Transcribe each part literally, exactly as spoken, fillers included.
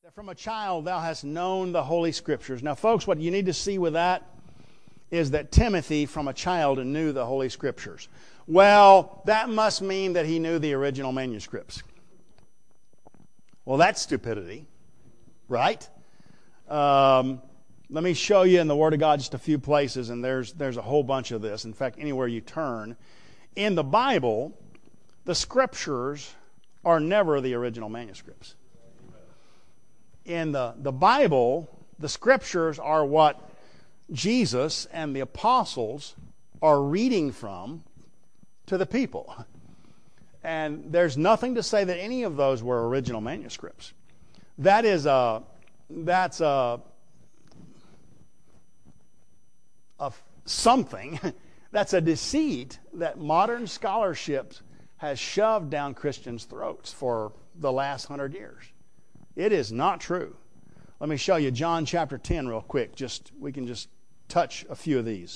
That from a child thou hast known the Holy Scriptures. Now, folks, what you need to see with that is that Timothy, from a child, knew the Holy Scriptures. Well, that must mean that he knew the original manuscripts. Well, that's stupidity, right? Um, let me show you in the Word of God just a few places, and there's there's a whole bunch of this. In fact, anywhere you turn. In the Bible, the Scriptures are never the original manuscripts. In the, the Bible, the Scriptures are what Jesus and the apostles are reading from to the people. And there's nothing to say that any of those were original manuscripts. That is a, that's a, a something, that's a deceit that modern scholarship has shoved down Christians' throats for the last hundred years. It is not true. Let me show you John chapter ten real quick. Just we can just touch a few of these.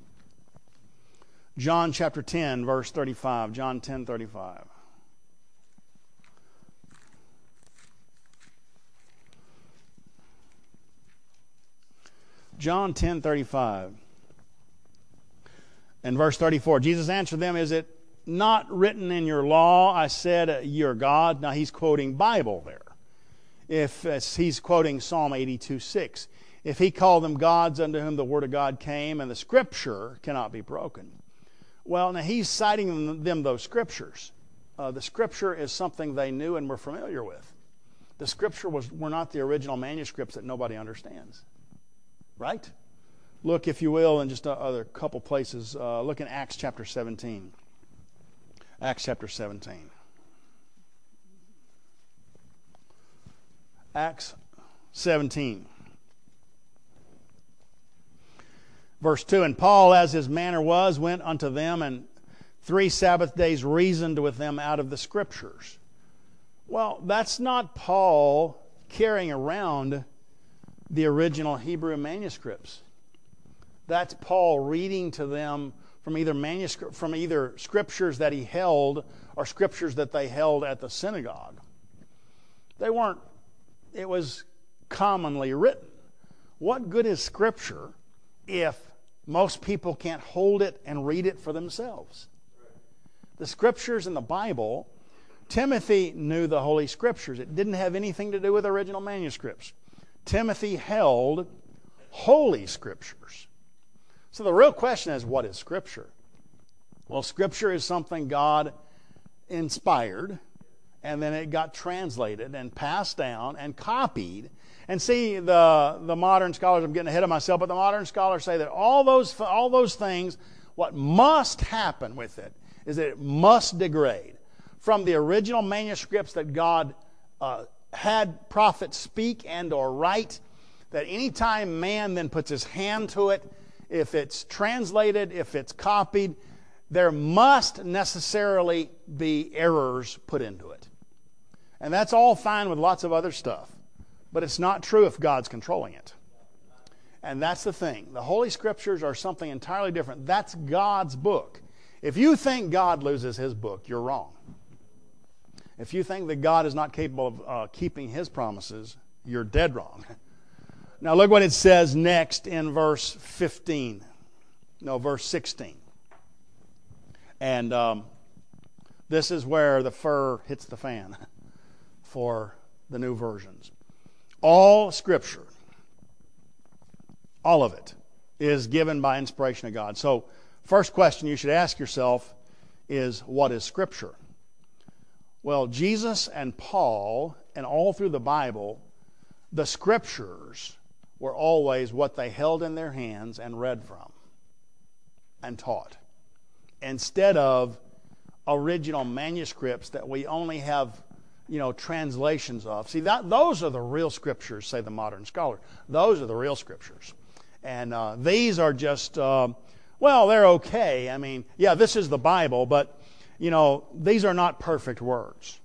John chapter ten, verse thirty-five. John ten, thirty-five. John ten, thirty-five. And verse thirty-four. Jesus answered them, "Is it not written in your law, I said, you're God?" Now he's quoting Bible there. If uh, he's quoting Psalm eighty-two, six. If he called them gods unto whom the word of God came, and the Scripture cannot be broken. Well, now he's citing them, them those Scriptures. Uh, the Scripture is something they knew and were familiar with. The Scripture was were not the original manuscripts that nobody understands. Right? Look, if you will, in just other couple places. Uh, look in Acts chapter seventeen. Acts chapter seventeen. Acts seventeen. Verse two, "And Paul, as his manner was, went unto them, and three Sabbath days reasoned with them out of the Scriptures." Well, that's not Paul carrying around the original Hebrew manuscripts. That's Paul reading to them from either manuscript, from either Scriptures that he held or Scriptures that they held at the synagogue. They weren't It was commonly written. What good is Scripture if most people can't hold it and read it for themselves? The Scriptures in the Bible, Timothy knew the Holy Scriptures. It didn't have anything to do with original manuscripts. Timothy held Holy Scriptures. So the real question is, what is Scripture? Well, Scripture is something God inspired, and then it got translated and passed down and copied. And see, the, the modern scholars, I'm getting ahead of myself, but the modern scholars say that all those, all those things, what must happen with it is that it must degrade from the original manuscripts that God uh, had prophets speak and or write, that any time man then puts his hand to it, if it's translated, if it's copied, there must necessarily be errors put into it. And that's all fine with lots of other stuff. But it's not true if God's controlling it. And that's the thing. The Holy Scriptures are something entirely different. That's God's book. If you think God loses His book, you're wrong. If you think that God is not capable of uh, keeping His promises, you're dead wrong. Now look what it says next in verse fifteen. No, verse sixteen. And um, this is where the fur hits the fan for the new versions. All Scripture, all of it, is given by inspiration of God. So, first question you should ask yourself is, what is Scripture? Well, Jesus and Paul, and all through the Bible, the Scriptures were always what they held in their hands and read from and taught, instead of original manuscripts that we only have, you know, translations of. See, that those are the real Scriptures, say the modern scholar. Those are the real Scriptures. And uh, these are just, uh, well, they're okay. I mean, yeah, this is the Bible, but, you know, these are not perfect words.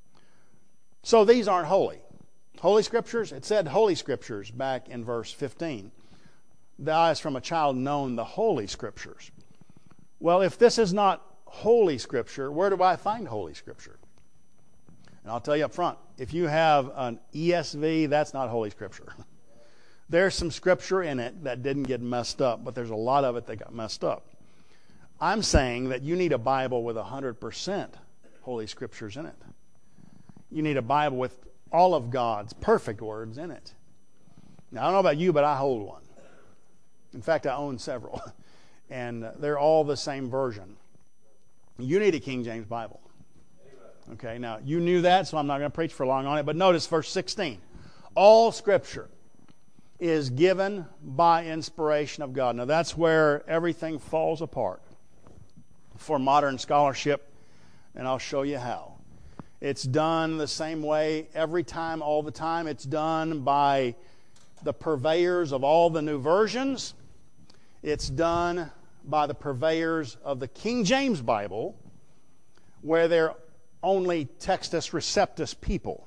So these aren't holy. Holy Scriptures, it said Holy Scriptures back in verse fifteen. Thou hast from a child known the Holy Scriptures. Well, if this is not Holy Scripture, where do I find Holy Scripture? And I'll tell you up front, if you have an E S V, that's not Holy Scripture. There's some Scripture in it that didn't get messed up, but there's a lot of it that got messed up. I'm saying that you need a Bible with one hundred percent Holy Scriptures in it. You need a Bible with all of God's perfect words in it. Now, I don't know about you, but I hold one. In fact, I own several. And they're all the same version. You need a King James Bible. Okay, now, you knew that, so I'm not going to preach for long on it. But notice verse sixteen. All Scripture is given by inspiration of God. Now, that's where everything falls apart for modern scholarship, and I'll show you how. It's done the same way every time, all the time. It's done by the purveyors of all the new versions. It's done by the purveyors of the King James Bible, where they're only Textus Receptus people.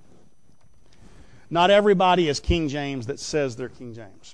Not everybody is King James that says they're King James.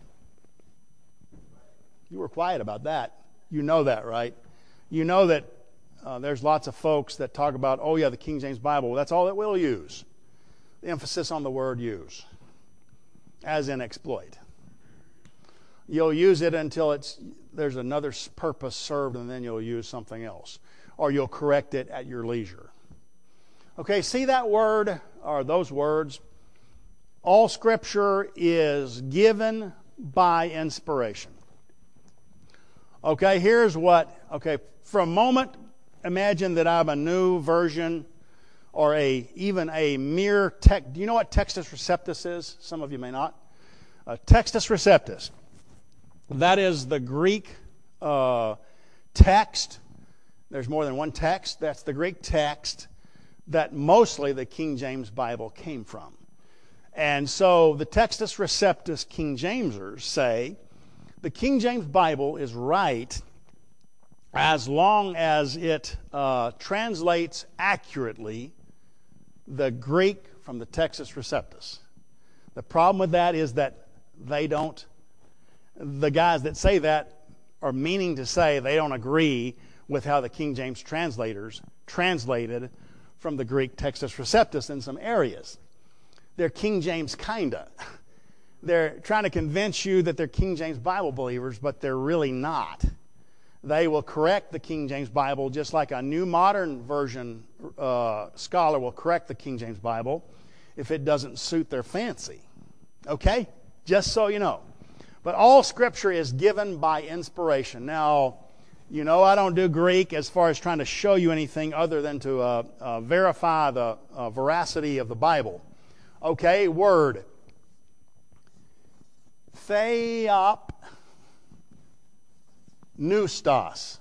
You were quiet about that. You know that, right? You know that uh, there's lots of folks that talk about, oh yeah, the King James Bible. That's all that we'll use. The emphasis on the word use, as in exploit. You'll use it until it's there's another purpose served, and then you'll use something else. Or you'll correct it at your leisure. Okay, see that word, or those words? All Scripture is given by inspiration. Okay, here's what, okay, for a moment, imagine that I'm a new version or a even a mere text. Do you know what Textus Receptus is? Some of you may not. Uh, Textus Receptus. That is the Greek uh, text. There's more than one text. That's the Greek text that mostly the King James Bible came from. And so the Textus Receptus King Jamesers say the King James Bible is right as long as it uh, translates accurately the Greek from the Textus Receptus. The problem with that is that they don't, the guys that say that are meaning to say they don't agree with how the King James translators translated from the Greek Textus Receptus in some areas. They're King James kinda. They're trying to convince you that they're King James Bible believers, but they're really not. They will correct the King James Bible just like a new modern version uh, scholar will correct the King James Bible if it doesn't suit their fancy. Okay? Just so you know. But all Scripture is given by inspiration. Now, you know I don't do Greek as far as trying to show you anything other than to uh, uh, verify the uh, veracity of the Bible. Okay, word. Theop Neustos.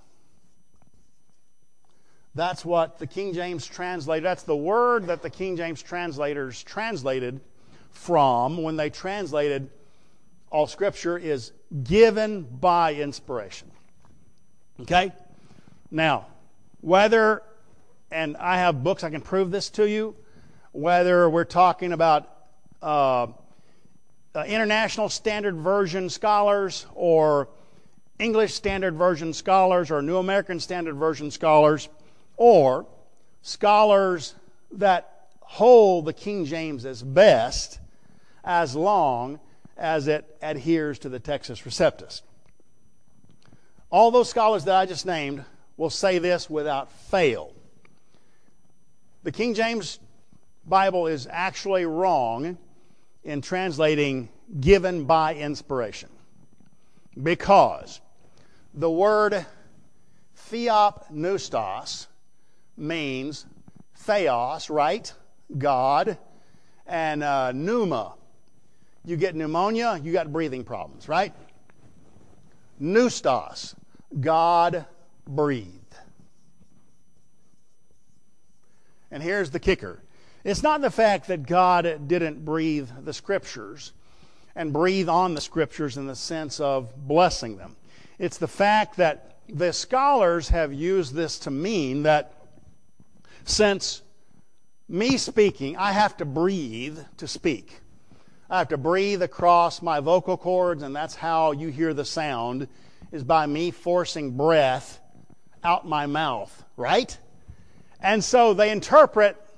That's what the King James translated. That's the word that the King James translators translated from when they translated all Scripture is given by inspiration. Okay? Now, whether, and I have books I can prove this to you, whether we're talking about uh, uh, International Standard Version scholars or English Standard Version scholars or New American Standard Version scholars or scholars that hold the King James as best as long as it adheres to the Textus Receptus. All those scholars that I just named will say this without fail. The King James Bible is actually wrong in translating given by inspiration because the word theop neustos means theos, right? God, and uh, pneuma. You get pneumonia, you got breathing problems, right? Neustos, God breathed. And here's the kicker. It's not the fact that God didn't breathe the Scriptures and breathe on the Scriptures in the sense of blessing them. It's the fact that the scholars have used this to mean that since me speaking, I have to breathe to speak. I have to breathe across my vocal cords, and that's how you hear the sound, is by me forcing breath out my mouth, right? And so they interpret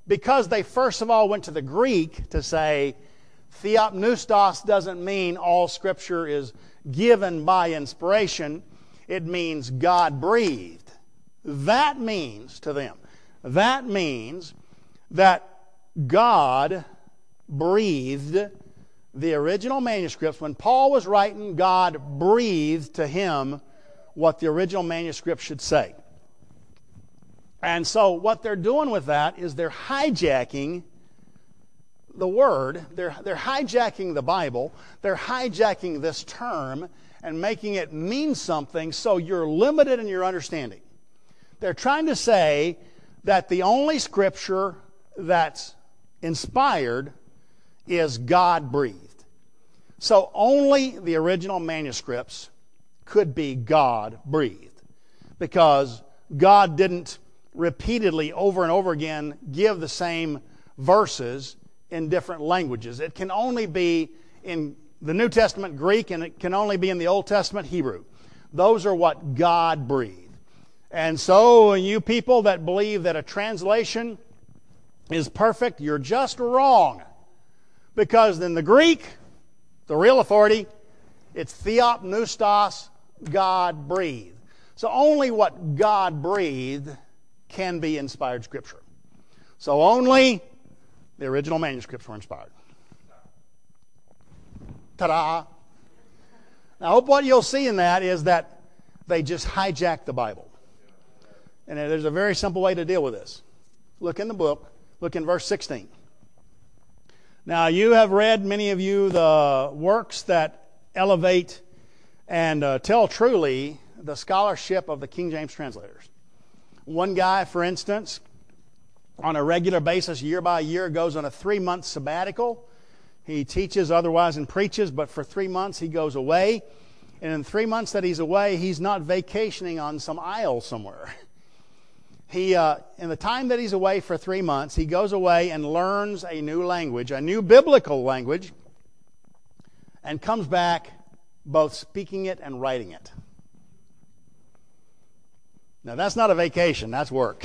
because they first of all went to the Greek to say theopneustos doesn't mean all Scripture is given by inspiration. It means God breathed. That means to them, that means that God breathed the original manuscripts. When Paul was writing, God breathed to him what the original manuscript should say. And so what they're doing with that is they're hijacking the Word. They're, they're hijacking the Bible. They're hijacking this term and making it mean something so you're limited in your understanding. They're trying to say that the only Scripture that's inspired is God-breathed. So only the original manuscripts could be God-breathed, because God didn't repeatedly, over and over again, give the same verses in different languages. It can only be in the New Testament Greek, and it can only be in the Old Testament Hebrew. Those are what God breathed. And so you people that believe that a translation is perfect, you're just wrong. Because in the Greek, the real authority, it's theopneustos, God breathed. So only what God breathed can be inspired Scripture. So only the original manuscripts were inspired. Ta-da! Now, I hope what you'll see in that is that they just hijack the Bible. And there's a very simple way to deal with this. Look in the book. Look in verse sixteen. Now, you have read, many of you, the works that elevate and uh, tell truly the scholarship of the King James translators. One guy, for instance, on a regular basis, year by year, goes on a three-month sabbatical. He teaches otherwise and preaches, but for three months he goes away. And in three months that he's away, he's not vacationing on some isle somewhere. He, uh, in the time that he's away for three months, he goes away and learns a new language, a new biblical language, and comes back both speaking it and writing it. Now, that's not a vacation, that's work.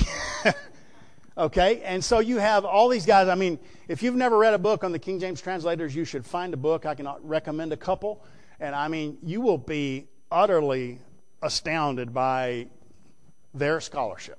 Okay, and so you have all these guys. I mean, if you've never read a book on the King James translators, you should find a book. I can recommend a couple. And I mean, you will be utterly astounded by their scholarship.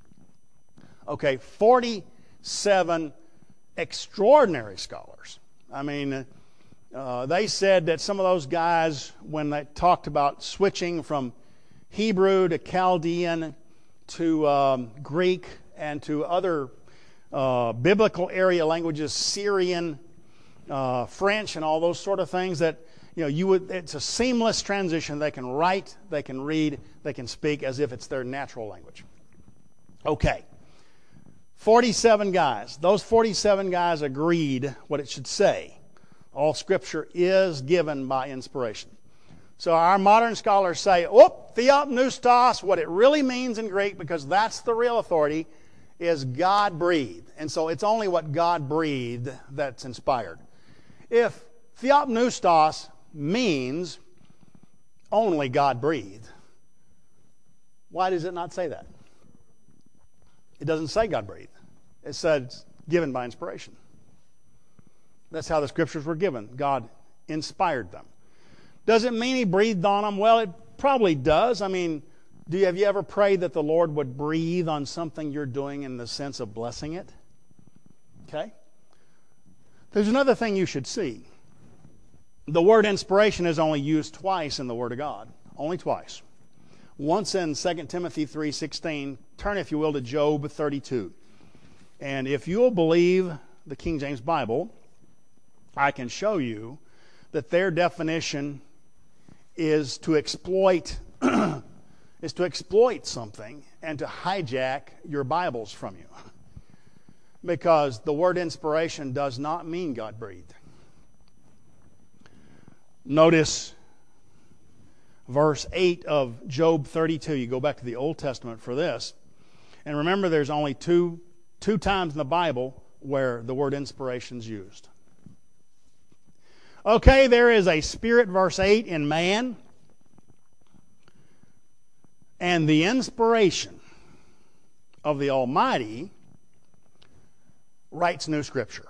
Okay, forty-seven extraordinary scholars. I mean, uh, they said that some of those guys, when they talked about switching from Hebrew to Chaldean to um, Greek and to other uh, biblical area languages, Syrian, uh, French, and all those sort of things, that you know, you would. It's a seamless transition. They can write, they can read, they can speak as if it's their natural language. Okay. forty-seven guys. Those forty-seven guys agreed what it should say. All Scripture is given by inspiration. So our modern scholars say, oh, theopneustos, what it really means in Greek, because that's the real authority, is God breathed. And so it's only what God breathed that's inspired. If theopneustos means only God breathed, why does it not say that? It doesn't say God breathed. It says given by inspiration. That's how the Scriptures were given. God inspired them. Does it mean He breathed on them? Well, it probably does. I mean, do you, have you ever prayed that the Lord would breathe on something you're doing in the sense of blessing it? Okay? There's another thing you should see. The word inspiration is only used twice in the Word of God. Only twice. Once in Second Timothy three sixteen. Turn, if you will, to Job thirty-two. And if you'll believe the King James Bible, I can show you that their definition is to exploit is to exploit something and to hijack your Bibles from you. Because the word inspiration does not mean God breathed. Notice verse eight of Job thirty-two. You go back to the Old Testament for this. And remember, there's only two, two times in the Bible where the word inspiration is used. Okay, there is a spirit, verse eight, in man. And the inspiration of the Almighty writes new scripture.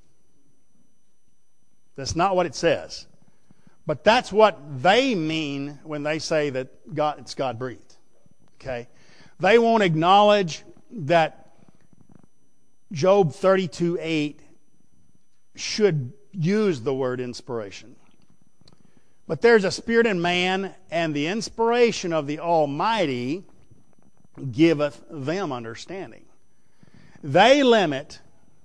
That's not what it says. But that's what they mean when they say that God, it's God-breathed. Okay? They won't acknowledge that Job thirty-two eight should use the word inspiration. But there's a spirit in man, and the inspiration of the Almighty giveth them understanding. They limit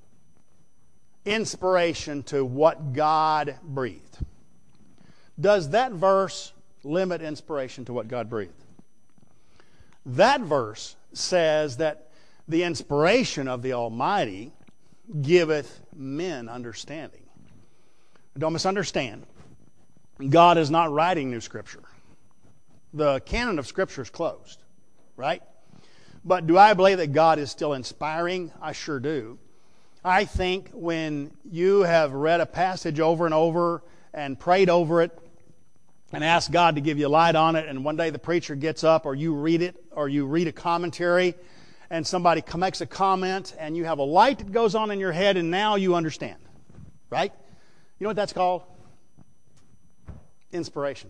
inspiration to what God breathed. Does that verse limit inspiration to what God breathed? That verse says that the inspiration of the Almighty giveth men understanding. Don't misunderstand. God is not writing new Scripture. The canon of Scripture is closed, right? But do I believe that God is still inspiring? I sure do. I think when you have read a passage over and over and prayed over it and asked God to give you light on it, and one day the preacher gets up, or you read it, or you read a commentary, and somebody makes a comment, and you have a light that goes on in your head, and now you understand, right? You know what that's called? Inspiration.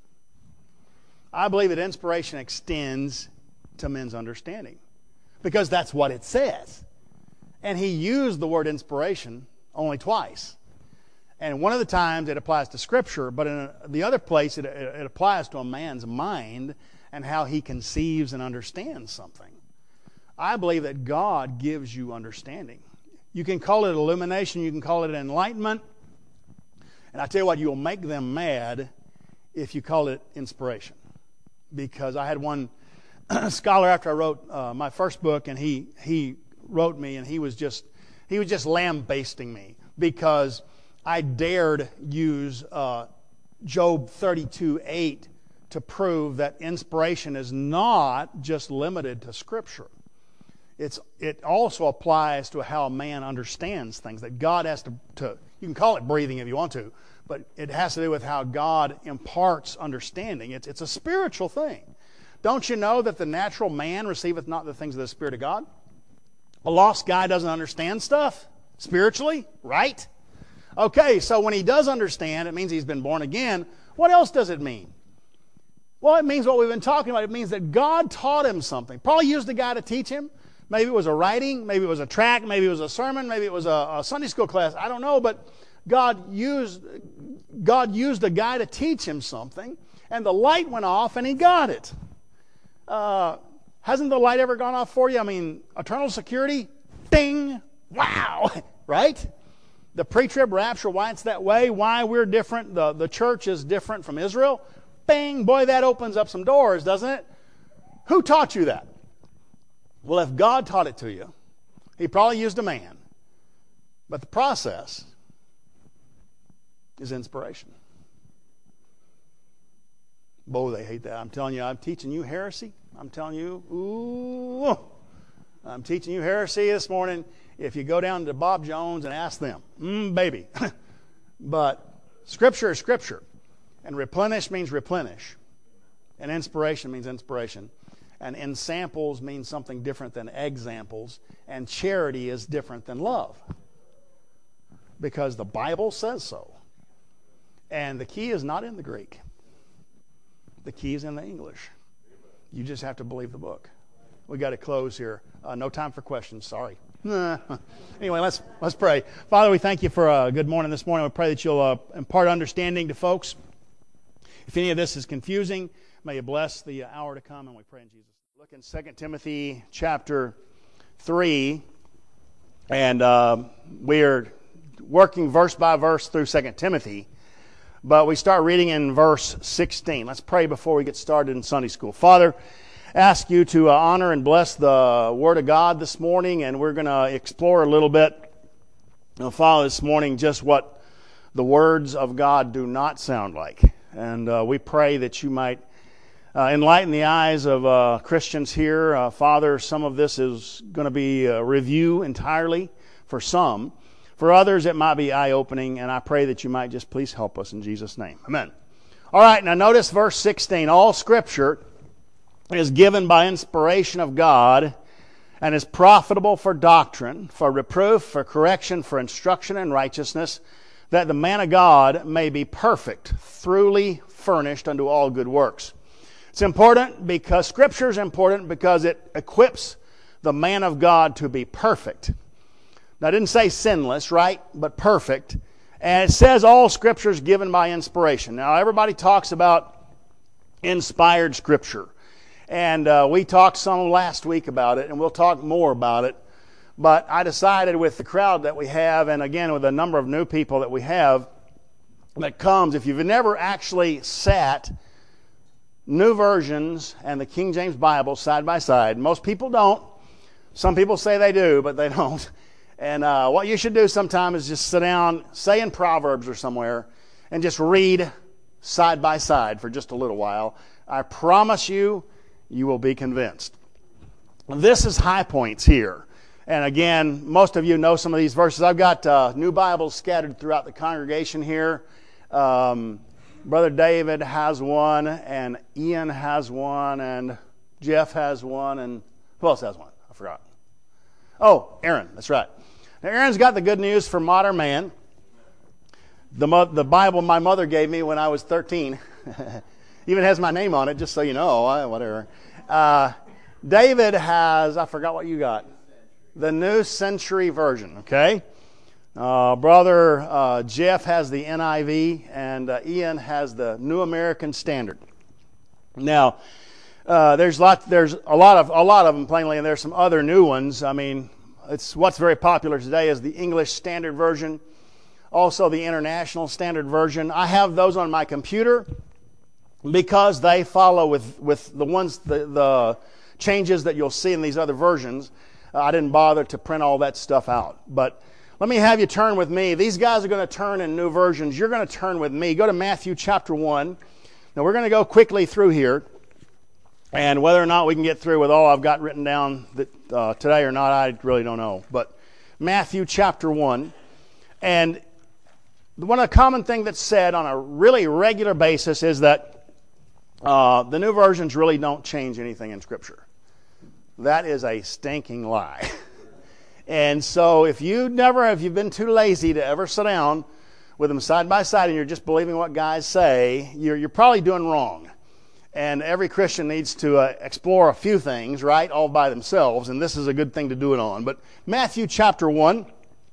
I believe that inspiration extends to men's understanding, because that's what it says. And he used the word inspiration only twice. And one of the times it applies to Scripture, but in the other place it, it applies to a man's mind and how he conceives and understands something. I believe that God gives you understanding. You can call it illumination, you can call it enlightenment, and I tell you what, you'll make them mad if you call it inspiration. Because I had one scholar after I wrote uh, my first book, and he he wrote me, and he was just he was just lambasting me because I dared use uh, Job thirty-two eight to prove that inspiration is not just limited to Scripture. It's it also applies to how a man understands things. That God has to, to you can call it breathing if you want to, but it has to do with how God imparts understanding. It's it's a spiritual thing. Don't you know that the natural man receiveth not the things of the Spirit of God? A lost guy doesn't understand stuff spiritually, right? Okay, so when he does understand, it means he's been born again. What else does it mean? Well, it means what we've been talking about. It means that God taught him something. Probably used a guy to teach him. Maybe it was a writing, maybe it was a tract, maybe it was a sermon, maybe it was a, a Sunday school class. I don't know, but God used God used a guy to teach him something, and the light went off, and he got it. Uh, hasn't the light ever gone off for you? I mean, eternal security, ding, wow, right? The pre-trib rapture, why it's that way, why we're different, the, the church is different from Israel, bang, boy, that opens up some doors, doesn't it? Who taught you that? Well, if God taught it to you, he probably used a man. But the process is inspiration. Boy, they hate that. I'm telling you, I'm teaching you heresy. I'm telling you, ooh, I'm teaching you heresy this morning. If you go down to Bob Jones and ask them, mm, baby. But Scripture is Scripture. And replenish means replenish. And inspiration means inspiration. And ensamples means something different than examples. And charity is different than love. Because the Bible says so. And the key is not in the Greek. The key is in the English. You just have to believe the book. We got to close here. Uh, no time for questions. Sorry. Anyway, let's let's pray. Father, we thank you for a good morning this morning. We pray that you'll uh, impart understanding to folks. If any of this is confusing, may you bless the hour to come, and we pray in Jesus. Look in Second Timothy chapter three, and uh, we're working verse by verse through Second Timothy. But we start reading in verse sixteen. Let's pray before we get started in Sunday school. Father, ask you to uh, honor and bless the Word of God this morning, and we're going to explore a little bit, uh, Father, this morning just what the words of God do not sound like. And uh, we pray that you might uh, enlighten the eyes of uh, Christians here. Uh, Father, some of this is going to be a review entirely for some. For others, it might be eye-opening, and I pray that you might just please help us in Jesus' name. Amen. All right, now notice verse sixteen. All Scripture is given by inspiration of God and is profitable for doctrine, for reproof, for correction, for instruction in righteousness, that the man of God may be perfect, thoroughly furnished unto all good works. It's important because Scripture is important because it equips the man of God to be perfect. Now, I didn't say sinless, right? But perfect. And it says all Scripture is given by inspiration. Now, everybody talks about inspired Scripture. And uh, we talked some last week about it, and we'll talk more about it. But I decided with the crowd that we have, and again with the number of new people that we have that comes, if you've never actually sat New Versions and the King James Bible side by side, most people don't. Some people say they do, but they don't. And uh, what you should do sometime is just sit down, say in Proverbs or somewhere, and just read side by side for just a little while. I promise you, you will be convinced. This is High Points here. And again, most of you know some of these verses. I've got uh, new Bibles scattered throughout the congregation here. Um, Brother David has one, and Ian has one, and Jeff has one, and who else has one? I forgot. Oh, Aaron, that's right. Now, Aaron's got the good news for modern man. The, mo- the Bible my mother gave me when I was thirteen even has my name on it, just so you know, I, whatever. Uh, David has, I forgot what you got. The New Century Version, okay? Uh, brother uh, Jeff has the N I V, and uh, Ian has the New American Standard. Now, uh, there's lot, there's a lot of a lot of them plainly, and there's some other new ones. I mean, it's what's very popular today is the English Standard Version, also the International Standard Version. I have those on my computer because they follow with with the ones the the changes that you'll see in these other versions. Uh, I didn't bother to print all that stuff out, but. Let me have you turn with me. These guys are going to turn in new versions. You're going to turn with me. Go to Matthew chapter one. Now, we're going to go quickly through here. And whether or not we can get through with all I've got written down that, uh, today or not, I really don't know. But Matthew chapter one. And one of the common things that's said on a really regular basis is that uh, the new versions really don't change anything in Scripture. That is a stinking lie. And so if you never, if you've been too lazy to ever sit down with them side by side and you're just believing what guys say, you're, you're probably doing wrong. And every Christian needs to uh, explore a few things, right, all by themselves, and this is a good thing to do it on. But Matthew chapter one.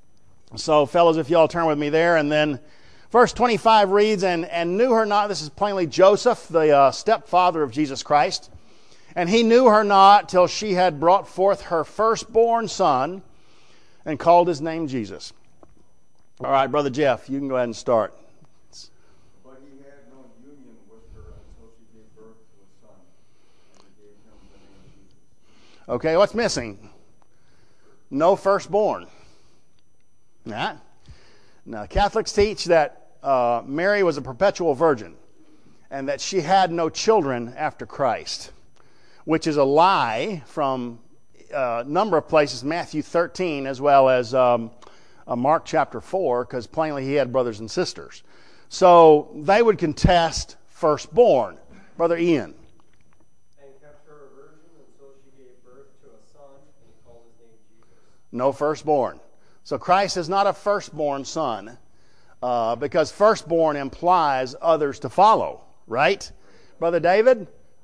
So, fellows, if y'all turn with me there, and then verse twenty-five reads, and, and knew her not, this is plainly Joseph, the uh, stepfather of Jesus Christ, and he knew her not till she had brought forth her firstborn son, and called his name Jesus. All right, Brother Jeff, you can go ahead and start. But he had no union with her until she gave birth to a son, and he gave him the name Jesus. Okay, what's missing? No firstborn. Nah. Now, Catholics teach that uh, Mary was a perpetual virgin, and that she had no children after Christ, which is a lie from a number of places, Matthew thirteen, as well as um, uh, Mark chapter four, because plainly he had brothers and sisters. So they would contest firstborn. Brother Ian. And kept her a virgin until she gave birth to a son, and called his name Jesus. No firstborn. So Christ is not a firstborn son, uh, because firstborn implies others to follow, right? Brother David?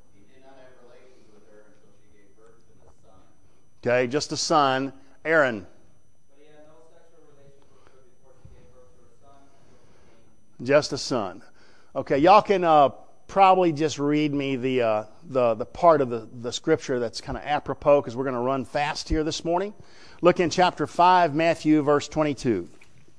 Okay, just a son. Aaron. But he had no sexual relations with her before she gave birth to her son. Just a son. Okay, y'all can uh, probably just read me the uh, the the part of the, the scripture that's kind of apropos, because we're going to run fast here this morning. Look in chapter five, Matthew, verse twenty-two.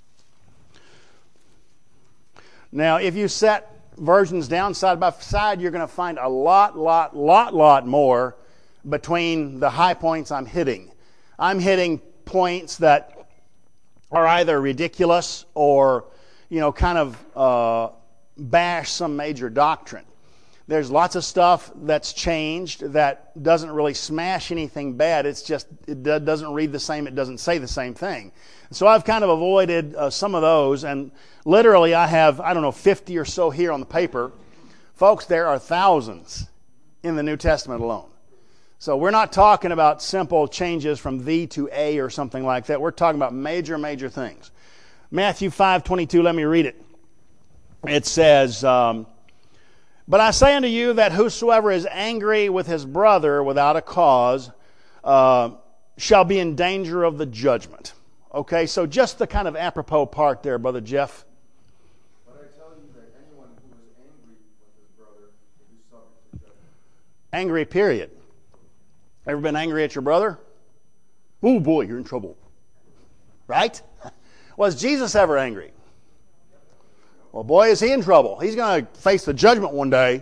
Now, if you set versions down side by side, you're going to find a lot, lot, lot, lot more between the high points I'm hitting. I'm hitting points that are either ridiculous or, you know, kind of uh, bash some major doctrine. There's lots of stuff that's changed that doesn't really smash anything bad. It's just, it doesn't read the same, it doesn't say the same thing. So I've kind of avoided uh, some of those, and literally I have, I don't know, fifty or so here on the paper. Folks, there are thousands in the New Testament alone. So we're not talking about simple changes from the to a or something like that. We're talking about major, major things. Matthew five twenty-two, let me read it. It says, um, but I say unto you that whosoever is angry with his brother without a cause uh, shall be in danger of the judgment. Okay, so just the kind of apropos part there, Brother Jeff. But I tell you that anyone who is angry with his brother will be subject to judgment. Angry, period. Ever been angry at your brother? Oh boy, you're in trouble. Right? Was Jesus ever angry? Well, boy, is he in trouble. He's going to face the judgment one day.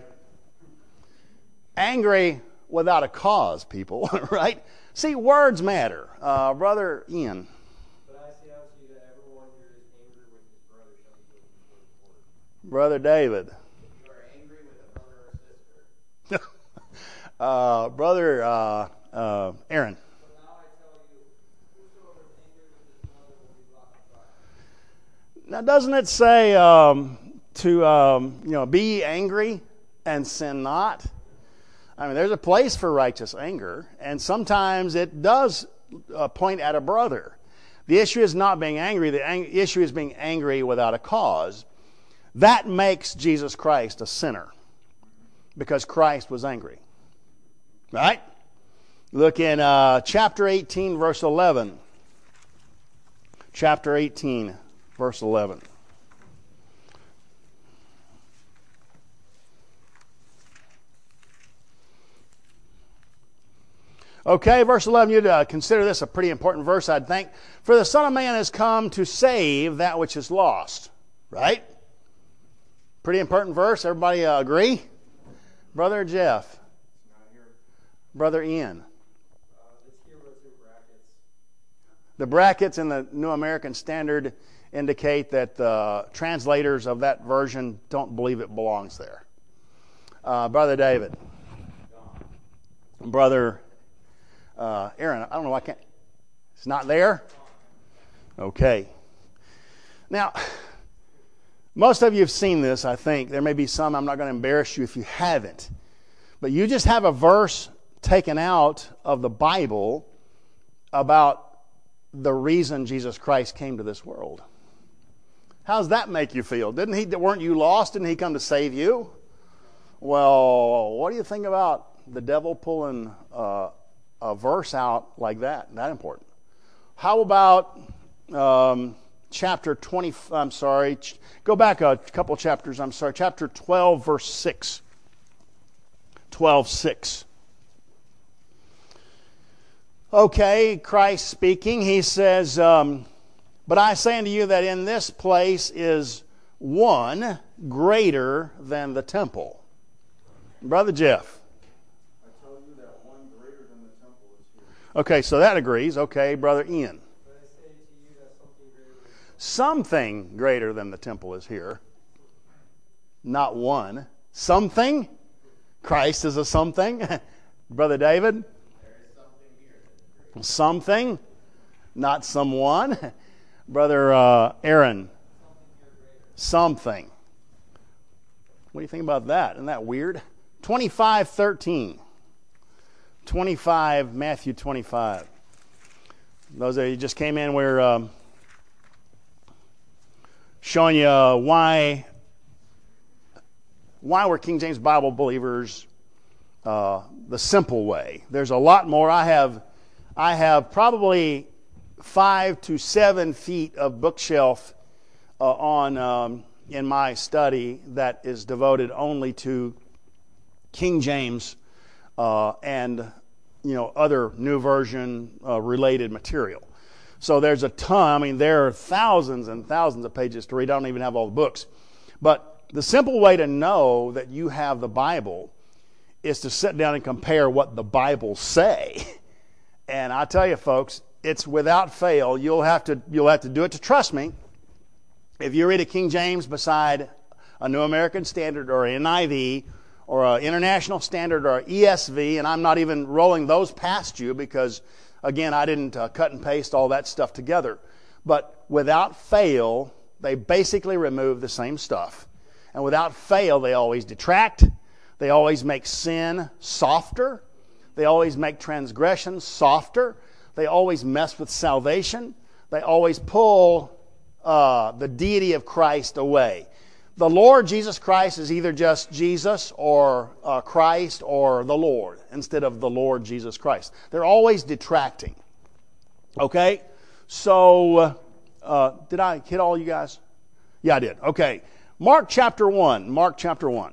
Angry without a cause, people, right? See, words matter. Uh, Brother Ian. But I say unto you that everyone who is angry with his brother shall be guilty before the court. Brother David. If you are angry with a brother or sister, uh, Brother uh, uh, Aaron. but now I tell you, whosoever is angry with his brother will be brought to trial. Now, doesn't it say um, to um, you know be angry and sin not? I mean, there's a place for righteous anger, and sometimes it does uh, point at a brother. The issue is not being angry. The ang- issue is being angry without a cause. That makes Jesus Christ a sinner, because Christ was angry. Right? Look in uh, chapter eighteen, verse eleven. Chapter eighteen, verse eleven. Okay, verse eleven, you'd uh, consider this a pretty important verse, I'd think. For the Son of Man has come to save that which is lost. Right? Pretty important verse. Everybody uh, agree? Brother Jeff. Not here. Brother Ian. Uh, it's here what's in brackets. The brackets in the New American Standard indicate that the translators of that version don't believe it belongs there. Uh, Brother David. Brother uh, Aaron. I don't know why I can't. It's not there? Okay. Now, most of you have seen this, I think. There may be some. I'm not going to embarrass you if you haven't. But you just have a verse taken out of the Bible about the reason Jesus Christ came to this world. How does that make you feel? Didn't he? Weren't you lost? Didn't he come to save you? Well, what do you think about the devil pulling uh, a verse out like that? That important. How about um, chapter twenty? I'm sorry. Ch- go back a couple chapters. I'm sorry. Chapter twelve, verse six. twelve six. Okay, Christ speaking. He says, um, "But I say unto you that in this place is one greater than the temple." Brother Jeff. I tell you that one greater than the temple is here. Okay, so that agrees. Okay, Brother Ian. But I say to you that something greater than Something greater than the temple is here. Not one. Something. Christ is a something. Brother David. there is something here that is greater. Something. Not someone. Brother uh, Aaron. Something. What do you think about that? Isn't that weird? twenty-five thirteen. twenty-five, Matthew twenty-five. Those of you who just came in, we're um, showing you uh, why, why we're King James Bible believers uh, the simple way. There's a lot more. I have, I have probably five to seven feet of bookshelf uh, on um, in my study that is devoted only to King James uh, and you know other New Version uh, related material. So there's a ton. I mean, there are thousands and thousands of pages to read. I don't even have all the books. But the simple way to know that you have the Bible is to sit down and compare what the Bible say. And I tell you, folks, it's without fail. You'll have to you'll have to do it to trust me. If you read a King James beside a New American Standard or an N I V or an International Standard or E S V, and I'm not even rolling those past you because, again, I didn't uh, cut and paste all that stuff together. But without fail, they basically remove the same stuff. And without fail, they always detract. They always make sin softer. They always make transgressions softer. They always mess with salvation. They always pull uh, the deity of Christ away. The Lord Jesus Christ is either just Jesus or uh, Christ or the Lord instead of the Lord Jesus Christ. They're always detracting. Okay? So, uh, did I hit all you guys? Yeah, I did. Okay. Mark chapter one. Mark chapter one.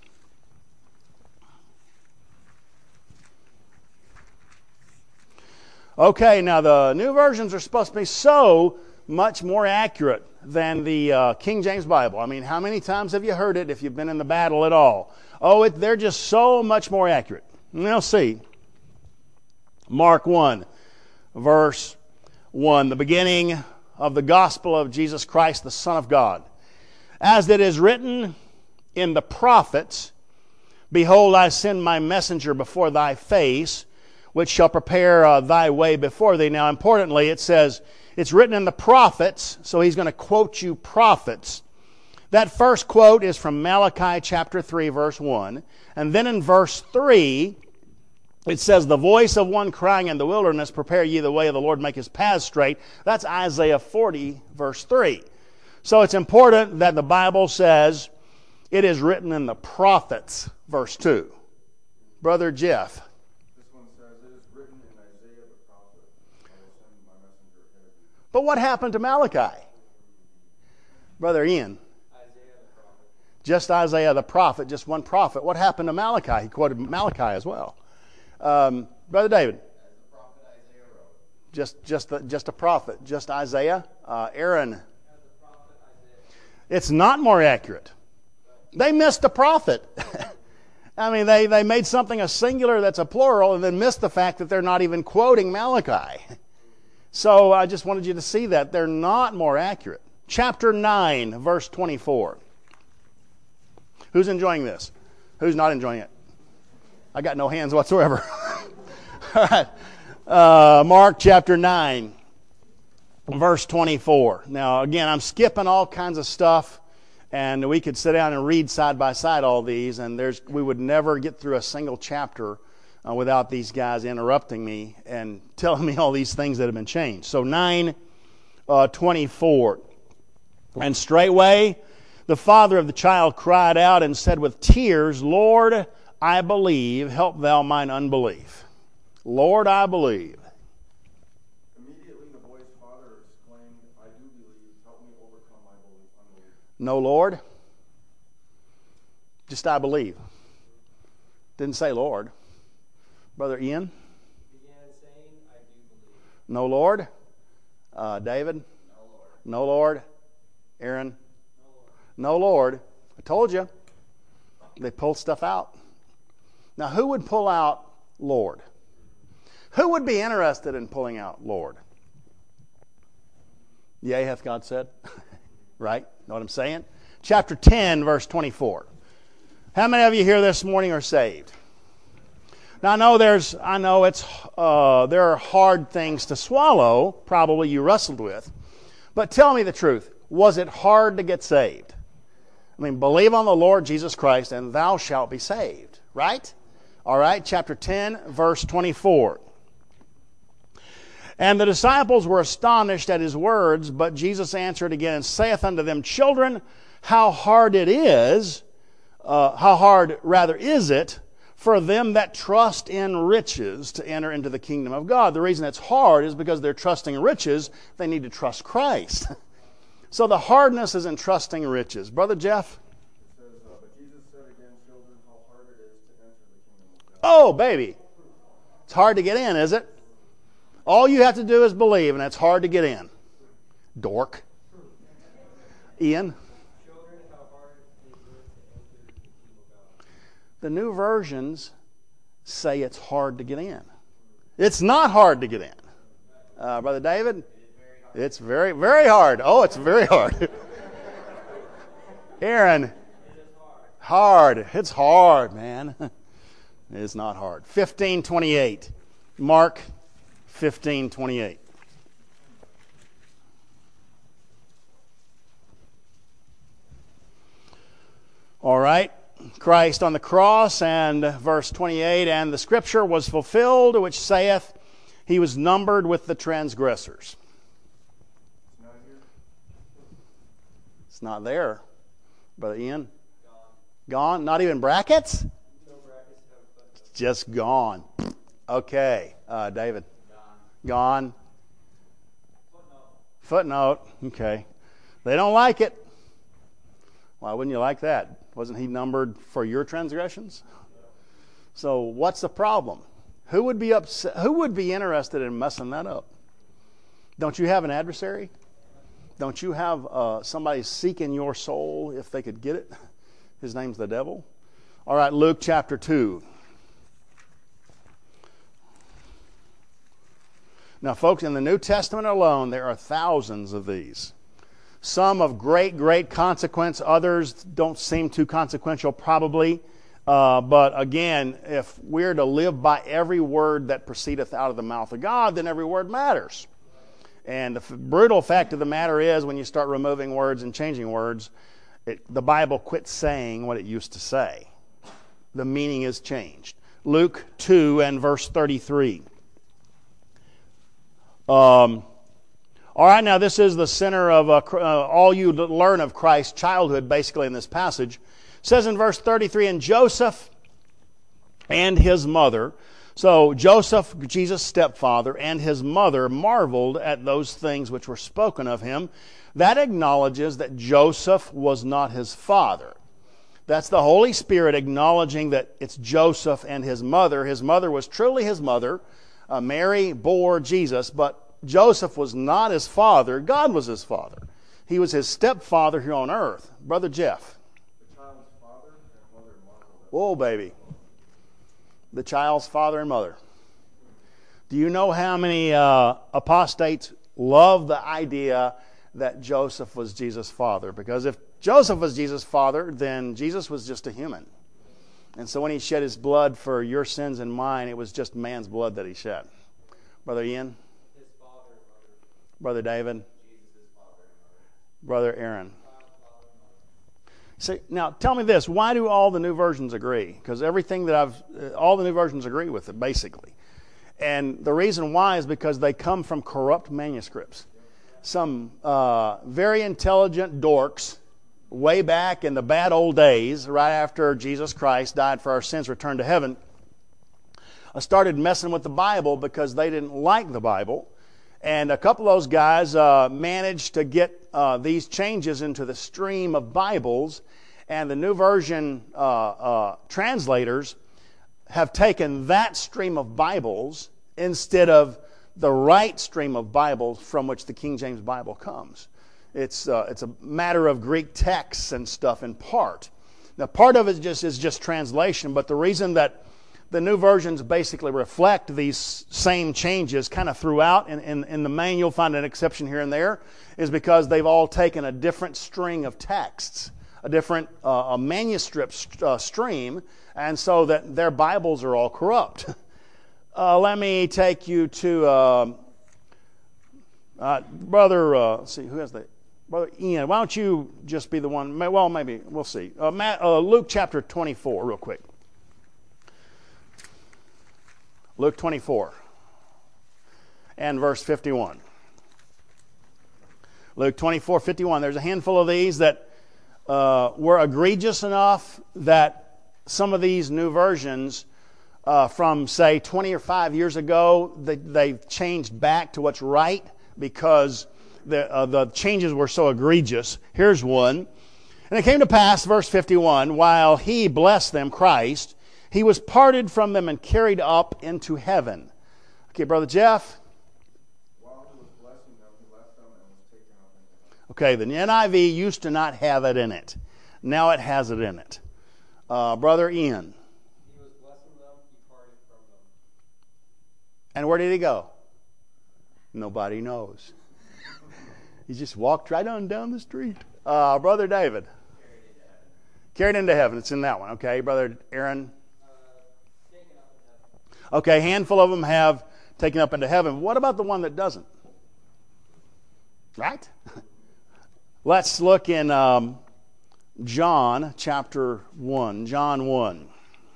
Okay, now the new versions are supposed to be so much more accurate than the uh, King James Bible. I mean, how many times have you heard it if you've been in the battle at all? Oh, it, they're just so much more accurate. Now see, Mark one, verse one, the beginning of the gospel of Jesus Christ, the Son of God. As it is written in the prophets, behold, I send my messenger before thy face, which shall prepare uh, thy way before thee. Now, importantly, it says, it's written in the prophets, so he's going to quote you prophets. That first quote is from Malachi chapter three, verse one. And then in verse three, it says, the voice of one crying in the wilderness, prepare ye the way of the Lord, make his paths straight. That's Isaiah forty, verse three. So it's important that the Bible says it is written in the prophets, verse two. Brother Jeff. But what happened to Malachi? Brother Ian. Isaiah the prophet. Just Isaiah the prophet, just one prophet. What happened to Malachi? He quoted Malachi as well. Um, Brother David. As the prophet Isaiah wrote. Just, just, the, just a prophet. Just Isaiah. Uh, Aaron. As the prophet Isaiah. It's not more accurate. They missed the prophet. I mean, they, they made something a singular that's a plural and then missed the fact that they're not even quoting Malachi. So I just wanted you to see that. They're not more accurate. Chapter nine, verse twenty-four. Who's enjoying this? Who's not enjoying it? I got no hands whatsoever. All right. Uh, Mark chapter nine, verse twenty-four. Now, again, I'm skipping all kinds of stuff, and we could sit down and read side by side all these, and there's we would never get through a single chapter Uh, without these guys interrupting me and telling me all these things that have been changed. So nine twenty-four. And straightway the father of the child cried out and said with tears, Lord, I believe, help thou mine unbelief. Lord, I believe. Immediately the boy's father exclaimed, I do believe, help me overcome my unbelief. No, Lord. Just I believe. Didn't say Lord. Brother Ian? Began saying, I do believe. No, Lord. Uh, David? No, Lord. No, Lord. Aaron? No, Lord. No, Lord. I told you. They pulled stuff out. Now, who would pull out Lord? Who would be interested in pulling out Lord? Yea, hath God said. Right? Know what I'm saying? Chapter ten, verse twenty-four. How many of you here this morning are saved? Now, I know there's, I know it's, uh, there are hard things to swallow, probably you wrestled with. But tell me the truth. Was it hard to get saved? I mean, believe on the Lord Jesus Christ and thou shalt be saved. Right? All right, chapter ten, verse twenty-four. And the disciples were astonished at his words, but Jesus answered again and saith unto them, Children, how hard it is, uh, how hard rather is it, for them that trust in riches to enter into the kingdom of God. The reason it's hard is because they're trusting riches. They need to trust Christ. So the hardness is in trusting riches. Brother Jeff? It says, uh, but Jesus said again, children, how hard it is to enter the kingdom of God. Oh, baby. It's hard to get in, is it? All you have to do is believe, and it's hard to get in. Dork. Ian? Children, how hard it is to enter the kingdom of God. The new versions say it's hard to get in. It's not hard to get in. Uh, Brother David? It's very, very hard. Oh, it's very hard. Aaron? Hard. It's hard, man. It's not hard. fifteen twenty-eight. Mark fifteen twenty-eight. All right. Christ on the cross, and verse twenty-eight, and the scripture was fulfilled, which saith, he was numbered with the transgressors. It's not here. It's not there. Brother Ian? Gone. Gone? Not even brackets? No brackets, no footnotes. Just gone. Okay. Uh, David? Gone. Gone. Footnote. Footnote. Okay. They don't like it. Why wouldn't you like that? Wasn't he numbered for your transgressions? So what's the problem? Who would be upset? Who would be interested in messing that up? Don't you have an adversary? Don't you have uh, somebody seeking your soul if they could get it? His name's the devil. All right, Luke chapter two. Now, folks, in the New Testament alone, there are thousands of these. Some of great, great consequence. Others don't seem too consequential, probably. Uh, but again, if we're to live by every word that proceedeth out of the mouth of God, then every word matters. And the f- brutal fact of the matter is, when you start removing words and changing words, it, the Bible quits saying what it used to say. The meaning is changed. Luke two and verse thirty-three. Um... All right, now this is the center of uh, uh, all you learn of Christ's childhood, basically, in this passage. It says in verse thirty-three, and Joseph and his mother. So Joseph, Jesus' stepfather, and his mother marveled at those things which were spoken of him. That acknowledges that Joseph was not his father. That's the Holy Spirit acknowledging that it's Joseph and his mother. His mother was truly his mother. Uh, Mary bore Jesus, but Joseph was not his father. God was his father. He was his stepfather here on earth. Brother Jeff. The child's father and mother marveled at. Oh, baby. The child's father and mother. Do you know how many uh, apostates love the idea that Joseph was Jesus' father? Because if Joseph was Jesus' father, then Jesus was just a human. And so when he shed his blood for your sins and mine, it was just man's blood that he shed. Brother Ian? Brother David, Brother Aaron. See, now tell me this: why do all the new versions agree? Because everything that I've, uh, all the new versions agree with it, basically. And the reason why is because they come from corrupt manuscripts. Some uh, very intelligent dorks, way back in the bad old days, right after Jesus Christ died for our sins, returned to heaven, uh, started messing with the Bible because they didn't like the Bible. And a couple of those guys uh, managed to get uh, these changes into the stream of Bibles, and the New Version uh, uh, translators have taken that stream of Bibles instead of the right stream of Bibles from which the King James Bible comes. It's uh, it's a matter of Greek texts and stuff in part. Now, part of it just is just translation, but the reason that the new versions basically reflect these same changes kind of throughout. In, in, in the main, you'll find an exception here and there, is because they've all taken a different string of texts, a different uh, a manuscript st- uh, stream, and so that their Bibles are all corrupt. Uh, let me take you to uh, uh, Brother, uh, let's see, who has the, Brother Ian. Why don't you just be the one, well, maybe, we'll see. Uh, Matt, uh, Luke chapter twenty-four, real quick. Luke twenty-four and verse fifty-one. Luke twenty-four, fifty-one. There's a handful of these that uh, were egregious enough that some of these new versions uh, from, say, twenty or five years ago, they, they've changed back to what's right because the, uh, the changes were so egregious. Here's one. And it came to pass, verse fifty-one, while he blessed them, Christ, he was parted from them and carried up into heaven. Okay, Brother Jeff. While he was blessing them, he left them and was taken up into heaven. Okay, the N I V used to not have it in it. Now it has it in it. Uh, Brother Ian. He was blessing them, he parted from them. And where did he go? Nobody knows. He just walked right on down the street. Uh, Brother David. Carried into heaven. Carried into heaven. It's in that one. Okay, Brother Aaron. Taken up in heaven. Okay, a handful of them have taken up into heaven. What about the one that doesn't? Right? Let's look in um, John chapter one. John one.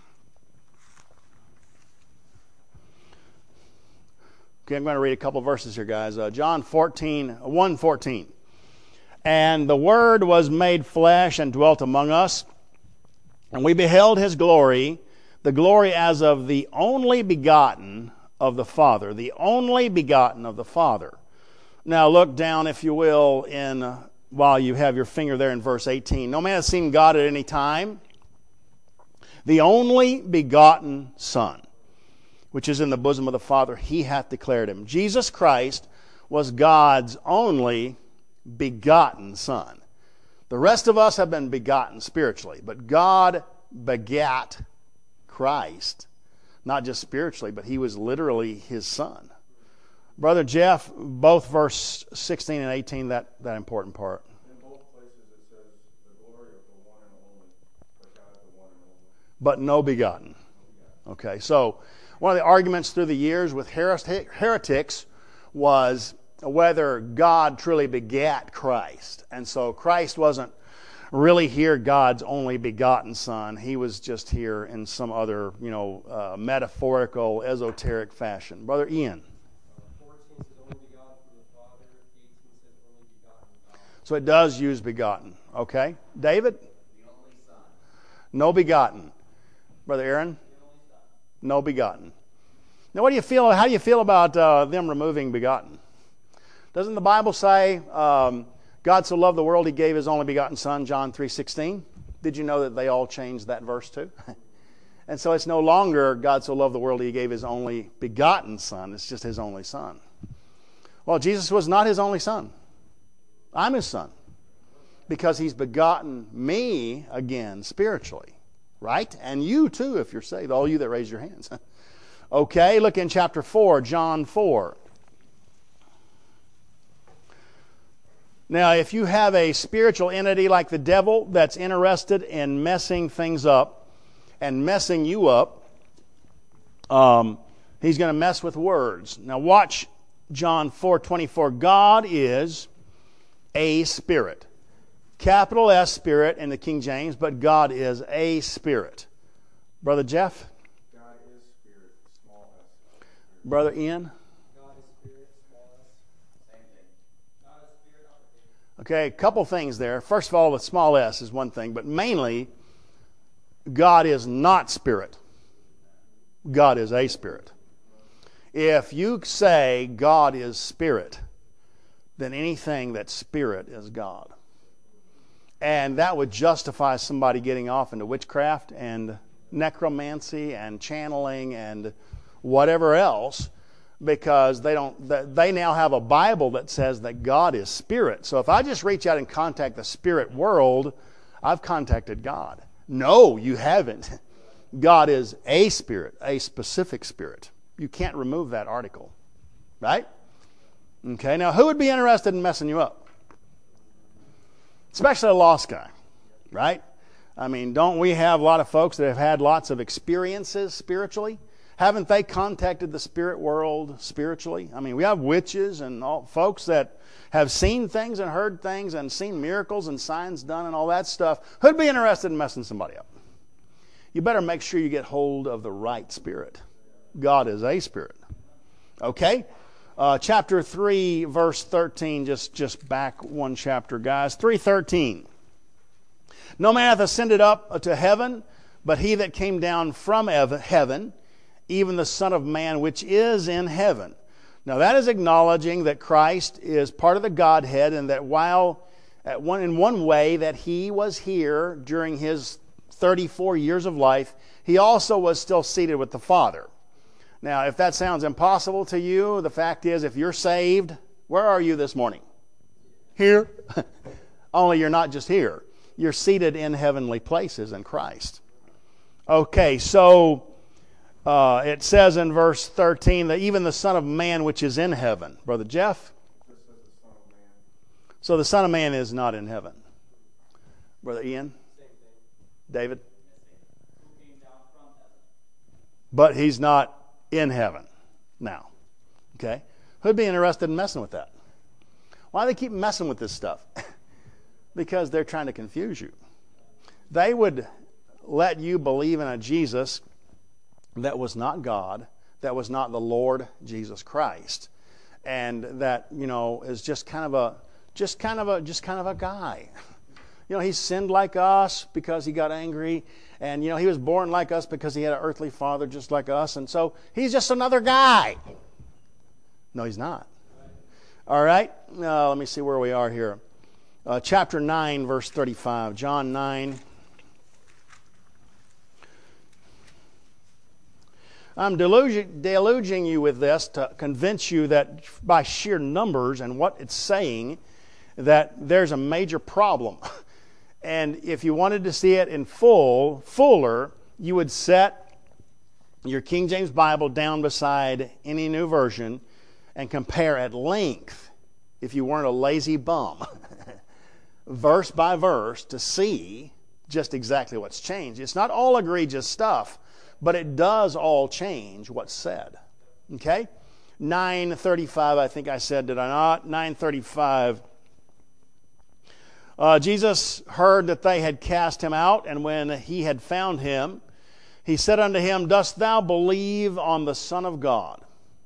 Okay, I'm going to read a couple verses here, guys. Uh, John fourteen, one fourteen. And the Word was made flesh and dwelt among us, and we beheld His glory, the glory as of the only begotten of the Father. The only begotten of the Father. Now look down, if you will, in uh, while you have your finger there in verse eighteen. No man has seen God at any time. The only begotten Son, which is in the bosom of the Father, He hath declared Him. Jesus Christ was God's only begotten Son. The rest of us have been begotten spiritually, but God begat Christ. Not just spiritually, but He was literally His Son. Brother Jeff, both verse sixteen and eighteen, that, that important part. In both places it says the glory of the one and only, but God the one and only. But no begotten. Okay, so one of the arguments through the years with heretics was whether God truly begat Christ. And so Christ wasn't really here God's only begotten Son. He was just here in some other, you know, uh, metaphorical, esoteric fashion. Brother Ian. So it does use begotten. Okay. David? The only Son. No begotten. Brother Aaron? No begotten. Now, what do you feel? How do you feel about uh, them removing begotten? Doesn't the Bible say um, God so loved the world He gave His only begotten Son, John three sixteen? Did you know that they all changed that verse too? And so it's no longer God so loved the world He gave His only begotten Son. It's just His only Son. Well, Jesus was not His only Son. I'm His Son because He's begotten me again spiritually. Right? And you too, if you're saved. All you that raise your hands. Okay, look in chapter four, John four. Now, if you have a spiritual entity like the devil that's interested in messing things up and messing you up, um, he's going to mess with words. Now, watch John four twenty-four. God is a spirit. Capital S Spirit in the King James, but God is a spirit. Brother Jeff? God is spirit, small s. Brother Ian? God is spirit, small s. Same thing. God is spirit, uppercase. Okay, a couple things there. First of all, the small s is one thing, but mainly, God is not spirit. God is a spirit. If you say God is spirit, then anything that's spirit is God. And that would justify somebody getting off into witchcraft and necromancy and channeling and whatever else, because they don't. They now have a Bible that says that God is spirit. So if I just reach out and contact the spirit world, I've contacted God. No, you haven't. God is a spirit, a specific spirit. You can't remove that article, right? Okay. Now, who would be interested in messing you up? Especially a lost guy, right? I mean, don't we have a lot of folks that have had lots of experiences spiritually? Haven't they contacted the spirit world spiritually? I mean, we have witches and all folks that have seen things and heard things and seen miracles and signs done and all that stuff. Who'd be interested in messing somebody up? You better make sure you get hold of the right spirit. God is a spirit. Okay? Uh, chapter three, verse thirteen, just, just back one chapter, guys. three thirteen. No man hath ascended up to heaven, but he that came down from heaven, even the Son of Man which is in heaven. Now that is acknowledging that Christ is part of the Godhead, and that while at one, in one way that He was here during His thirty-four years of life, He also was still seated with the Father. Now, if that sounds impossible to you, the fact is, if you're saved, where are you this morning? Here. Only you're not just here. You're seated in heavenly places in Christ. Okay, so uh, it says in verse thirteen that even the Son of Man which is in heaven. Brother Jeff? This is the Son of Man. So the Son of Man is not in heaven. Brother Ian? Same thing. David? Who came down from heaven? But He's not in heaven now. Okay? Who'd be interested in messing with that? Why do they keep messing with this stuff? Because they're trying to confuse you. they would let you believe in a Jesus that was not God, that was not the Lord Jesus Christ, and that, you know, is just kind of a just kind of a just kind of a guy. You know, he sinned like us because he got angry, and you know, he was born like us because he had an earthly father just like us, and so he's just another guy. No, he's not. All right, uh, let me see where we are here. Uh, chapter nine, verse thirty-five. John nine. I'm deluging, deluging you with this to convince you that by sheer numbers and what it's saying, that there's a major problem. And if you wanted to see it in full, fuller, you would set your King James Bible down beside any new version and compare at length, if you weren't a lazy bum, verse by verse to see just exactly what's changed. It's not all egregious stuff, but it does all change what's said. Okay? nine thirty-five, I think I said, did I not? nine thirty-five. Uh, Jesus heard that they had cast him out, and when he had found him, he said unto him, Dost thou believe on the Son of God?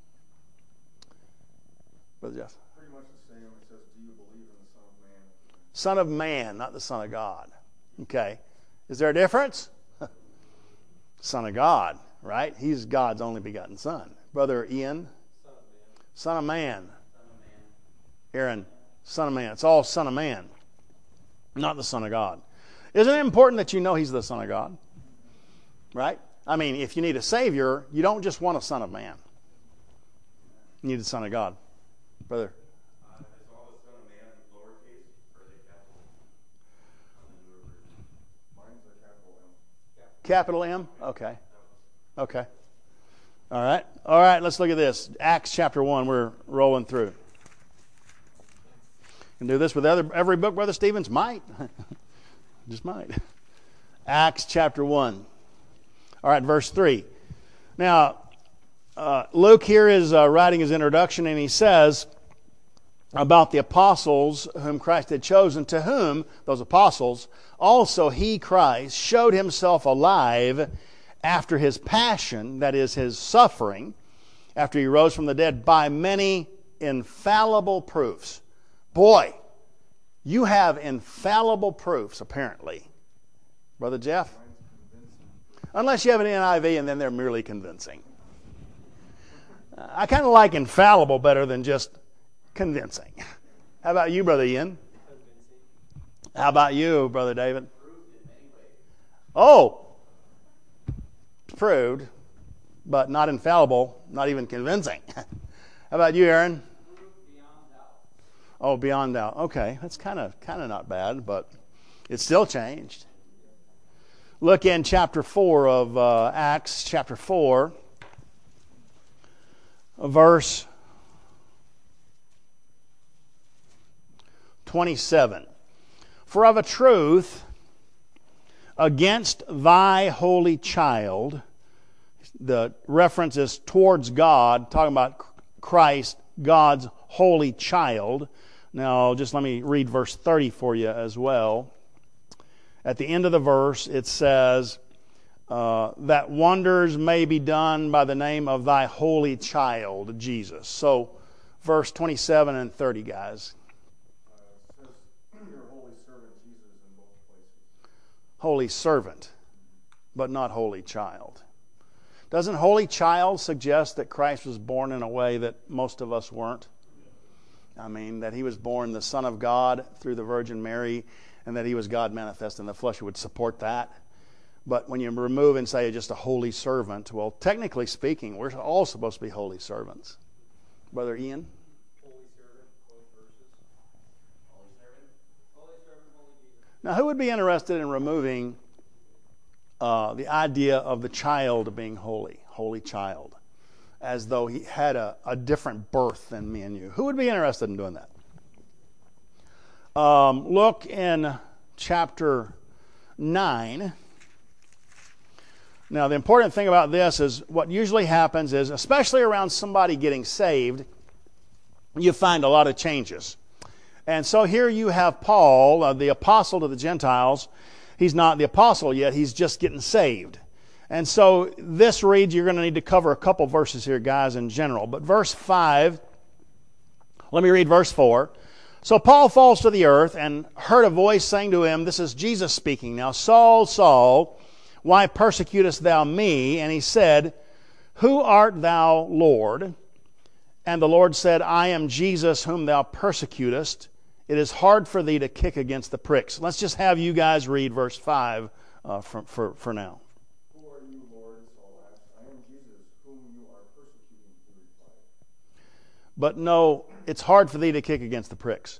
Brother Jeff. Pretty much the same. It says, do you believe in the Son of Man? Son of man, not the Son of God. Okay. Is there a difference? Son of God, right? He's God's only begotten Son. Brother Ian? Son of man. Son of man. Son of man. Aaron, Son of man. It's all Son of man, not the Son of God. Isn't it important that you know he's the Son of God? Right? I mean, if you need a Savior, you don't just want a Son of man. You need the Son of God. Brother? Uh, is all the Son of Man lowercase or are they capital? On the newer version. Mine's a capital M. Capital M? Okay. Okay. All right. All right, let's look at this. Acts chapter one, we're rolling through. Can do this with other, every book, Brother Stevens? Might. Just might. Acts chapter one. All right, verse three. Now, uh, Luke here is uh, writing his introduction, and he says about the apostles whom Christ had chosen, to whom, those apostles, also he, Christ, showed himself alive after his passion, that is, his suffering, after he rose from the dead, by many infallible proofs. Boy, you have infallible proofs, apparently. Brother Jeff? Unless you have an N I V and then they're merely convincing. I kind of like infallible better than just convincing. How about you, Brother Ian? How about you, Brother David? Oh, proved, but not infallible, not even convincing. How about you, Aaron? Oh, beyond doubt. Okay, that's kind of kind of not bad, but it's still changed. Look in chapter four of uh, Acts, chapter four, verse twenty-seven. For of a truth, against thy holy child, the reference is towards God, talking about Christ, God's holy child. Now, just let me read verse thirty for you as well. At the end of the verse, it says, uh, that wonders may be done by the name of thy holy child, Jesus. So, verse twenty-seven and thirty, guys. Uh, it says, your holy servant Jesus in both places. Holy servant, but not holy child. Doesn't holy child suggest that Christ was born in a way that most of us weren't? I mean, that he was born the Son of God through the Virgin Mary, and that he was God manifest in the flesh would support that. But when you remove and say just a holy servant, well, technically speaking, we're all supposed to be holy servants. Brother Ian? Holy servant, both verses. Holy servant. Holy servant, holy Jesus. Now, who would be interested in removing uh, the idea of the child being holy, holy child, as though he had a, a different birth than me and you? Who would be interested in doing that? Um, look in chapter nine. Now, the important thing about this is what usually happens is, especially around somebody getting saved, you find a lot of changes. And so here you have Paul, uh, the apostle to the Gentiles. he's not the apostle yet. He's just getting saved. And so this reads, you're going to need to cover a couple verses here, guys, in general. But verse five, let me read verse four. So Paul falls to the earth and heard a voice saying to him, this is Jesus speaking now, Saul, Saul, why persecutest thou me? And he said, who art thou, Lord? And the Lord said, I am Jesus whom thou persecutest. It is hard for thee to kick against the pricks. Let's just have you guys read verse five uh, for, for, for now. Who are you, Lord? Saul asked. I am Jesus whom you are persecuting, he replied. But no, it's hard for thee to kick against the pricks.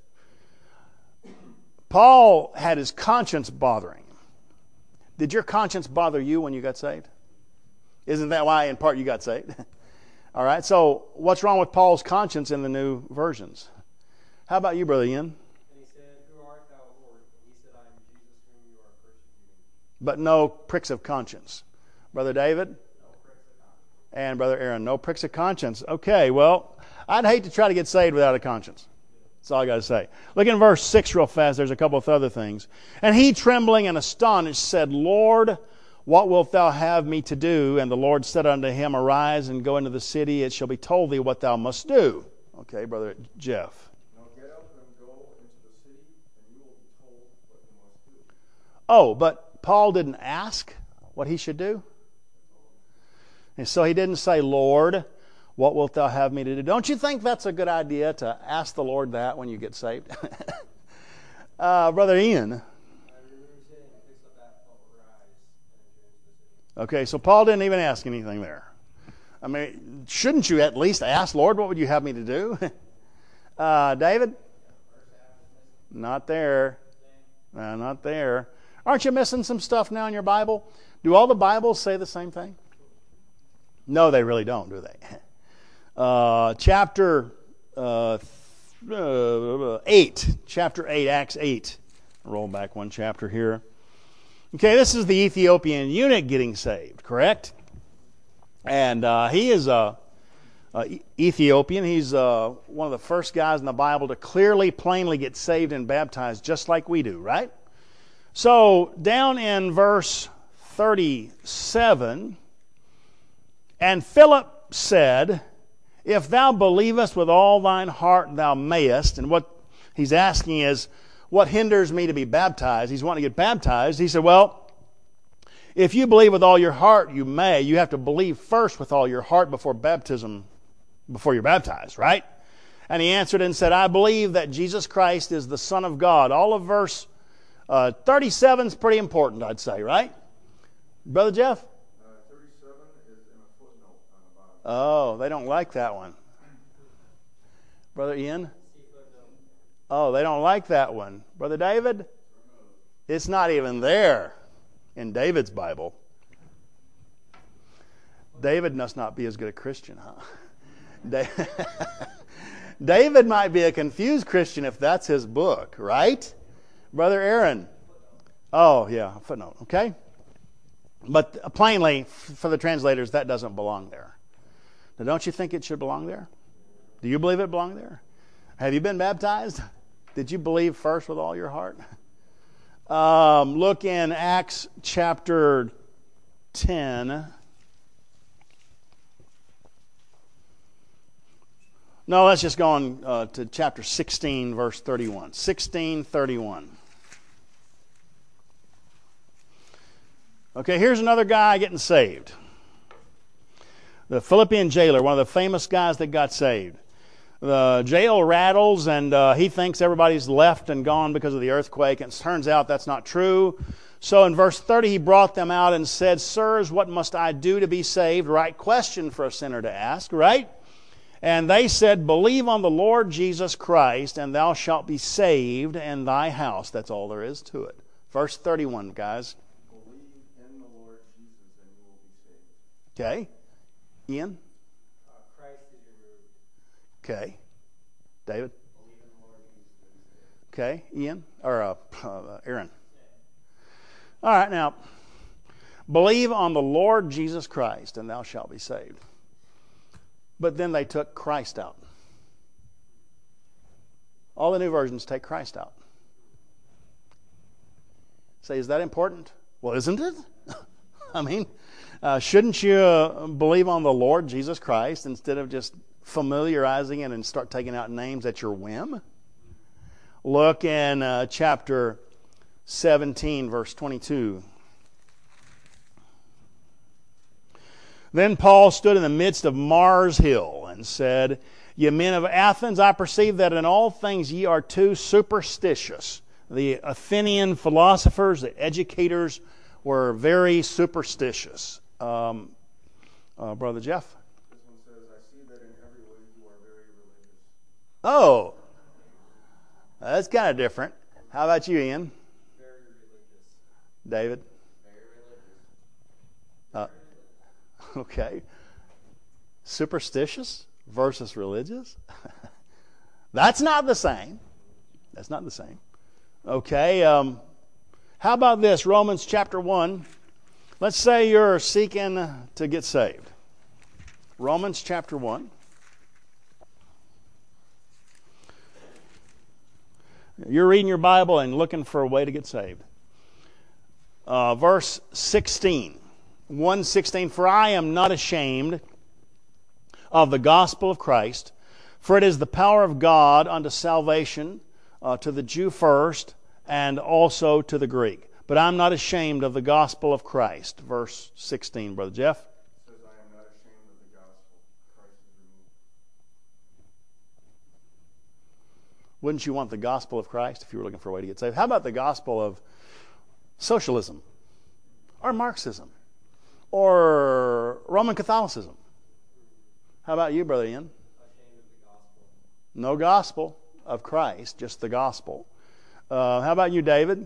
Paul had his conscience bothering him. Did your conscience bother you when you got saved? Isn't that why, in part, you got saved? All right, so what's wrong with Paul's conscience in the new versions? How about you, Brother Ian? And he said, who art thou, Lord? And he said, I am Jesus whom you are persecuting. But no pricks of conscience. Brother David? No pricks of conscience. And Brother Aaron, no pricks of conscience. Okay, well, I'd hate to try to get saved without a conscience. That's all I got to say. Look in verse six real fast. There's a couple of other things. And he, trembling and astonished, said, Lord, what wilt thou have me to do? And the Lord said unto him, arise and go into the city. It shall be told thee what thou must do. Okay, Brother Jeff. Now get up and go into the city, and you will be told what you must do. Oh, but Paul didn't ask what he should do? And so he didn't say, Lord, what wilt thou have me to do? Don't you think that's a good idea to ask the Lord that when you get saved? uh, Brother Ian. Okay, so Paul didn't even ask anything there. I mean, shouldn't you at least ask, Lord, what would you have me to do? uh, David? Not there. Uh, not there. Aren't you missing some stuff now in your Bible? Do all the Bibles say the same thing? No, they really don't, do they? Uh, chapter uh, uh, eight. Chapter eight, Acts eight. Roll back one chapter here. Okay, this is the Ethiopian eunuch getting saved, correct? And uh, he is a, a Ethiopian. He's uh, one of the first guys in the Bible to clearly, plainly get saved and baptized, just like we do, right? So down in verse thirty-seven, and Philip said, if thou believest with all thine heart, thou mayest. And what he's asking is, what hinders me to be baptized? He's wanting to get baptized. He said, well, if you believe with all your heart, you may. You have to believe first with all your heart before baptism, before you're baptized, right? And he answered and said, I believe that Jesus Christ is the Son of God. All of verse uh, thirty-seven is pretty important, I'd say, right? Brother Jeff? Uh, thirty-seven is in a footnote on the bottom. Oh, they don't like that one. Brother Ian? Oh, they don't like that one. Brother David? It's not even there in David's Bible. David must not be as good a Christian, huh? David might be a confused Christian if that's his book, right? Brother Aaron? Oh, yeah, footnote, okay? But plainly, for the translators, that doesn't belong there. Now, don't you think it should belong there? Do you believe it belonged there? Have you been baptized? Did you believe first with all your heart? Um, look in Acts chapter ten. No, let's just go on uh, to chapter sixteen, verse thirty-one. sixteen thirty-one. Okay, here's another guy getting saved. The Philippian jailer, one of the famous guys that got saved. The jail rattles, and uh, he thinks everybody's left and gone because of the earthquake, and it turns out that's not true. So in verse thirty, he brought them out and said, Sirs, what must I do to be saved? Right question for a sinner to ask, right? And they said, Believe on the Lord Jesus Christ, and thou shalt be saved and thy house. That's all there is to it. Verse thirty-one, guys. Believe in the Lord Jesus, and you will be saved. Okay. Ian? Uh, Christ is removed. Okay. David? Believe in the Lord Jesus. Okay. Ian? Or uh, uh, Aaron? All right, now, believe on the Lord Jesus Christ, and thou shalt be saved. But then they took Christ out. All the new versions take Christ out. Say, is that important? Well, isn't it? I mean, uh, shouldn't you uh, believe on the Lord Jesus Christ instead of just familiarizing it and start taking out names at your whim? Look in uh, chapter seventeen, verse twenty-two. Then Paul stood in the midst of Mars Hill and said, Ye men of Athens, I perceive that in all things ye are too superstitious. The Athenian philosophers, the educators, were very superstitious. Um, uh, Brother Jeff? This one says, I see that in every way you are very religious. Oh, that's kind of different. How about you, Ian? Very religious. David? Very religious. Uh, okay. Superstitious versus religious? That's not the same. That's not the same. Okay. Um, how about this? Romans chapter one. Let's say you're seeking to get saved. Romans chapter one. You're reading your Bible and looking for a way to get saved. Uh, verse sixteen. one sixteen. For I am not ashamed of the gospel of Christ, for it is the power of God unto salvation uh, to the Jew first, and also to the Greek. But I'm not ashamed of the gospel of Christ. Verse sixteen, Brother Jeff. It says, I am not ashamed of the gospel. Christ is removed. Wouldn't you want the gospel of Christ if you were looking for a way to get saved? How about the gospel of socialism, or Marxism, or Roman Catholicism? How about you, Brother Ian? Ashamed of the gospel. No gospel of Christ, just the gospel. Uh, how about you, David?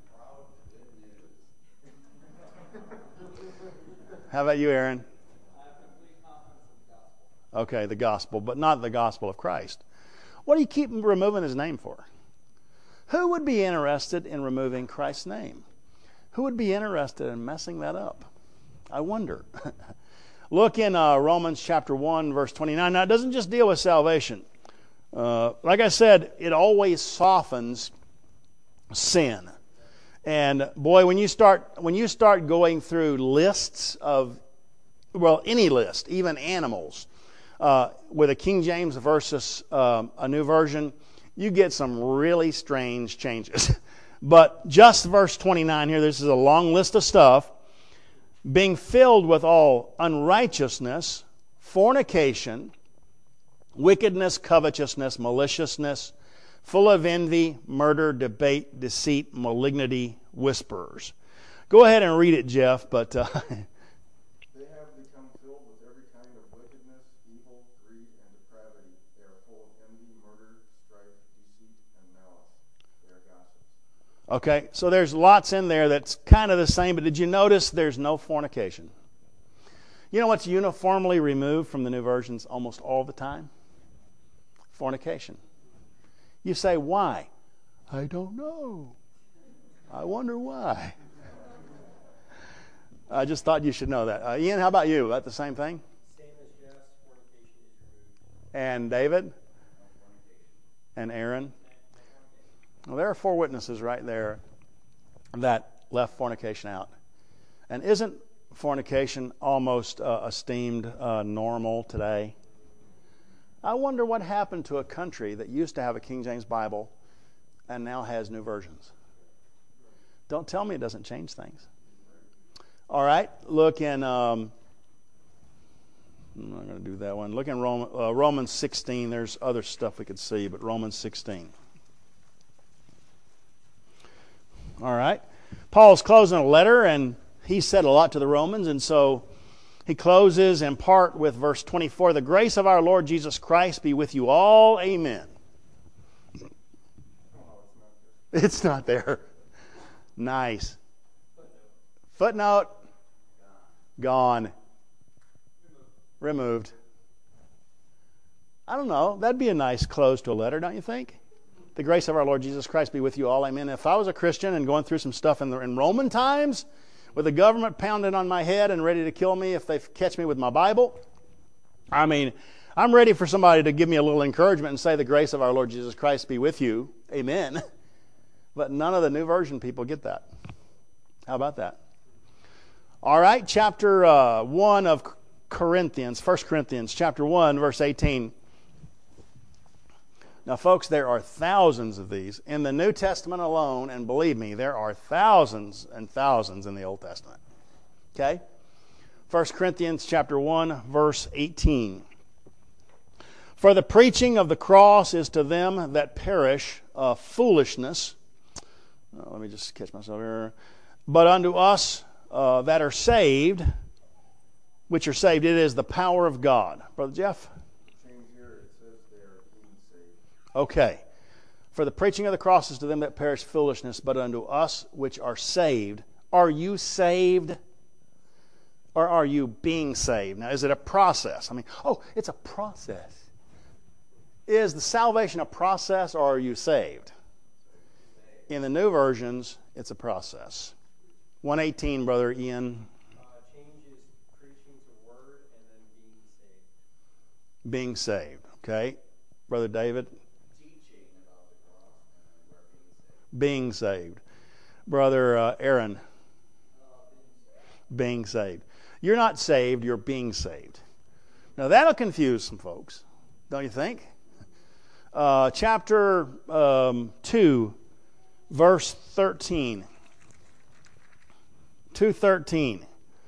How about you, Aaron? I have complete confidence in the gospel. Okay, the gospel, but not the gospel of Christ. What do you keep removing his name for? Who would be interested in removing Christ's name? Who would be interested in messing that up? I wonder. Look in uh, Romans chapter one, verse twenty-nine. Now, it doesn't just deal with salvation. Uh, like I said, it always softens sin. And boy, when you start when you start going through lists of, well, any list, even animals, uh, with a King James versus um, a new version, you get some really strange changes. But just verse twenty-nine here, this is a long list of stuff. Being filled with all unrighteousness, fornication, wickedness, covetousness, maliciousness, full of envy, murder, debate, deceit, malignity, whisperers. Go ahead and read it, Jeff, but... Uh, They have become filled with every kind of wickedness, evil, greed, and depravity. They are full of envy, murder, strife, deceit, and malice. They are gossips. okay, so there's lots in there that's kind of the same, but did you notice there's no fornication? You know what's uniformly removed from the new versions almost all the time? Fornication. You say, why? I don't know. I wonder why. I just thought you should know that. Uh, Ian, how about you? About the same thing? Same as yes, fornication is removed. And David? And Aaron? Well, there are four witnesses right there that left fornication out. And isn't fornication almost uh, esteemed uh, normal today? I wonder what happened to a country that used to have a King James Bible and now has new versions. Don't tell me it doesn't change things. All right, look in, um, I'm not going to do that one. Look in Roman, uh, Romans sixteen. There's other stuff we could see, but Romans sixteen. All right. Paul's closing a letter, and he said a lot to the Romans, and so he closes in part with verse twenty-four. The grace of our Lord Jesus Christ be with you all. Amen. It's not there. Nice. Footnote. Gone. Removed. I don't know. That'd be a nice close to a letter, don't you think? The grace of our Lord Jesus Christ be with you all. Amen. If I was a Christian and going through some stuff in, the, in Roman times, with the government pounding on my head and ready to kill me if they catch me with my Bible, I mean, I'm ready for somebody to give me a little encouragement and say, the grace of our Lord Jesus Christ be with you. Amen. But none of the New Version people get that. How about that? All right, chapter uh, one of Corinthians, First Corinthians, chapter one, verse eighteen. Now, folks, there are thousands of these in the New Testament alone, and believe me, there are thousands and thousands in the Old Testament. Okay? First Corinthians chapter one, verse eighteen. For the preaching of the cross is to them that perish uh, foolishness. Uh, let me just catch myself here. But unto us uh, that are saved, which are saved, it is the power of God. Brother Jeff? Change here, it says they are being saved. Okay. For the preaching of the cross is to them that perish foolishness, but unto us which are saved. Are you saved? Or are you being saved? Now, is it a process? I mean, oh, it's a process. Is the salvation a process, or are you saved? In the new versions, it's a process. one eighteen, Brother Ian. Uh, changes preaching to word and then being saved. Being saved, okay. Brother David. Teaching about the cross and we're being saved. Being saved. Brother uh, Aaron. Uh, Being being saved. saved. You're not saved, you're being saved. Now that'll confuse some folks, don't you think? Uh, chapter um, two, verse thirteen. two thirteen.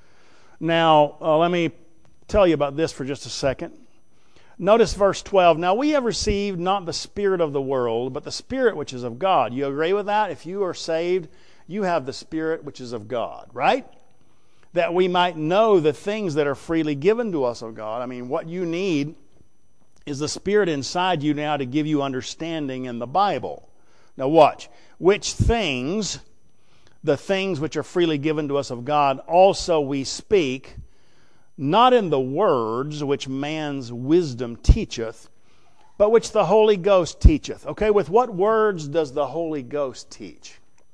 Now, uh, let me tell you about this for just a second. Notice verse twelve. Now we have received not the spirit of the world, but the Spirit which is of God. You agree with that? If you are saved, you have the Spirit which is of God, right? That we might know the things that are freely given to us of God. I mean, what you need is the Spirit inside you now to give you understanding in the Bible. Now watch. Which things, the things which are freely given to us of God, also we speak, not in the words which man's wisdom teacheth, but which the Holy Ghost teacheth. Okay, with what words does the Holy Ghost teach?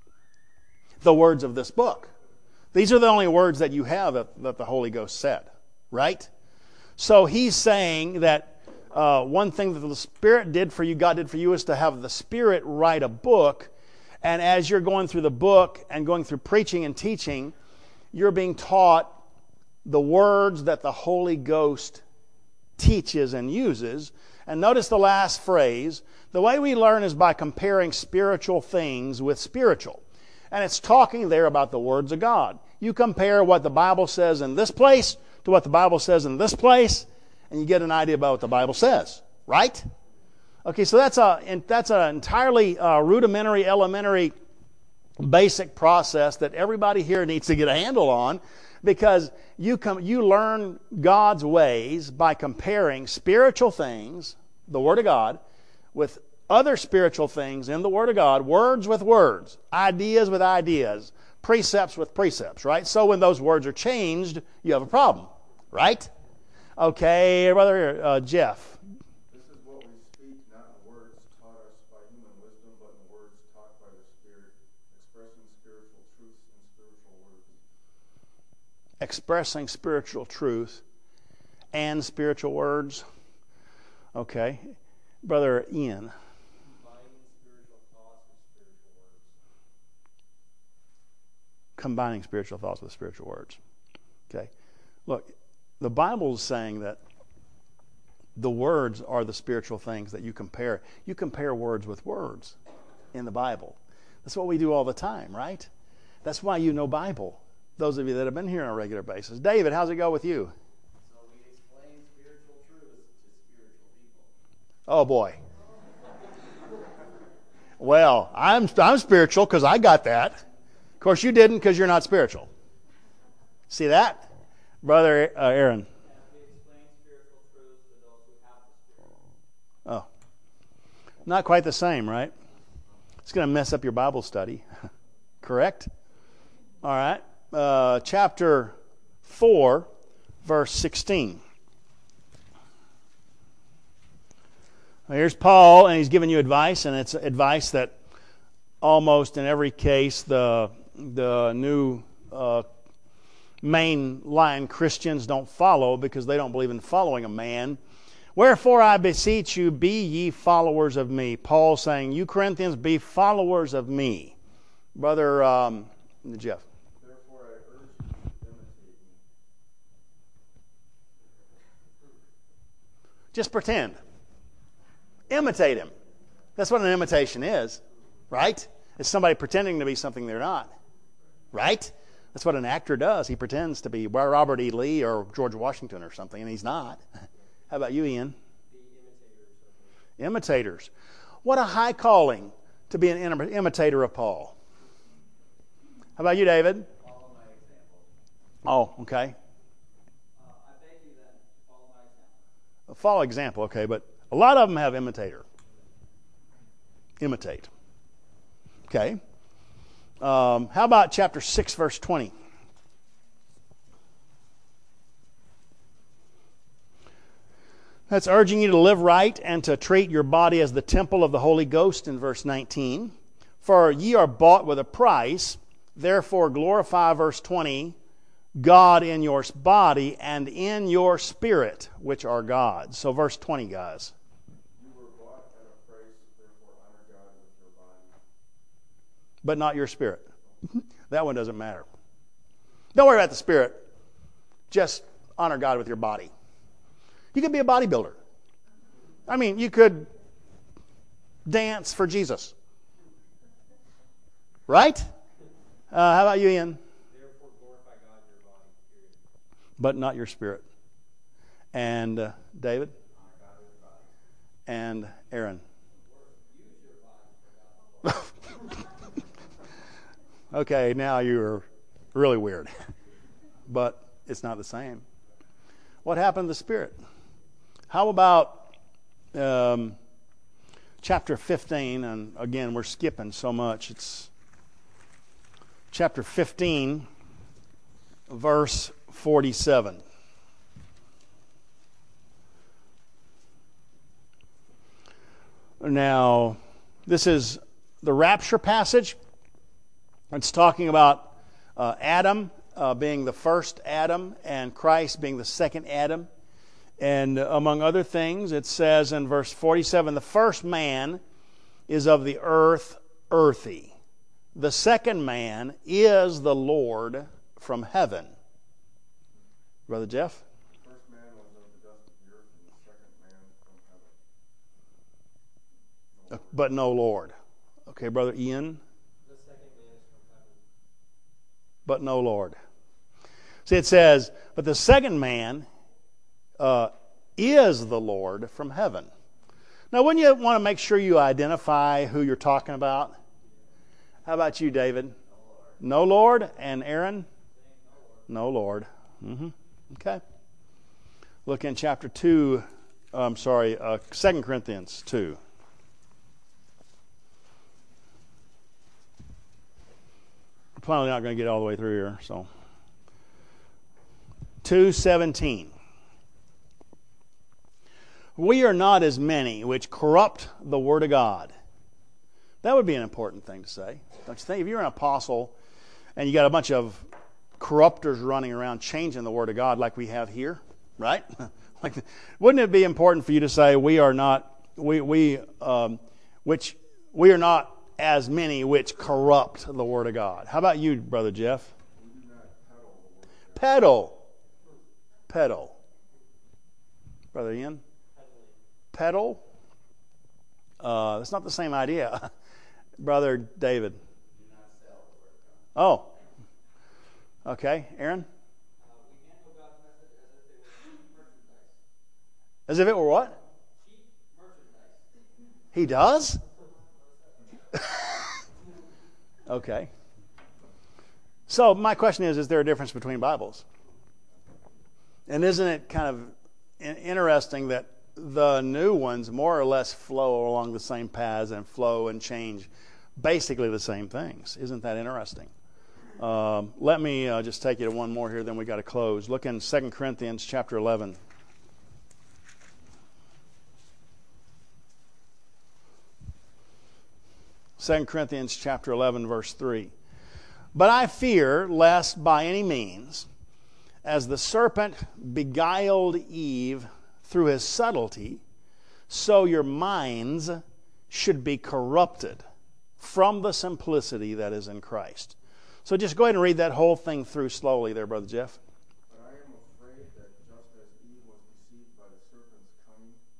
The words of this book. These are the only words that you have that, that the Holy Ghost said, right? So he's saying that uh, one thing that the Spirit did for you, God did for you, is to have the Spirit write a book. And as you're going through the book and going through preaching and teaching, you're being taught the words that the Holy Ghost teaches and uses. And notice the last phrase. The way we learn is by comparing spiritual things with spiritual. And it's talking there about the words of God. You compare what the Bible says in this place to what the Bible says in this place, and you get an idea about what the Bible says, right? Okay, so that's a that's an entirely uh, rudimentary, elementary, basic process that everybody here needs to get a handle on, because you come you learn God's ways by comparing spiritual things, the Word of God, with other spiritual things in the Word of God, words with words, ideas with ideas, precepts with precepts, right? So when those words are changed, you have a problem, right? Okay, Brother uh, Jeff. This is what we speak, not in words taught us by human wisdom, but in words taught by the Spirit, expressing spiritual truths in spiritual words. Expressing spiritual truth and spiritual words. Okay. Brother Ian. Combining spiritual thoughts with spiritual words. Combining spiritual thoughts with spiritual words. Okay. Look, the Bible is saying that the words are the spiritual things that you compare. You compare words with words in the Bible. That's what we do all the time, right? That's why you know Bible. Those of you that have been here on a regular basis. David, how's it go with you? So we explain spiritual truths to spiritual people. Oh boy. Well, I'm I'm spiritual because I got that. Of course, you didn't because you're not spiritual. See that? Brother uh, Aaron. And we explain spiritual truths to those who have the Oh. Spirit. Not quite the same, right? It's going to mess up your Bible study. Correct? All right. Uh, chapter four, verse sixteen. Here's Paul, and he's giving you advice, and it's advice that almost in every case the the new uh, mainline Christians don't follow because they don't believe in following a man. Wherefore I beseech you, be ye followers of me. Paul saying, you Corinthians, be followers of me. Brother um, Jeff. Just pretend. Imitate him. That's what an imitation is, right? It's somebody pretending to be something they're not, right? That's what an actor does. He pretends to be Robert E. Lee or George Washington or something, and he's not. How about you, Ian? The imitators. Imitators. What a high calling to be an im- imitator of Paul. How about you, David? Follow my example. Oh, okay. Uh, I beg you then to follow my example. A follow example, okay, but a lot of them have imitator. Imitate. Okay. Um, how about chapter six, verse twenty? That's urging you to live right and to treat your body as the temple of the Holy Ghost in verse nineteen. For ye are bought with a price, therefore glorify, verse twenty, God in your body and in your spirit, which are God's. So verse twenty, guys. You were bought at a price, therefore honor God with your body. But not your spirit. That one doesn't matter. Don't worry about the spirit. Just honor God with your body. You could be a bodybuilder. I mean, you could dance for Jesus. Right? Uh, how about you, Ian? Therefore glorify God in your body, period. But not your spirit. And uh, David? Honor God with your body. And Aaron? Use your body for God's glory. Okay, now you're really weird. But it's not the same. What happened to the spirit? How about um, chapter fifteen? And again, we're skipping so much. It's chapter fifteen, verse forty-seven. Now, this is the rapture passage. It's talking about uh, Adam uh, being the first Adam and Christ being the second Adam. And uh, among other things, it says in verse forty-seven, the first man is of the earth, earthy. The second man is the Lord from heaven. Brother Jeff? The first man was of the dust of the earth, and the second man from heaven. Uh, but no Lord. Okay, Brother Ian? The second man is from heaven. But no Lord. See, it says, but the second man uh, is the Lord from heaven. Now, wouldn't you want to make sure you identify who you're talking about? How about you, David? No Lord. No Lord. And Aaron? No Lord. Mm-hmm. Okay. Look in chapter two. I'm sorry, uh, Second Corinthians two. We're probably not going to get all the way through here, so two seventeen. We are not as many which corrupt the word of God. That would be an important thing to say, don't you think? If you're an apostle and you got a bunch of corruptors running around changing the word of God like we have here, right? Like, wouldn't it be important for you to say we are not we we um, which we are not as many which corrupt the word of God? How about you, Brother Jeff? We do not peddle the word of God. Peddle, peddle, Brother Ian. Peddle. Uh, that's not the same idea, Brother David. Do not sell the word of God. Oh, okay, Aaron. Uh, we handle God's message as if it were cheap merchandise. As if it were what? Cheap merchandise. He does? Okay. So my question is, is there a difference between Bibles? And isn't it kind of in- interesting that the new ones more or less flow along the same paths and flow and change basically the same things? Isn't that interesting? Um, let me uh, just take you to one more here, then we got to close. Look in Second Corinthians chapter eleven. Second Corinthians chapter eleven, verse three. But I fear lest by any means, as the serpent beguiled Eve through his subtlety, so your minds should be corrupted from the simplicity that is in Christ. So just go ahead and read that whole thing through slowly there, Brother Jeff. But I am afraid that just as Eve was deceived by the serpent's cunning,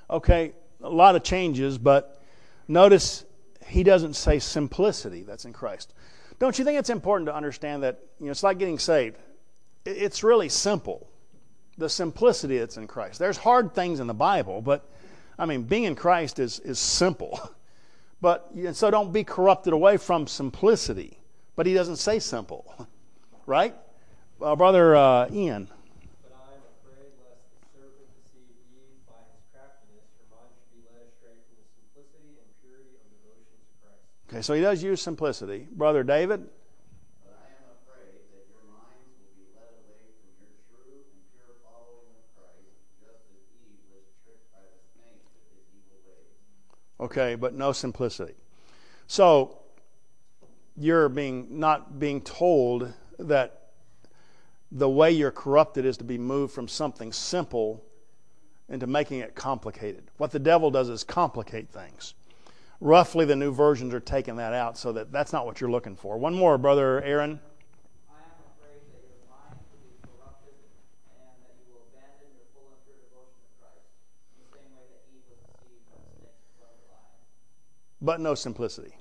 Okay, a lot of changes, but notice he doesn't say simplicity that's in Christ. Don't you think it's important to understand that, you know, it's like getting saved. It's really simple. The simplicity that's in Christ. There's hard things in the Bible, but, I mean, being in Christ is, is simple. But, and so don't be corrupted away from simplicity. But he doesn't say simple. Right? Uh, Brother uh, Ian. But I am afraid lest the serpent deceive Eve by his craftiness, your mind should be led astray from the simplicity and purity of devotion to Christ. Okay, so he does use simplicity. Brother David. But I am afraid that your minds will be led away from your true and pure following of Christ, just as Eve was tricked by the snake with his evil ways. Okay, but no simplicity. So you're being not being told that the way you're corrupted is to be moved from something simple into making it complicated. What the devil does is complicate things. Roughly, the new versions are taking that out, so that that's not what you're looking for. One more, Brother Aaron. I am afraid that your mind will be corrupted and that you will abandon your full and pure devotion to Christ, in the same way that Eve was deceived by the snake and clever lie. But no simplicity.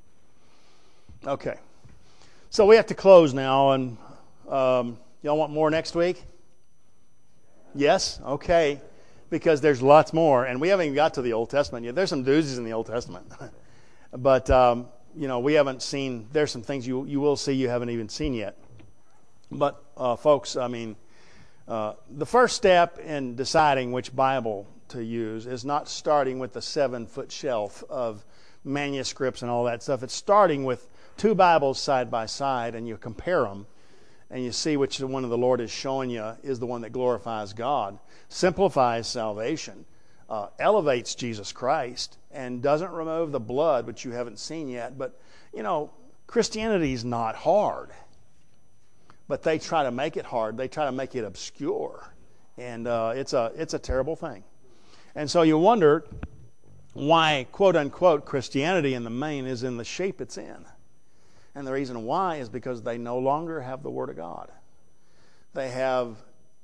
Okay. So we have to close now, and um, y'all want more next week? Yes? Okay. Because there's lots more, and we haven't even got to the Old Testament yet. There's some doozies in the Old Testament. But, um, you know, we haven't seen, there's some things you you will see you haven't even seen yet. But, uh, folks, I mean, uh, the first step in deciding which Bible to use is not starting with the seven-foot shelf of manuscripts and all that stuff. It's starting with two Bibles side by side, and you compare them, and you see which one of the Lord is showing you is the one that glorifies God, simplifies salvation, uh, elevates Jesus Christ, and doesn't remove the blood, which you haven't seen yet. But, you know, Christianity is not hard. But they try to make it hard. They try to make it obscure. And uh, it's a it's a terrible thing. And so you wonder why, quote-unquote, Christianity in the main is in the shape it's in. And the reason why is because they no longer have the Word of God. They have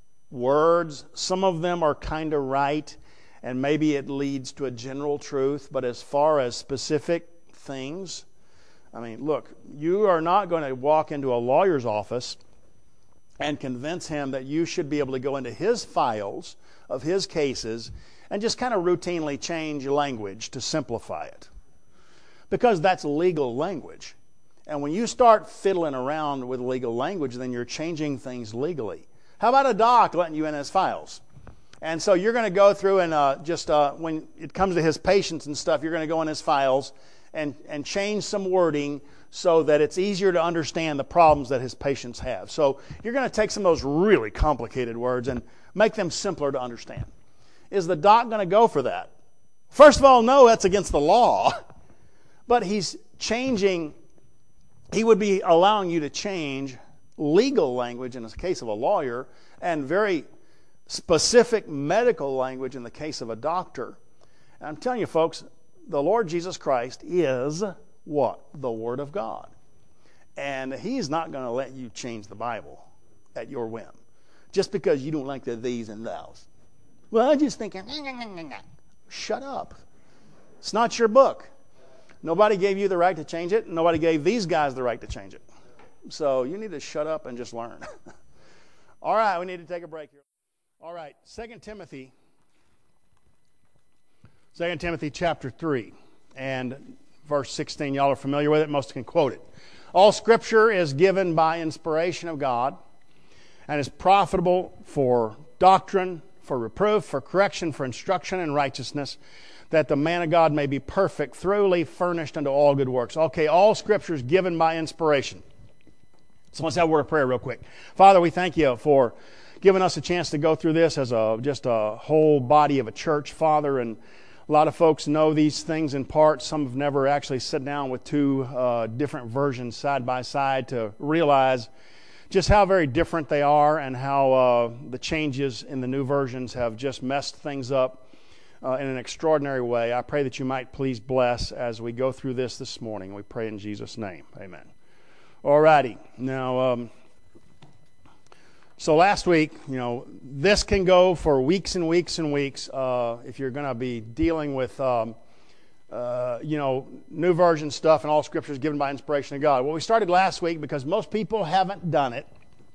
words. Some of them are kind of right, and maybe it leads to a general truth. But as far as specific things, I mean, look, you are not going to walk into a lawyer's office and convince him that you should be able to go into his files of his cases and just kind of routinely change language to simplify it. Because that's legal language. And when you start fiddling around with legal language, then you're changing things legally. How about a doc letting you in his files? And so you're going to go through and uh, just uh, when it comes to his patients and stuff, you're going to go in his files and, and change some wording so that it's easier to understand the problems that his patients have. So you're going to take some of those really complicated words and make them simpler to understand. Is the doc going to go for that? First of all, no, that's against the law. But he's changing, he would be allowing you to change legal language in the case of a lawyer and very specific medical language in the case of a doctor. And I'm telling you, folks, the Lord Jesus Christ is what? The Word of God. And He's not going to let you change the Bible at your whim just because you don't like the these and thous. Well, I'm just thinking, shut up. It's not your book. Nobody gave you the right to change it. Nobody gave these guys the right to change it. So you need to shut up and just learn. All right, we need to take a break here. All right, Second Timothy. Second Timothy chapter three and verse sixteen. Y'all are familiar with it. Most can quote it. All Scripture is given by inspiration of God and is profitable for doctrine, for reproof, for correction, for instruction in righteousness, that the man of God may be perfect, thoroughly furnished unto all good works. Okay, all Scripture is given by inspiration. So let's have a word of prayer real quick. Father, we thank you for giving us a chance to go through this as a just a whole body of a church, Father. And a lot of folks know these things in part. Some have never actually sat down with two uh, different versions side by side to realize just how very different they are and how uh, the changes in the new versions have just messed things up uh, in an extraordinary way. I pray that you might please bless as we go through this this morning. We pray in Jesus' name. Amen. All righty. Now, um, So last week, you know, this can go for weeks and weeks and weeks uh, if you're going to be dealing with, um, uh, you know, new version stuff and all scriptures given by inspiration of God. Well, we started last week because most people haven't done it,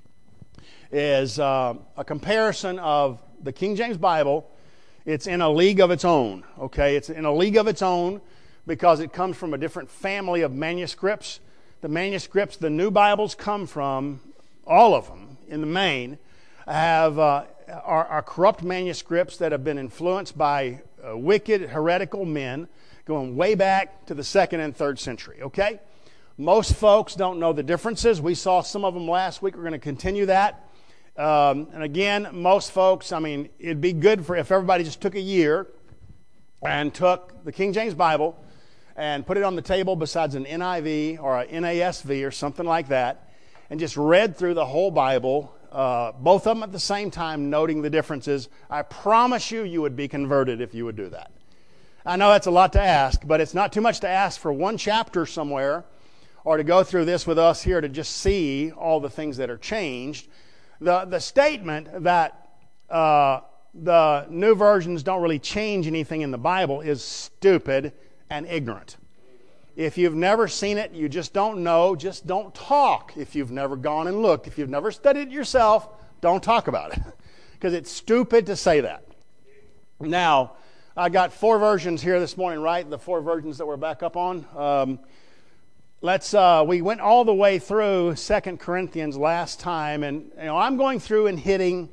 is uh, a comparison of the King James Bible. It's in a league of its own, okay? It's in a league of its own because it comes from a different family of manuscripts. The manuscripts the new Bibles come from, all of them, in the main, have uh, are, are corrupt manuscripts that have been influenced by uh, wicked, heretical men going way back to the second and third century, okay? Most folks don't know the differences. We saw some of them last week. We're going to continue that. Um, and again, most folks, I mean, it'd be good for if everybody just took a year and took the King James Bible and put it on the table besides an N I V or an N A S V or something like that, and just read through the whole Bible, uh, both of them at the same time, noting the differences. I promise you, you would be converted if you would do that. I know that's a lot to ask, but it's not too much to ask for one chapter somewhere, or to go through this with us here to just see all the things that are changed. The, the statement that uh, the new versions don't really change anything in the Bible is stupid and ignorant. If you've never seen it, you just don't know, just don't talk. If you've never gone and looked, if you've never studied it yourself, don't talk about it. Because it's stupid to say that. Now, I got four versions here this morning, right? The four versions that we're back up on. Um, let's. Uh, we went all the way through Second Corinthians last time, and you know I'm going through and hitting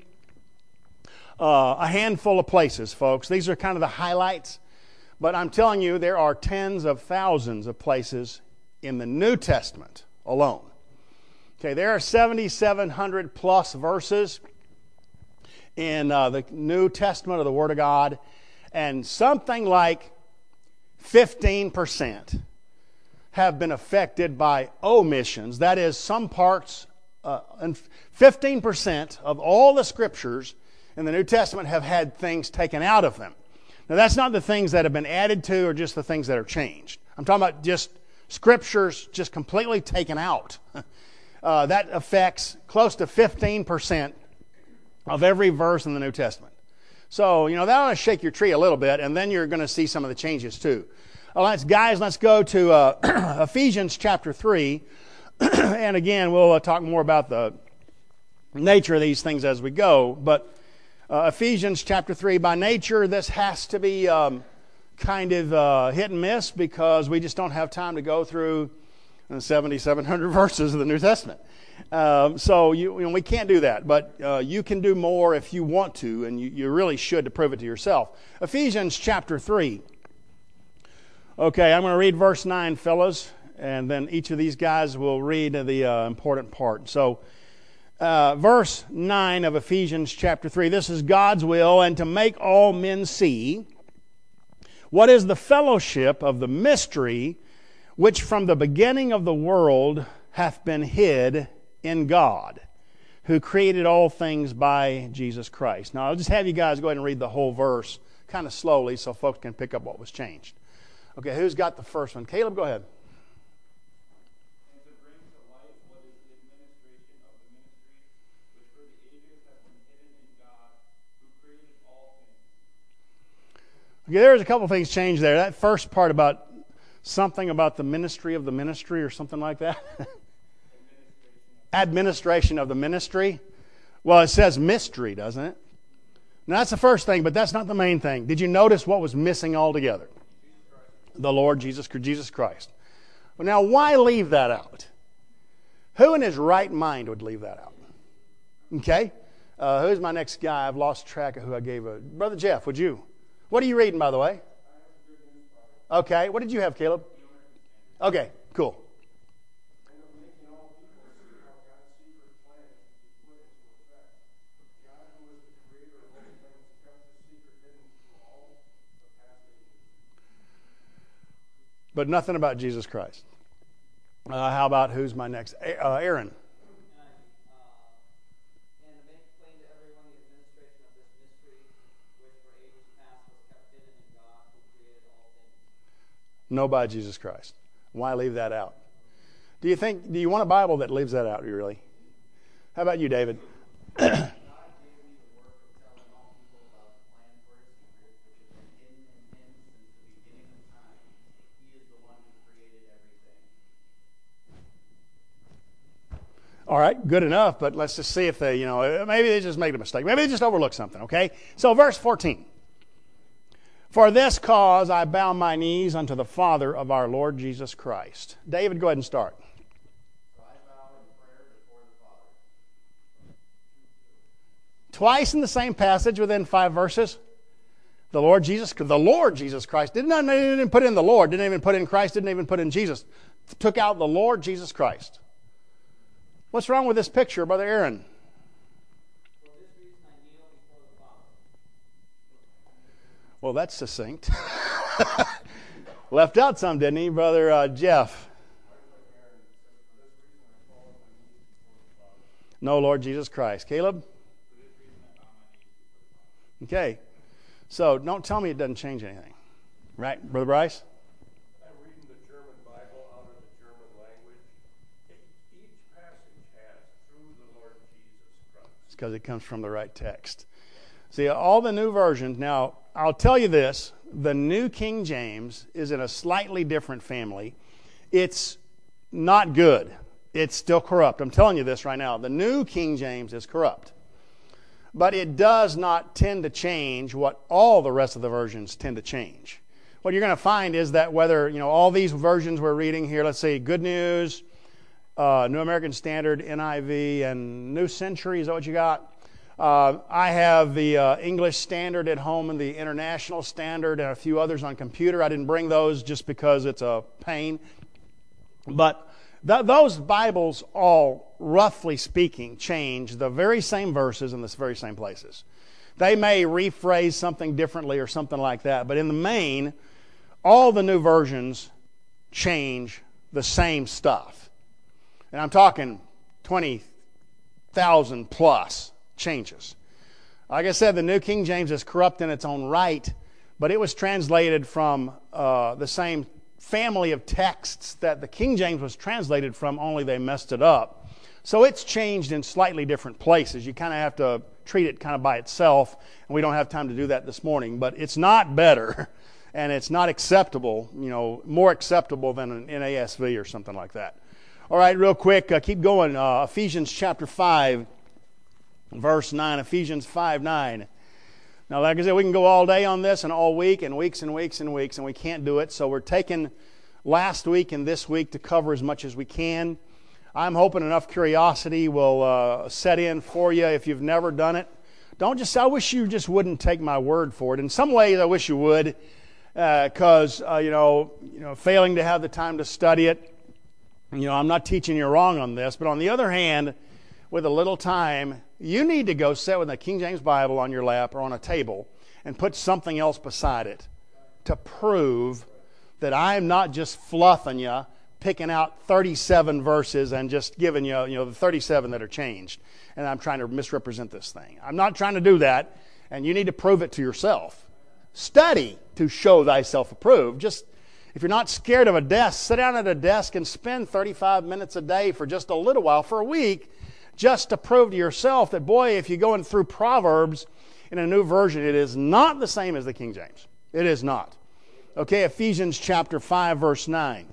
uh, a handful of places, folks. These are kind of the highlights. But I'm telling you, there are tens of thousands of places in the New Testament alone. Okay, there are seventy-seven hundred plus verses in uh, the New Testament of the Word of God, and something like fifteen percent have been affected by omissions. That is, some parts, uh, and fifteen percent of all the scriptures in the New Testament have had things taken out of them. Now, that's not the things that have been added to or just the things that are changed. I'm talking about just scriptures just completely taken out. Uh, that affects close to fifteen percent of every verse in the New Testament. So, you know, that ought to shake your tree a little bit, and then you're going to see some of the changes too. Well, let's, guys, let's go to uh, Ephesians chapter three. And again, we'll uh, talk more about the nature of these things as we go. But Uh, Ephesians chapter three, by nature, this has to be um, kind of uh, hit and miss because we just don't have time to go through seventy-seven hundred verses of the New Testament. Um, so you, you know, we can't do that, but uh, you can do more if you want to, and you, you really should to prove it to yourself. Ephesians chapter three. Okay, I'm going to read verse nine, fellas, and then each of these guys will read the uh, important part. So, Uh, verse nine of Ephesians chapter three, this is God's will, and to make all men see what is the fellowship of the mystery which from the beginning of the world hath been hid in God, who created all things by Jesus Christ. Now, I'll just have you guys go ahead and read the whole verse kind of slowly so folks can pick up what was changed. Okay, who's got the first one? Caleb, go ahead. Okay, there's a couple things changed there. That first part about something about the ministry of the ministry or something like that. Administration of the ministry. Well, it says mystery, doesn't it? Now, that's the first thing, but that's not the main thing. Did you notice what was missing altogether? The Lord Jesus, Jesus Christ. Well, now, why leave that out? Who in his right mind would leave that out? Okay? Uh, who's my next guy? I've lost track of who I gave a... Brother Jeff, would you? What are you reading, by the way? Okay. What did you have, Caleb? Okay, cool. But nothing about Jesus Christ. Uh, how about who's my next? Uh, Aaron. No, by Jesus Christ. Why leave that out? Do you think? Do you want a Bible that leaves that out? Really? How about you, David? God gave me the work of telling all people about the plan for his secret, which has been hidden in him since the beginning of time. He is the one who created everything. All right, good enough, but let's just see if they, you know, maybe they just made a mistake. Maybe they just overlooked something, okay? So verse fourteen. For this cause I bow my knees unto the Father of our Lord Jesus Christ. David, go ahead and start. So I bow in prayer before the Father. Twice in the same passage within five verses. The Lord Jesus, the Lord Jesus Christ. Didn't, didn't even put in the Lord. Didn't even put in Christ. Didn't even put in Jesus. Took out the Lord Jesus Christ. What's wrong with this picture, Brother Aaron? For this reason I kneel before the Father. Well, that's succinct. Left out some, didn't he, Brother uh, Jeff? No, Lord Jesus Christ. Caleb? Okay. So don't tell me it doesn't change anything. Right, Brother Bryce? I'm reading the German Bible out of the German language. Each passage has through the Lord Jesus Christ. It's because it comes from the right text. See, all the new versions, now, I'll tell you this, the New King James is in a slightly different family. It's not good. It's still corrupt. I'm telling you this right now. The New King James is corrupt. But it does not tend to change what all the rest of the versions tend to change. What you're going to find is that whether, you know, all these versions we're reading here, let's say Good News, uh, New American Standard, N I V, and New Century, is that what you got? Uh, I have the uh, English Standard at home and the International Standard and a few others on computer. I didn't bring those just because it's a pain. But th- those Bibles all, roughly speaking, change the very same verses in the very same places. They may rephrase something differently or something like that, but in the main, all the new versions change the same stuff. And I'm talking twenty thousand plus changes. Like I said, the New King James is corrupt in its own right, but it was translated from uh, the same family of texts that the King James was translated from, only they messed it up. So it's changed in slightly different places. You kind of have to treat it kind of by itself, and we don't have time to do that this morning, but it's not better, and it's not acceptable, you know, more acceptable than an N A S V or something like that. All right, real quick, uh, keep going. Uh, Ephesians chapter five, verse nine, Ephesians five nine. Now, like I said, we can go all day on this and all week and weeks and weeks and weeks, and we can't do it. So we're taking last week and this week to cover as much as we can. I'm hoping enough curiosity will uh, set in for you if you've never done it. Don't just, I wish you just wouldn't take my word for it. In some ways, I wish you would, because, uh, uh, you know, you know, failing to have the time to study it, you know, I'm not teaching you wrong on this, but on the other hand, with a little time, you need to go sit with a King James Bible on your lap or on a table and put something else beside it to prove that I'm not just fluffing you, picking out thirty-seven verses and just giving you, you know, the thirty-seven that are changed, and I'm trying to misrepresent this thing. I'm not trying to do that, and you need to prove it to yourself. Study to show thyself approved. Just, if you're not scared of a desk, sit down at a desk and spend thirty-five minutes a day for just a little while, for a week, just to prove to yourself that, boy, if you're going through Proverbs in a new version, it is not the same as the King James. It is not. Okay, Ephesians chapter five, verse nine.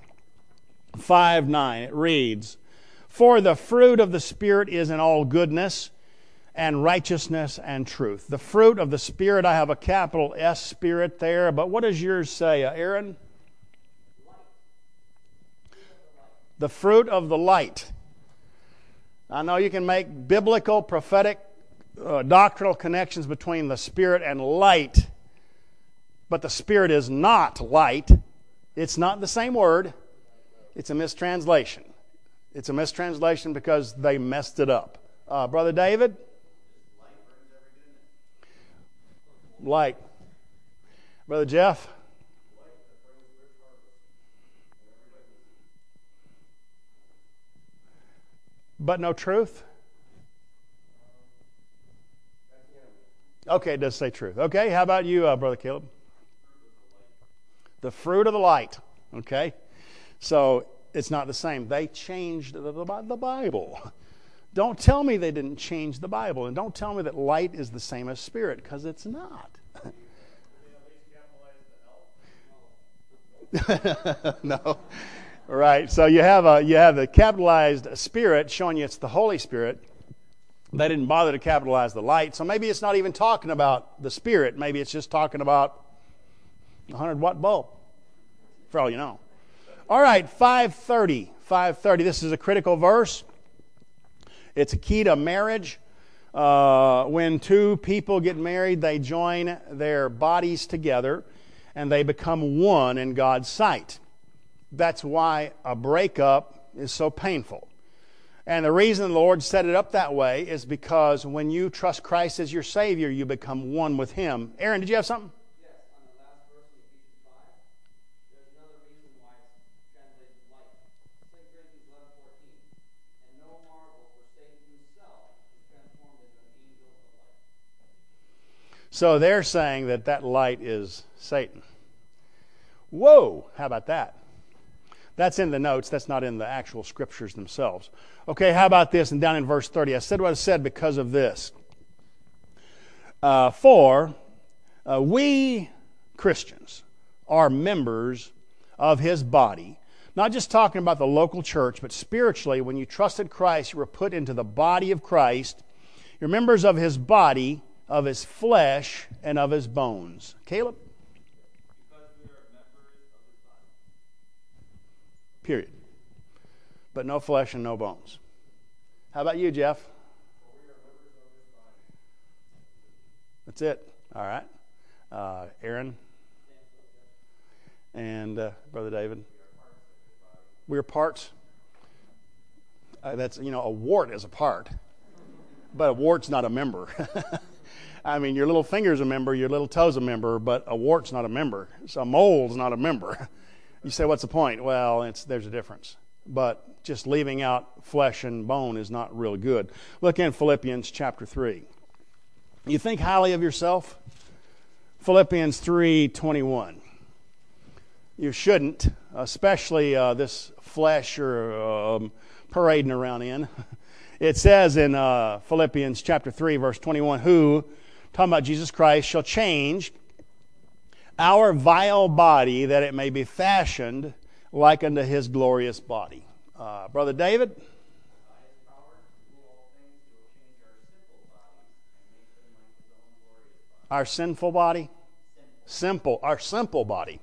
five nine, it reads, For the fruit of the Spirit is in all goodness and righteousness and truth. The fruit of the Spirit, I have a capital S Spirit there, but what does yours say, uh, Aaron? The fruit of the light. I know you can make biblical, prophetic, uh, doctrinal connections between the Spirit and light, but the Spirit is not light. It's not the same word. It's a mistranslation. It's a mistranslation because they messed it up. Uh, Brother David? Light. Brother Jeff? But no truth? Okay, it does say truth. Okay, how about you, uh, Brother Caleb? The fruit of the light. Okay? So it's not the same. They changed the, the, the Bible. Don't tell me they didn't change the Bible. And don't tell me that light is the same as spirit, because it's not. No. Right. So you have a you have the capitalized spirit showing you it's the Holy Spirit. They didn't bother to capitalize the light. So maybe it's not even talking about the spirit. Maybe it's just talking about a hundred watt bulb, for all you know. All right, five thirty. five thirty. This is a critical verse. It's a key to marriage. Uh, when two people get married, they join their bodies together and they become one in God's sight. That's why a breakup is so painful. And the reason the Lord set it up that way is because when you trust Christ as your Savior, you become one with Him. Aaron, did you have something? Yes, on the last verse of Ephesians five, there's another reason why it's translated light. Second Corinthians eleven fourteen. And no marvel, for Satan himself is transformed into an angel of light. So they're saying that that light is Satan. Whoa, how about that? That's in the notes. That's not in the actual scriptures themselves. Okay, how about this? And down in verse thirty, I said what I said because of this. Uh, for uh, we Christians are members of His body. Not just talking about the local church, but spiritually, when you trusted Christ, you were put into the body of Christ. You're members of His body, of His flesh, and of His bones. Caleb? Period. But no flesh and no bones. How about you, Jeff? That's it. All right. Uh, Aaron? And uh, Brother David? We're parts. Uh, that's, you know, a wart is a part. But a wart's not a member. I mean, your little finger's a member, your little toe's a member, but a wart's not a member. So a mole's not a member. You say, what's the point? Well, it's, there's a difference. But just leaving out flesh and bone is not real good. Look in Philippians chapter three. You think highly of yourself? Philippians three twenty-one. You shouldn't, especially uh, this flesh you're um, parading around in. It says in uh, Philippians chapter three, verse twenty-one, who, talking about Jesus Christ, shall change our vile body, that it may be fashioned like unto His glorious body. Uh, Brother David? Our sinful body? Simple. Our simple body.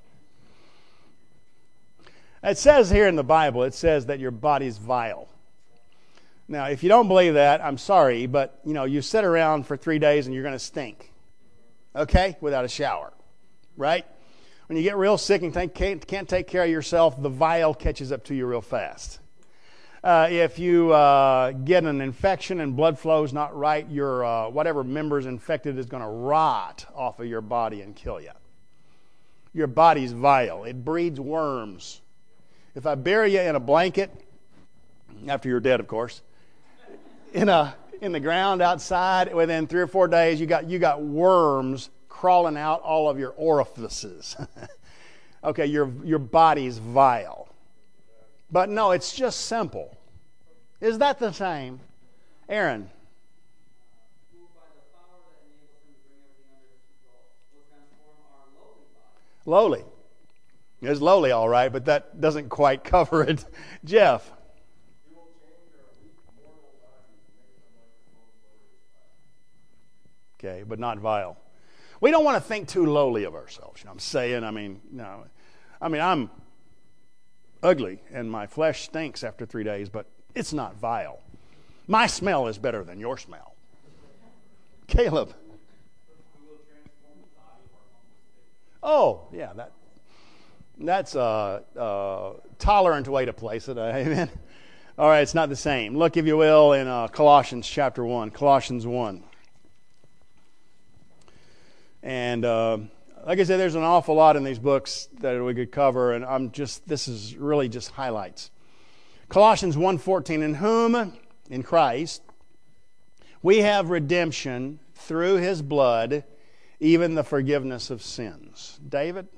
It says here in the Bible, it says that your body's vile. Now, if you don't believe that, I'm sorry, but you know, you sit around for three days and you're going to stink. Okay? Without a shower. Right? When you get real sick and think, can't, can't take care of yourself, the vial catches up to you real fast. Uh, if you uh, get an infection and blood flow's not right, your uh, whatever member's infected is going to rot off of your body and kill you. Your body's vile. It breeds worms. If I bury you in a blanket, after you're dead, of course, in a in the ground outside, within three or four days, you got you got worms crawling out all of your orifices. Okay, your your body's vile. But no, it's just simple. Is that the same? Aaron? Who by the power that enables Him to bring everything under His control will transform our lowly body. Lowly. It's lowly, all right, but that doesn't quite cover it. Jeff? Okay, but not vile. We don't want to think too lowly of ourselves. You know what I'm saying? I mean, no. I mean, I'm ugly and my flesh stinks after three days, but it's not vile. My smell is better than your smell. Caleb? Oh, yeah, that that's a, a tolerant way to place it. Amen. All right, it's not the same. Look, if you will, in uh, Colossians chapter one. Colossians one. And uh, like I said, there's an awful lot in these books that we could cover, and I'm just this is really just highlights. Colossians one fourteen, in whom, in Christ, we have redemption through His blood, even the forgiveness of sins. David?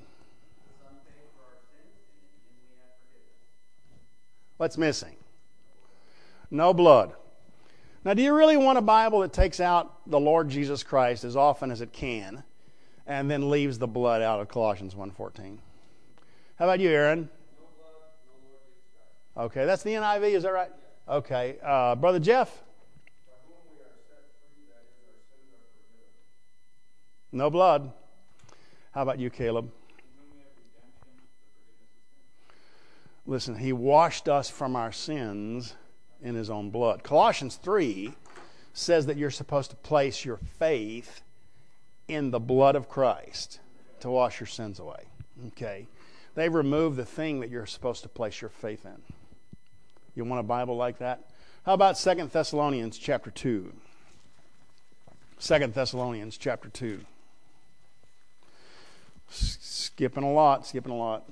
What's missing? No blood. Now, do you really want a Bible that takes out the Lord Jesus Christ as often as it can and then leaves the blood out of Colossians one fourteen? How about you, Aaron? No blood, no Lord Jesus Christ. Okay, that's the N I V, is that right? Okay. Uh, Brother Jeff? By whom we are set free, that is, our sins are forgiven. No blood. How about you, Caleb? In whom we have redemption, the forgiveness of sins. Listen, He washed us from our sins in His own blood. Colossians three says that you're supposed to place your faith in the blood of Christ to wash your sins away. Okay. They've removed the thing that you're supposed to place your faith in. You want a Bible like that? How about Second Thessalonians chapter two? Second Thessalonians chapter two. S- skipping a lot, skipping a lot.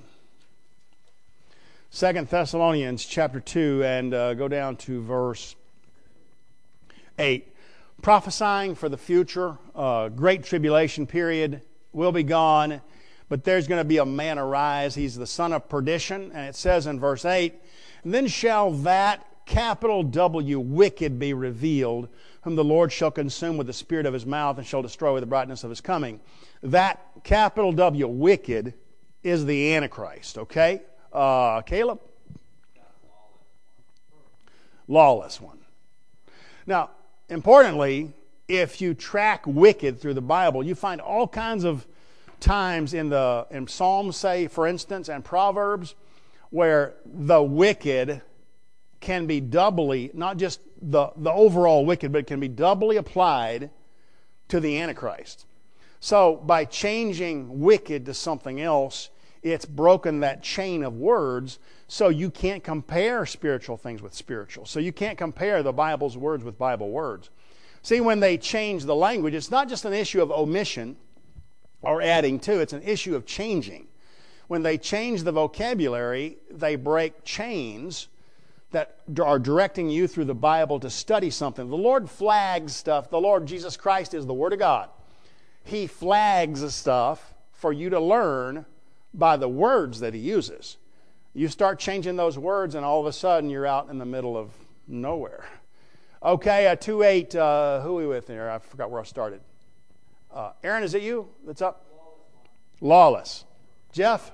Second Thessalonians chapter two, and uh, go down to verse eight. Prophesying for the future, uh, great tribulation period will be gone, but there's going to be a man arise. He's the son of perdition, and it says in verse eight, and then shall that capital W wicked be revealed, whom the Lord shall consume with the spirit of His mouth and shall destroy with the brightness of His coming. That capital W wicked is the Antichrist, okay? Uh, Caleb? Lawless one. Now, importantly, if you track wicked through the Bible, you find all kinds of times in the in Psalms, say, for instance, and Proverbs, where the wicked can be doubly, not just the, the overall wicked, but it can be doubly applied to the Antichrist. So by changing wicked to something else, it's broken that chain of words, so you can't compare spiritual things with spiritual. So you can't compare the Bible's words with Bible words. See, when they change the language, it's not just an issue of omission or adding to, it's an issue of changing. When they change the vocabulary, they break chains that are directing you through the Bible to study something. The Lord flags stuff. The Lord Jesus Christ is the Word of God. He flags stuff for you to learn by the words that He uses. You start changing those words, and all of a sudden you're out in the middle of nowhere. Okay, uh, two eight, uh, who are we with there? I forgot where I started. Uh, Aaron, is it you that's up? Lawless. Jeff?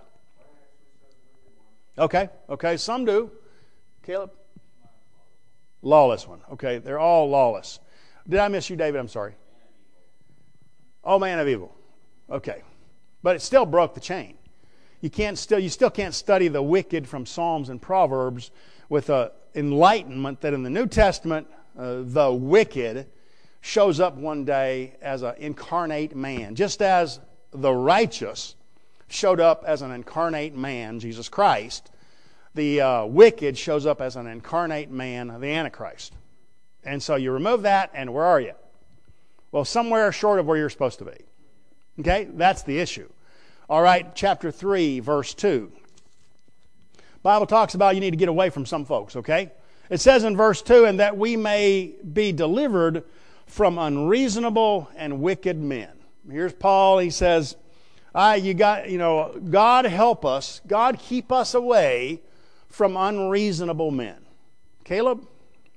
Okay, okay, some do. Caleb? Lawless one. Okay, they're all lawless. Did I miss you, David? I'm sorry. Oh, man of evil. Okay. But it still broke the chain. You can't still you still can't study the wicked from Psalms and Proverbs with a enlightenment that in the New Testament uh, the wicked shows up one day as an incarnate man, just as the righteous showed up as an incarnate man, Jesus Christ. The uh, wicked shows up as an incarnate man, the Antichrist. And so you remove that, and where are you? Well, somewhere short of where you're supposed to be. Okay, that's the issue. All right, chapter three, verse two. Bible talks about you need to get away from some folks, okay? It says in verse two, and that we may be delivered from unreasonable and wicked men. Here's Paul, he says, I, you got, you know, God help us, God keep us away from unreasonable men. Caleb?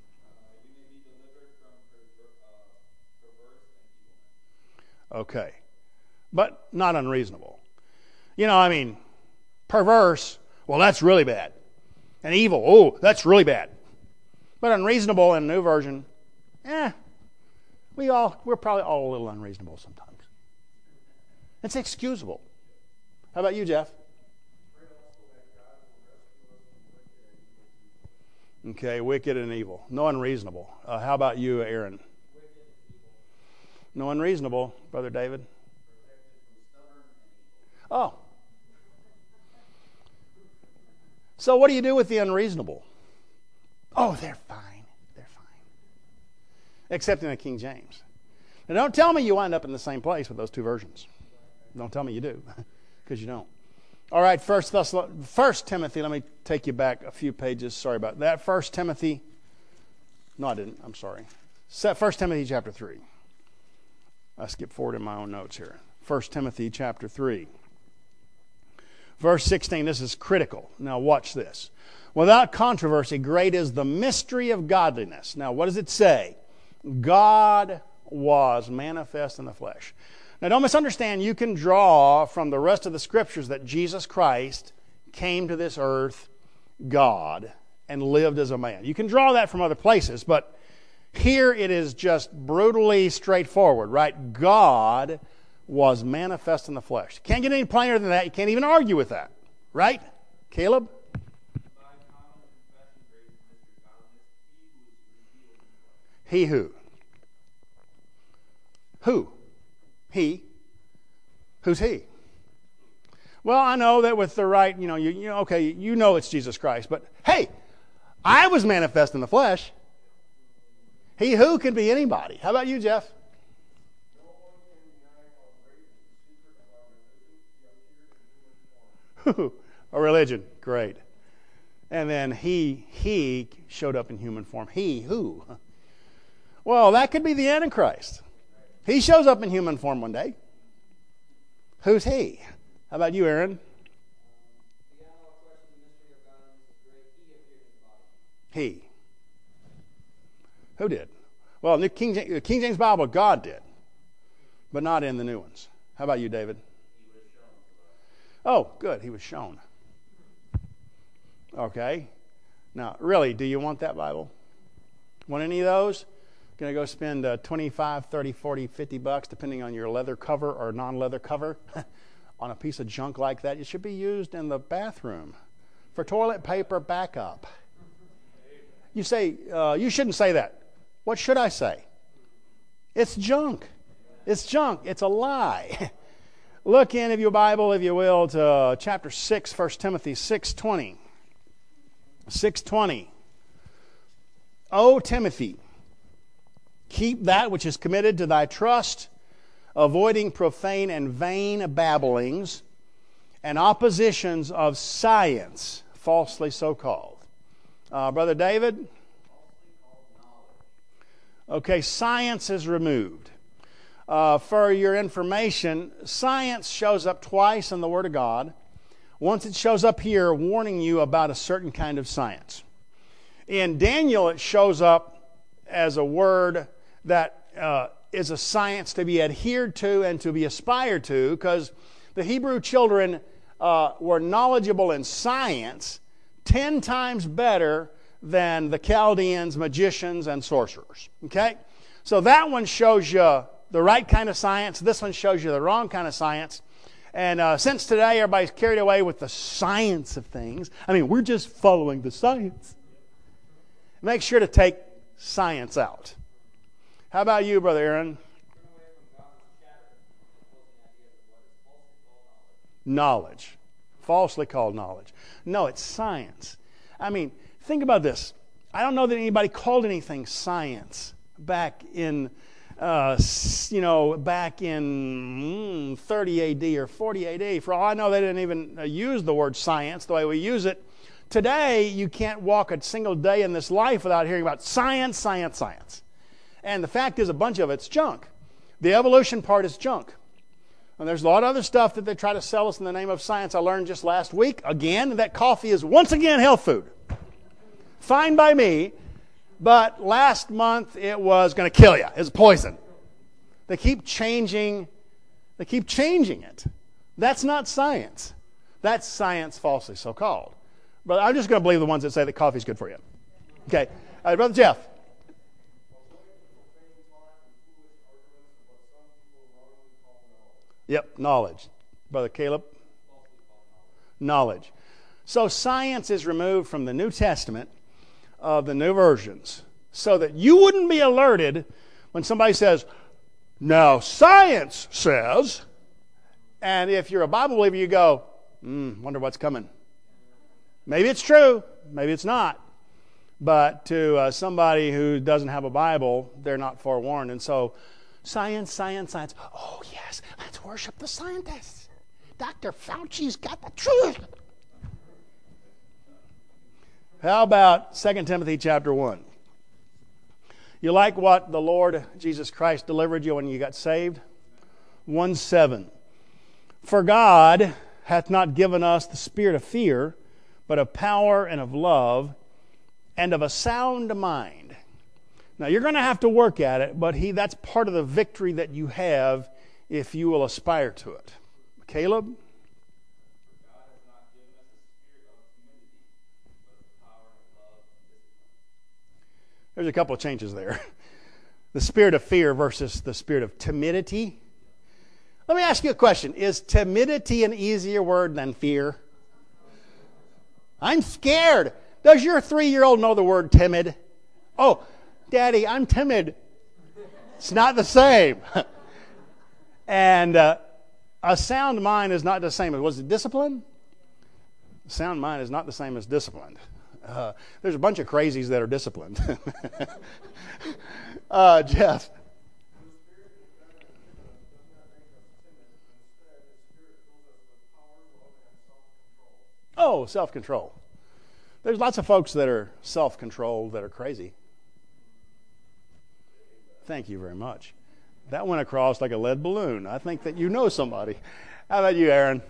Okay. But not unreasonable. You know, I mean, perverse, well, that's really bad. And evil, oh, that's really bad. But unreasonable in the New Version, eh, we all, we're probably all a little unreasonable sometimes. It's excusable. How about you, Jeff? Okay, wicked and evil. No unreasonable. Uh, how about you, Aaron? No unreasonable, Brother David. Oh. So what do you do with the unreasonable? Oh, they're fine. They're fine. Except in the King James. Now don't tell me you wind up in the same place with those two versions. Don't tell me you do, because you don't. All right, First, Thessalon- First Timothy, let me take you back a few pages. Sorry about that. First Timothy, no I didn't, I'm sorry. First Timothy chapter three. I skipped forward in my own notes here. First Timothy chapter three. Verse sixteen, this is critical. Now watch this. Without controversy, great is the mystery of godliness. Now what does it say? God was manifest in the flesh. Now don't misunderstand, you can draw from the rest of the scriptures that Jesus Christ came to this earth, God, and lived as a man. You can draw that from other places, but here it is just brutally straightforward, right? God was manifest in the flesh. Can't get any plainer than that. You can't even argue with that, right? Caleb? He who? Who? He. Who's he? Well, I know that with the right, you know, you, you know, okay, you know it's Jesus Christ, but hey, I was manifest in the flesh. He who could be anybody. How about you, Jeff? A religion. Great. And then he, he showed up in human form. He who? Well, that could be the Antichrist. He shows up in human form one day. Who's he? How about you, Aaron? He. Who did? Well, in the King James, the King James Bible, God did, but not in the new ones. How about you, David? Oh, good. He was shown. Okay. Now, really, do you want that Bible? Want any of those? Going to go spend uh, twenty-five, thirty, forty, fifty bucks, depending on your leather cover or non-leather cover, on a piece of junk like that. It should be used in the bathroom for toilet paper backup. You say, uh, you shouldn't say that. What should I say? It's junk. It's junk. It's a lie. Look in, if your Bible, if you will, to uh, chapter six, First Timothy six twenty. six twenty. O Timothy, keep that which is committed to thy trust, avoiding profane and vain babblings and oppositions of science, falsely so called. Uh, Brother David? Okay, science is removed. Uh, for your information, science shows up twice in the Word of God. Once it shows up here warning you about a certain kind of science. In Daniel, it shows up as a word that uh, is a science to be adhered to and to be aspired to, because the Hebrew children uh, were knowledgeable in science ten times better than the Chaldeans, magicians, and sorcerers. Okay? So that one shows you the right kind of science. This one shows you the wrong kind of science. And uh, since today everybody's carried away with the science of things, I mean, we're just following the science. Make sure to take science out. How about you, Brother Aaron? Knowledge. Falsely called knowledge. No, it's science. I mean, think about this. I don't know that anybody called anything science back in, uh, you know, back in mm, thirty A D or forty A D. For all I know, they didn't even uh, use the word science the way we use it. Today, you can't walk a single day in this life without hearing about science, science, science. And the fact is, a bunch of it's junk. The evolution part is junk. And there's a lot of other stuff that they try to sell us in the name of science. I learned just last week, again, that coffee is once again health food. Fine by me, but last month it was going to kill you. It's poison. They keep changing, they keep changing it. That's not science. That's science falsely so-called. But I'm just going to believe the ones that say that coffee is good for you. Okay. All right, Brother Jeff. Yep, knowledge. Brother Caleb? Knowledge. So science is removed from the New Testament of the new versions so that you wouldn't be alerted when somebody says, now science says, and if you're a Bible believer, you go, hmm, wonder what's coming. Maybe it's true, maybe it's not. But to uh, somebody who doesn't have a Bible, they're not forewarned. And so, science, science, science. Oh, yes, let's worship the scientists. Doctor Fauci's got the truth. How about Second Timothy chapter one? You like what the Lord Jesus Christ delivered you when you got saved? one seven. For God hath not given us the spirit of fear, but of power and of love and of a sound mind. Now, you're going to have to work at it, but he that's part of the victory that you have if you will aspire to it. Caleb? God has not given us a spirit of timidity, but of power and love and discipline. There's a couple of changes there. The spirit of fear versus the spirit of timidity. Let me ask you a question. Is timidity an easier word than fear? I'm scared. Does your three-year-old know the word timid? Oh, Daddy, I'm timid. It's not the same. And uh, a sound mind is not the same as, was it discipline? A sound mind is not the same as disciplined. Uh, there's a bunch of crazies that are disciplined. uh, Jeff. Oh, self-control. There's lots of folks that are self-controlled that are crazy. Thank you very much. That went across like a lead balloon. I think that you know somebody. How about you, Aaron?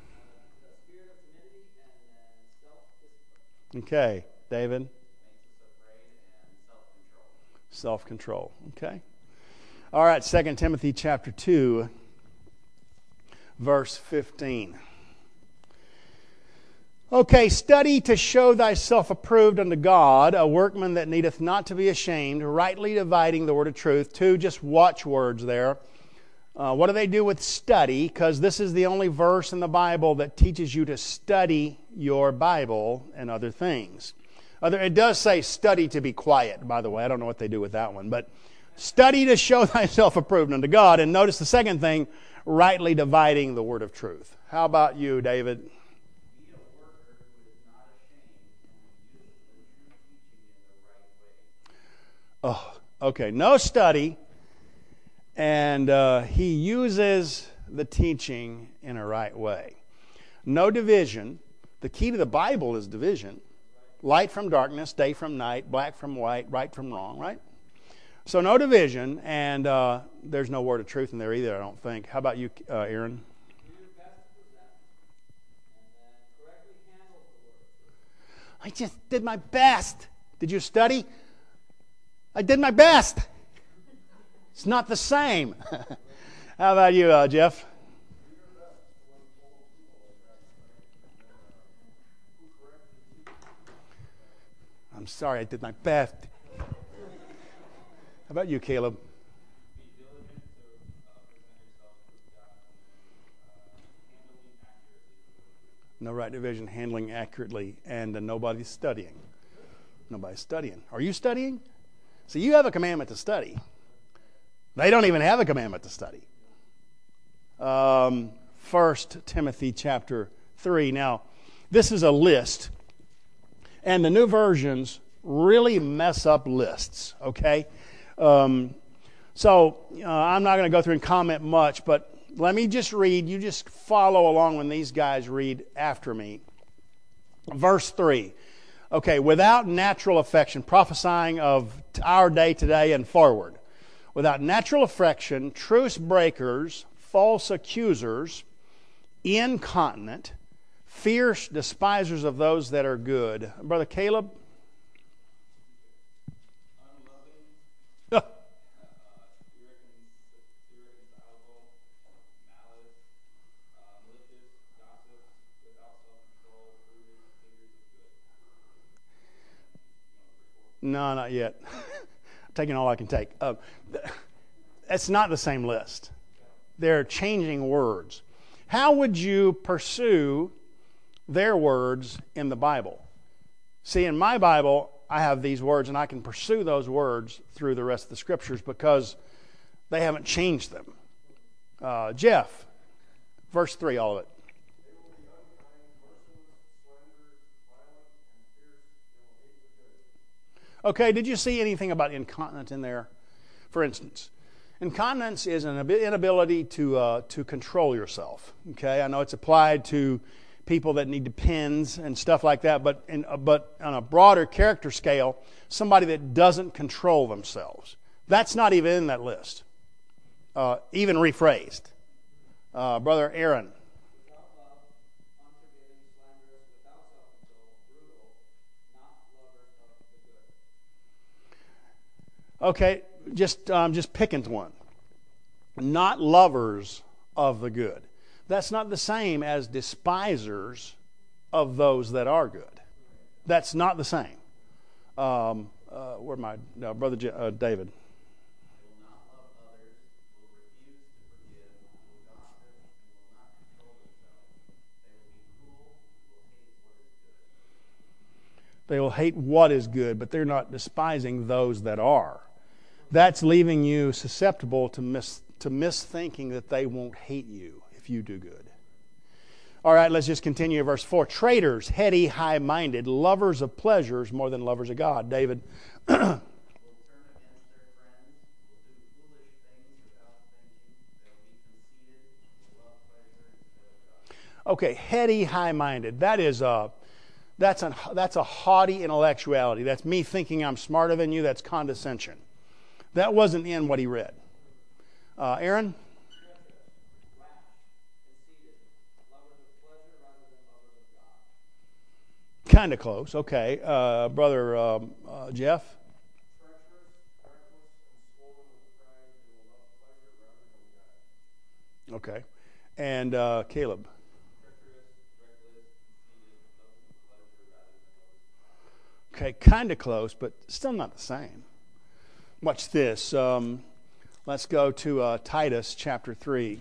Okay, David? Self-control. Okay. All right, Second Timothy chapter two, verse fifteen. Okay, study to show thyself approved unto God, a workman that needeth not to be ashamed, rightly dividing the word of truth. Two, just watchwords there. Uh, what do they do with study? Because this is the only verse in the Bible that teaches you to study your Bible and other things. Other, it does say study to be quiet, by the way. I don't know what they do with that one. But study to show thyself approved unto God. And notice the second thing, rightly dividing the word of truth. How about you, David? Oh, okay. No study, and uh, he uses the teaching in a right way. No division. The key to the Bible is division. Light from darkness, day from night, black from white, right from wrong, right? So no division, and uh, there's no word of truth in there either, I don't think. How about you, uh, Aaron? I just did my best. Did you study? I did my best. It's not the same. How about you, uh, Jeff? I'm sorry, I did my best. How about you, Caleb? No right division, handling accurately, and uh, nobody's studying. Nobody's studying. Are you studying? So you have a commandment to study. They don't even have a commandment to study. Um, First Timothy chapter three. Now, this is a list, and the new versions really mess up lists, okay? Um, so uh, I'm not going to go through and comment much, but let me just read. You just follow along when these guys read after me. Verse three. Okay, without natural affection, prophesying of our day today and forward. Without natural affection, truce breakers, false accusers, incontinent, fierce despisers of those that are good. Brother Caleb? Uh. No, not yet. I'm taking all I can take. Uh, that's not the same list. They're changing words. How would you pursue their words in the Bible? See, in my Bible, I have these words, and I can pursue those words through the rest of the Scriptures because they haven't changed them. Uh, Jeff, verse three, all of it. Okay, did you see anything about incontinence in there? For instance, incontinence is an inability to uh, to control yourself. Okay, I know it's applied to people that need depends and stuff like that, but in, uh, but on a broader character scale, somebody that doesn't control themselves. That's not even in that list. Uh, even rephrased. Uh, Brother Aaron. Okay, just um, just picking one. Not lovers of the good. That's not the same as despisers of those that are good. That's not the same. Um, uh, where my no, brother J- uh, David? Will not love others, will refuse to forgive, will gossip, and will not control themselves. They will be cruel, will hate what is good. They will hate what is good, but they're not despising those that are. That's leaving you susceptible to mis to misthinking that they won't hate you if you do good. All right, let's just continue. Verse four. Traitors, heady, high-minded, lovers of pleasures more than lovers of God. David. Will turn against their friends, will do foolish things without thinking. They'll be conceited, will love pleasure instead of God. Okay, heady, high-minded. That is a, that's a, that's a haughty intellectuality. That's me thinking I'm smarter than you. That's condescension. That wasn't in what he read. Uh, Aaron? Rash, conceited, lovers of pleasure rather than lovers of God. Kind of close. Okay. Uh, brother um, uh, Jeff? Treacherous, reckless, and swollen with pride, they will love pleasure rather than God. Okay. And uh, Caleb? Treacherous, reckless, conceited, lovers of pleasure rather than lovers of God. Okay, kind of close, but still not the same. Watch this. Um, let's go to uh, Titus chapter three.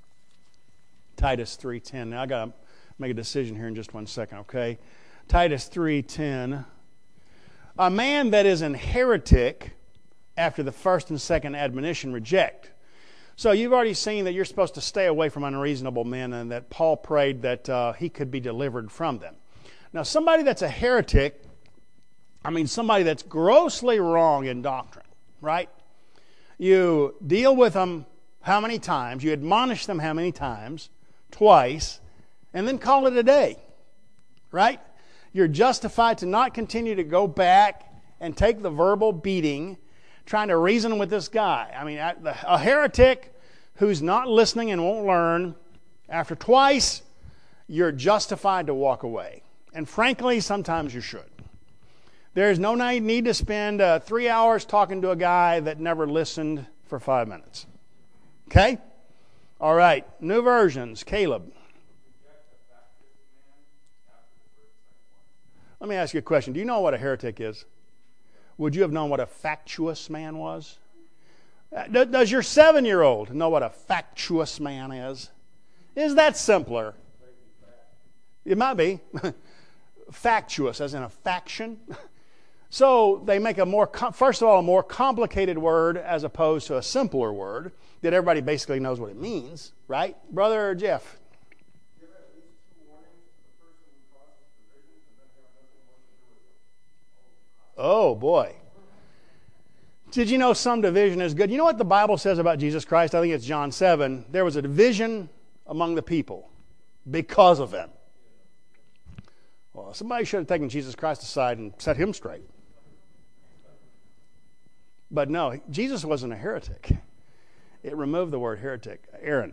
Titus three ten. Now I got to make a decision here in just one second, okay? Titus three ten. A man that is an heretic after the first and second admonition reject. So you've already seen that you're supposed to stay away from unreasonable men, and that Paul prayed that uh, he could be delivered from them. Now somebody that's a heretic, I mean somebody that's grossly wrong in doctrine, right? You deal with them how many times? You admonish them how many times? Twice. And then call it a day, right? You're justified to not continue to go back and take the verbal beating trying to reason with this guy. I mean, a heretic who's not listening and won't learn, after twice, you're justified to walk away. And frankly, sometimes you should. There's no need to spend uh, three hours talking to a guy that never listened for five minutes. Okay? All right. New versions. Caleb. Let me ask you a question. Do you know what a heretic is? Would you have known what a factious man was? Does your seven-year-old know what a factious man is? Is that simpler? It might be. Factious, as in a faction. So they make a more, first of all, a more complicated word as opposed to a simpler word that everybody basically knows what it means, right? Brother Jeff. Give at least two warnings to the person who causes divisions and then have nothing more to do with them. Oh, boy. Did you know some division is good? You know what the Bible says about Jesus Christ? I think it's John seven. There was a division among the people because of him. Well, somebody should have taken Jesus Christ aside and set him straight. But no, Jesus wasn't a heretic. It removed the word heretic. Aaron.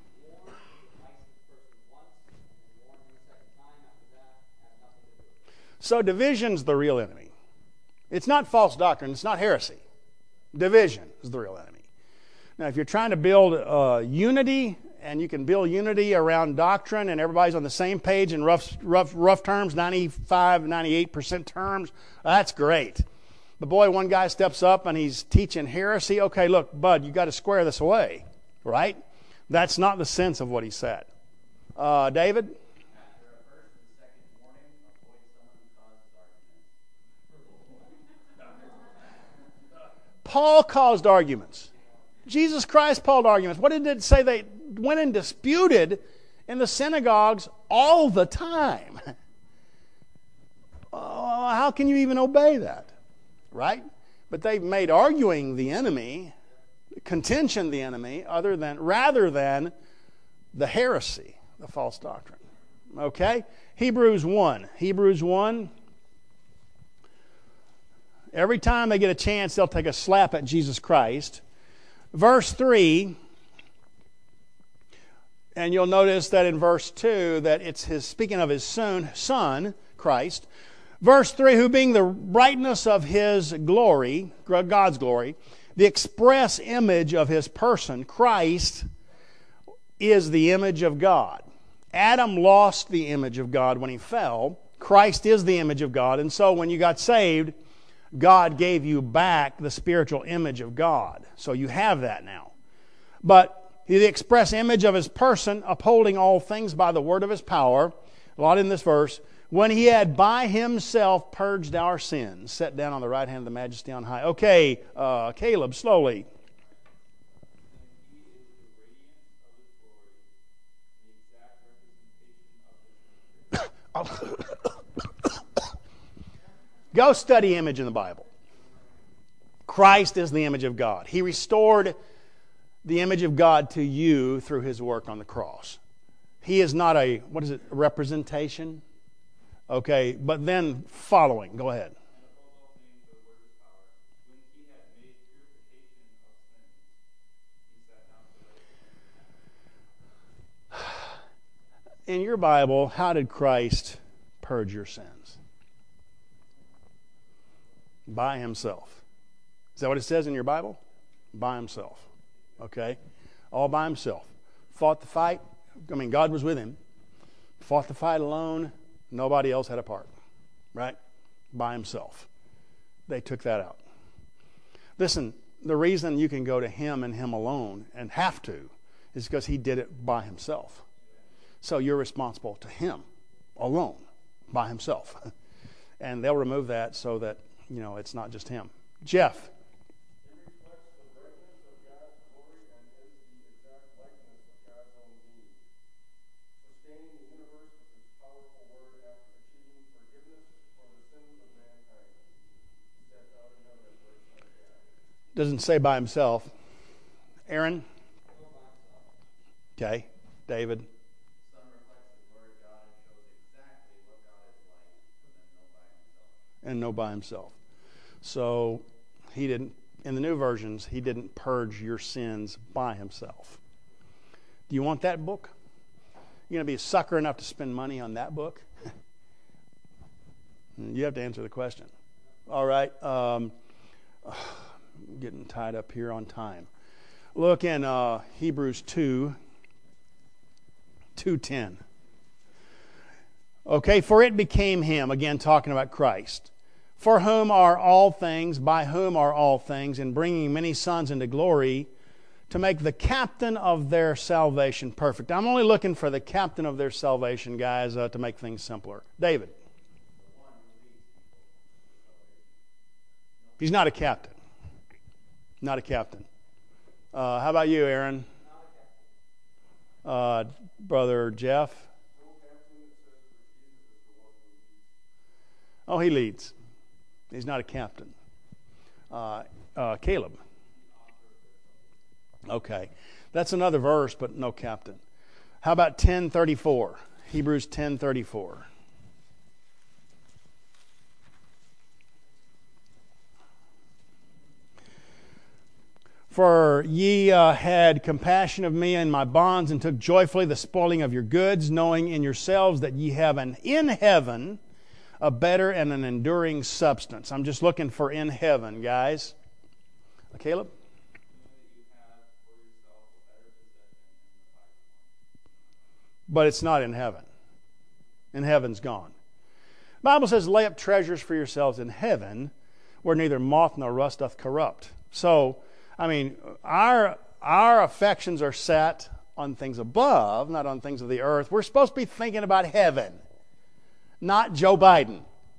So division's the real enemy. It's not false doctrine. It's not heresy. Division is the real enemy. Now, if you're trying to build uh, unity, and you can build unity around doctrine, and everybody's on the same page in rough, rough, rough terms, ninety-five, ninety-eight percent terms, that's great. But boy, one guy steps up and he's teaching heresy. Okay, look, bud, you got to square this away, right? That's not the sense of what he said. Uh, David? After a first and second warning, avoid someone who causes arguments. Paul caused arguments. Jesus Christ caused arguments. What did it say? They went and disputed in the synagogues all the time. Oh, how can you even obey that? Right? But they've made arguing the enemy, contention the enemy, other than rather than the heresy, the false doctrine. Okay? Hebrews one. Hebrews one. Every time they get a chance, they'll take a slap at Jesus Christ. Verse three, and you'll notice that in verse two that it's his speaking of his son, son, Christ. Verse three, who being the brightness of his glory, God's glory, the express image of his person, Christ is the image of God. Adam lost the image of God when he fell. Christ is the image of God. And so when you got saved, God gave you back the spiritual image of God. So you have that now. But the express image of his person, upholding all things by the word of his power, a lot in this verse, when he had by himself purged our sins, sat down on the right hand of the majesty on high. Okay, uh, Caleb, slowly. Go study image in the Bible. Christ is the image of God. He restored the image of God to you through his work on the cross. He is not a, what is it, a representation? Okay, but then following, go ahead. In your Bible, how did Christ purge your sins? By himself. Is that what it says in your Bible? By himself. Okay? All by himself. Fought the fight. I mean, God was with him. Fought the fight alone. Nobody else had a part. Right? By himself. They took that out. Listen, the reason you can go to him and him alone and have to is because he did it by himself. So you're responsible to him alone, by himself. And they'll remove that so that, you know, it's not just him. Jeff. He reflects the brightness of God's glory and is the exact likeness of God's own being, sustaining the universe with his powerful word after achieving forgiveness for the sins of mankind. Set out in heaven as works like God. Doesn't say by himself. Aaron? Okay. David? And know by himself. So he didn't, in the new versions, he didn't purge your sins by himself. Do you want that book? You're going to be a sucker enough to spend money on that book? You have to answer the question. All right. Um, I'm getting tied up here on time. Look in uh, Hebrews two, two ten. Okay, for it became him, again talking about Christ, for whom are all things, by whom are all things, in bringing many sons into glory, to make the captain of their salvation perfect. I'm only looking for the captain of their salvation, guys, uh, to make things simpler. David. He's not a captain. Not a captain. Uh, how about you, Aaron? Uh, Brother Jeff? Oh, he leads. He's not a captain. Uh, uh, Caleb. Okay. That's another verse, but no captain. How about ten thirty-four? Hebrews ten thirty-four. For ye uh, had compassion of me and my bonds, and took joyfully the spoiling of your goods, knowing in yourselves that ye have an in heaven a better and an enduring substance. I'm just looking for in heaven, guys. Uh, Caleb? But it's not in heaven. In heaven's gone. The Bible says, lay up treasures for yourselves in heaven, where neither moth nor rust doth corrupt. So, I mean, our, our affections are set on things above, not on things of the earth. We're supposed to be thinking about heaven, not Joe Biden.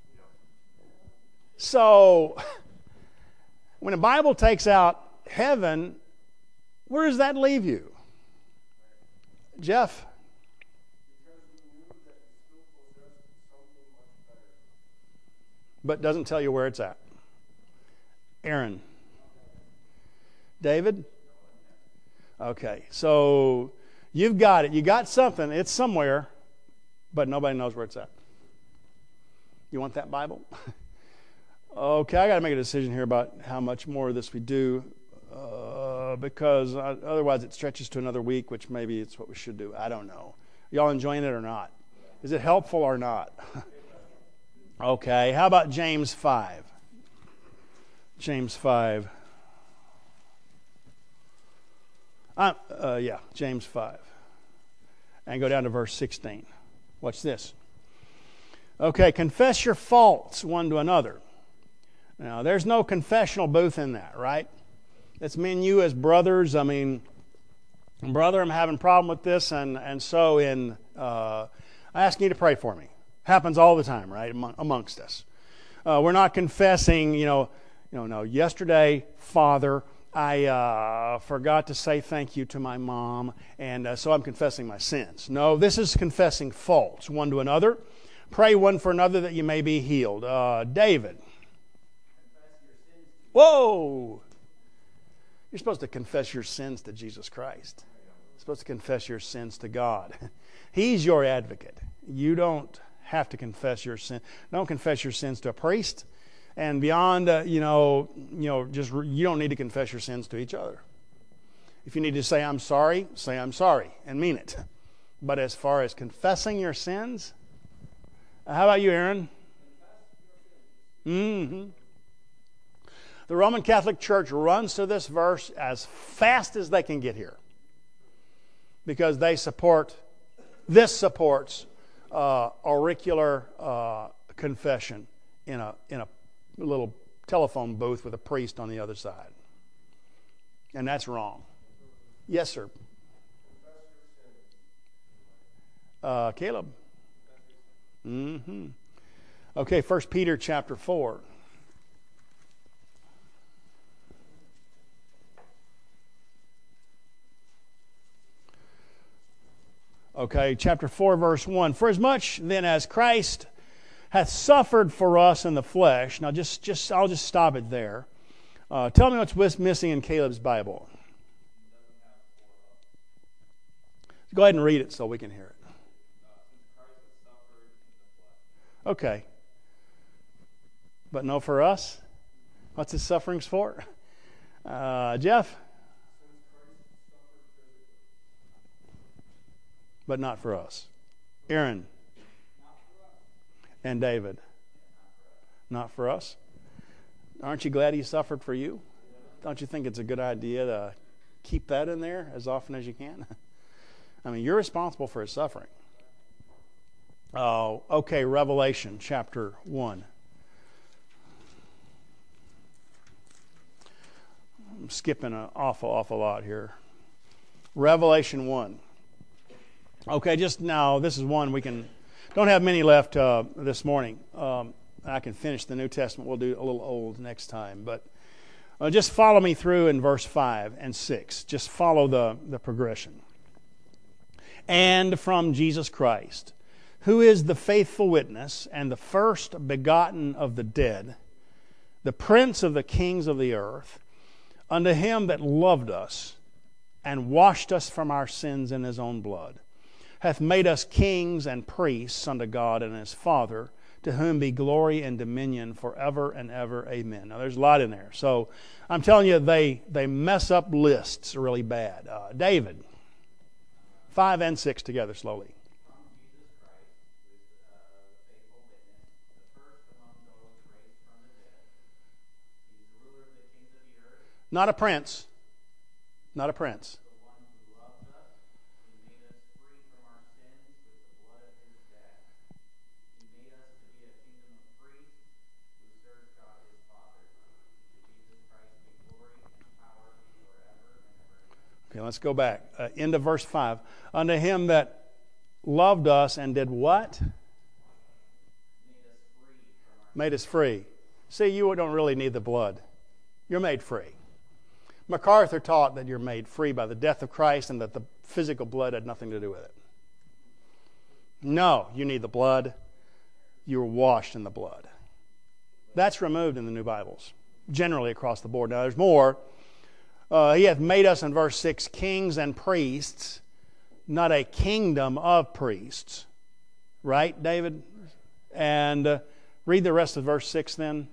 So, when the Bible takes out heaven, where does that leave you? Jeff? But doesn't tell you where it's at. Aaron? David? Okay, so you've got it. You got something. It's somewhere, but nobody knows where it's at. You want that Bible? Okay, I got to make a decision here about how much more of this we do, uh, because uh, otherwise it stretches to another week, which maybe it's what we should do. I don't know. Y'all enjoying it or not? Is it helpful or not? Okay, how about James five? James five. Uh, uh, yeah, James five. And go down to verse sixteen. Watch this. Okay, confess your faults one to another. Now, there's no confessional booth in that, right? It's me and you as brothers. I mean, brother, I'm having a problem with this, and, and so in uh, I ask you to pray for me. Happens all the time, right, among, amongst us. Uh, we're not confessing, you know, you know, no, yesterday, Father, I uh, forgot to say thank you to my mom, and uh, so I'm confessing my sins. No, this is confessing faults one to another. Pray one for another that you may be healed. Uh, David. Whoa! You're supposed to confess your sins to Jesus Christ. You're supposed to confess your sins to God. He's your advocate. You don't have to confess your sin. Don't confess your sins to a priest. And beyond, uh, you know, you know, just you don't need to confess your sins to each other. If you need to say I'm sorry, say I'm sorry and mean it. But as far as confessing your sins, how about you, Aaron? Mm-hmm. The Roman Catholic Church runs to this verse as fast as they can get here, because they support, this supports uh, auricular uh, confession in a in a little telephone booth with a priest on the other side, and that's wrong. Yes, sir. Uh, Caleb. Mm-hmm. Okay, First Peter chapter four. Okay, chapter four, verse one. For as much then as Christ hath suffered for us in the flesh. Now, just, just I'll just stop it there. Uh, tell me what's missing in Caleb's Bible. Go ahead and read it so we can hear it. Okay. But no for us? What's his sufferings for? Uh, Jeff? But not for us. Aaron? And David? Not for us. Aren't you glad he suffered for you? Don't you think it's a good idea to keep that in there as often as you can? I mean, you're responsible for his suffering. Oh, okay, Revelation chapter one. I'm skipping an awful, awful lot here. Revelation one. Okay, just now, this is one we can, don't have many left uh, this morning. Um, I can finish the New Testament. We'll do a little old next time. But uh, just follow me through in verse five and six. Just follow the, the progression. And from Jesus Christ, who is the faithful witness and the first begotten of the dead, the prince of the kings of the earth, unto him that loved us and washed us from our sins in his own blood, hath made us kings and priests unto God and his Father, to whom be glory and dominion forever and ever. Amen. Now, there's a lot in there. So, I'm telling you, they, they mess up lists really bad. Uh, David, five and six together slowly. Not a prince. Not a prince. Okay, let's go back. Uh, into verse five. Unto him that loved us and did what? Made us free. See, you don't really need the blood. You're made free. MacArthur taught that you're made free by the death of Christ and that the physical blood had nothing to do with it. No, you need the blood. You were washed in the blood. That's removed in the New Bibles, generally across the board. Now, there's more. Uh, he hath made us, in verse six, kings and priests, not a kingdom of priests. Right, David? And uh, read the rest of verse six then.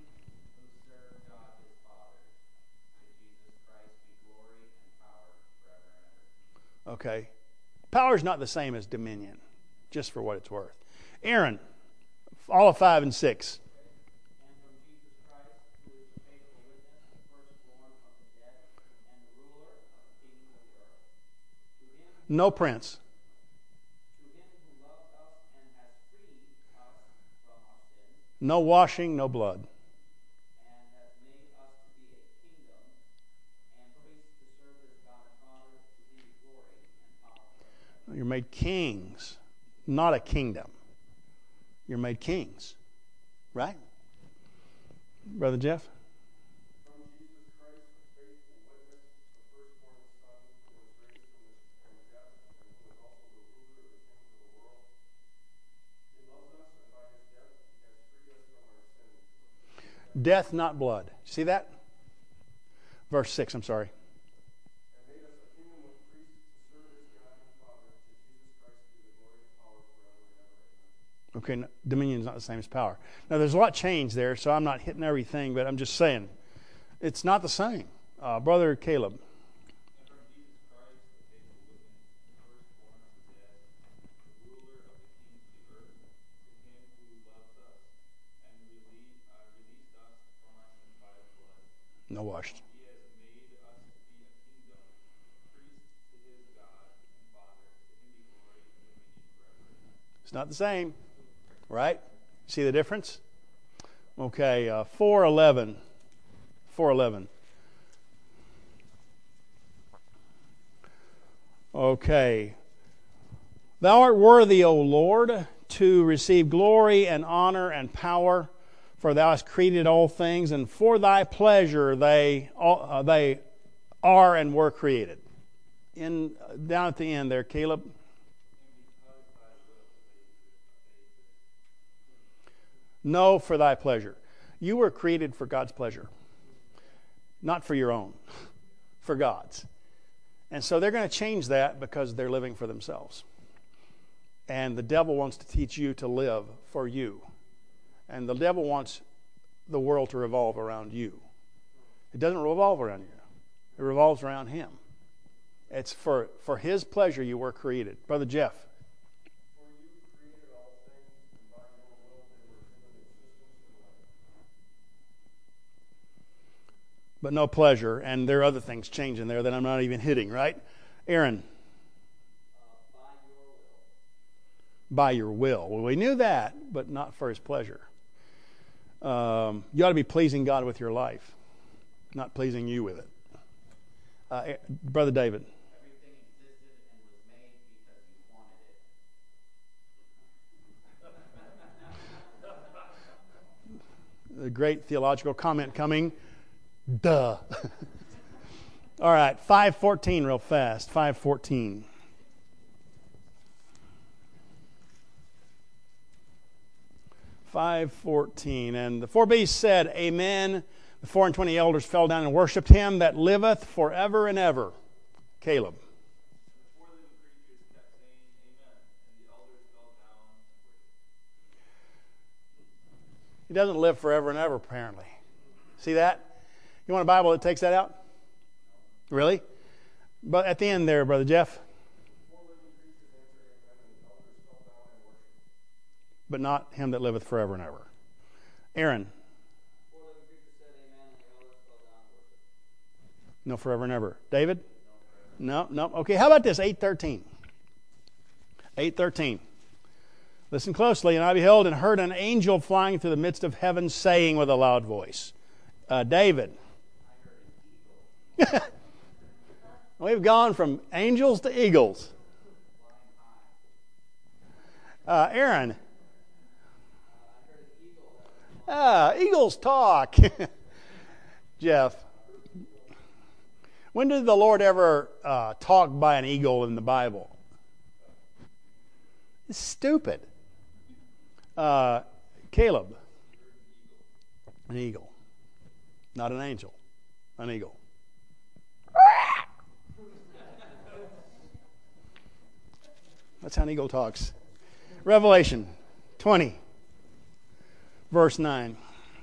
Okay. Power is not the same as dominion, just for what it's worth. Aaron, all of five and six. And from Jesus Christ, who is the faithful witness, the firstborn of the dead, and the ruler of the kingdom of the earth. To him, No prince. to him who loved us and has freed us from our sins, No washing, no blood. and has made us to be a kingdom and priests to serve his God and Father, to him be glory and power forever. You're made kings, not a kingdom. You're made kings. Right? Brother Jeff? From Jesus Christ, the faithful witness, the firstborn Son, who was raised from the from death, and who is also the ruler of the kings of the world. He loves us, and by his death he has freed us from our sins. Death, not blood. See that? Verse six, I'm sorry. And made us a kingdom of priests to serve his God and Father. To Jesus Christ be the glory and power forever and ever. Amen. Okay, no, dominion is not the same as power. Now, there's a lot changed there, so I'm not hitting everything, but I'm just saying it's not the same. Uh, Brother Caleb. And from Jesus Christ, the faithful witness, the firstborn of the dead, the ruler of the kings of the earth, to him who loves us and released, uh, released us from our sins by his blood. No washed. He has made us to be a kingdom, priests to his God and Father. To him be glory and dominion forever. It's not the same. Right? See the difference? Okay, uh, four eleven. four eleven. Okay. Thou art worthy, O Lord, to receive glory and honor and power, for thou hast created all things, and for thy pleasure they all, uh, they are and were created. In down at the end there, Caleb. No, for thy pleasure. You were created for God's pleasure, not for your own, for God's. And so they're going to change that because they're living for themselves. And the devil wants to teach you to live for you. And the devil wants the world to revolve around you. It doesn't revolve around you. It revolves around him. It's for, for his pleasure you were created. Brother Jeff. For you created all things, and by your will they were given existence and life. But no pleasure. And there are other things changing there that I'm not even hitting, right? Aaron. Uh, by your will. By your will. Well, we knew that, but not for his pleasure. Um, you ought to be pleasing God with your life, not pleasing you with it. Uh, Brother David. Everything existed and was made because you wanted it. The great theological comment coming. Duh. All right, five fourteen real fast. five fourteen. five fourteen. And the four beasts said, Amen. The four and twenty elders fell down and worshipped him that liveth forever and ever. Caleb. The four living creatures kept saying, Amen, and the elders fell down and worshipped. He doesn't live forever and ever, apparently. See that? You want a Bible that takes that out? Really? But at the end there, Brother Jeff. Four living creatures answered, Amen, and the elders fell down and worshipped. But not him that liveth forever and ever. Aaron. Four living creatures said amen, and the elders fell down and worshipped. No forever and ever. David? No, no. Okay, how about this? eight thirteen. eight thirteen. Listen closely. And I beheld and heard an angel flying through the midst of heaven, saying with a loud voice. Uh, David. We've gone from angels to eagles. Uh, Aaron. Ah, eagles talk. Jeff. When did the Lord ever uh, talk by an eagle in the Bible? It's stupid. Uh, Caleb. An eagle. Not an angel. An eagle. That's how an eagle talks. Revelation twenty, verse nine.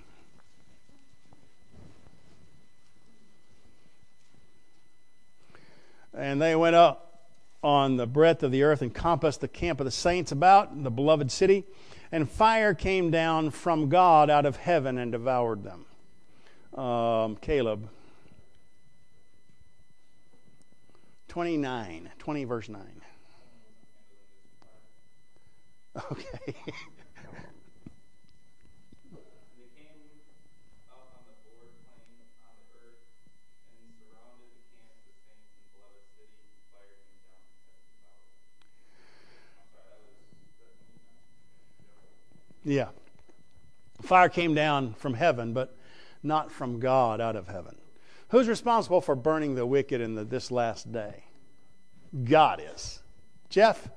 And they went up on the breadth of the earth and compassed the camp of the saints about, the beloved city. And fire came down from God out of heaven and devoured them. Um, Caleb. twenty-nine. twenty verse nine. Okay. Yeah. Fire came down from heaven, but not from God out of heaven. Who's responsible for burning the wicked in the, this last day? God is. Jeff?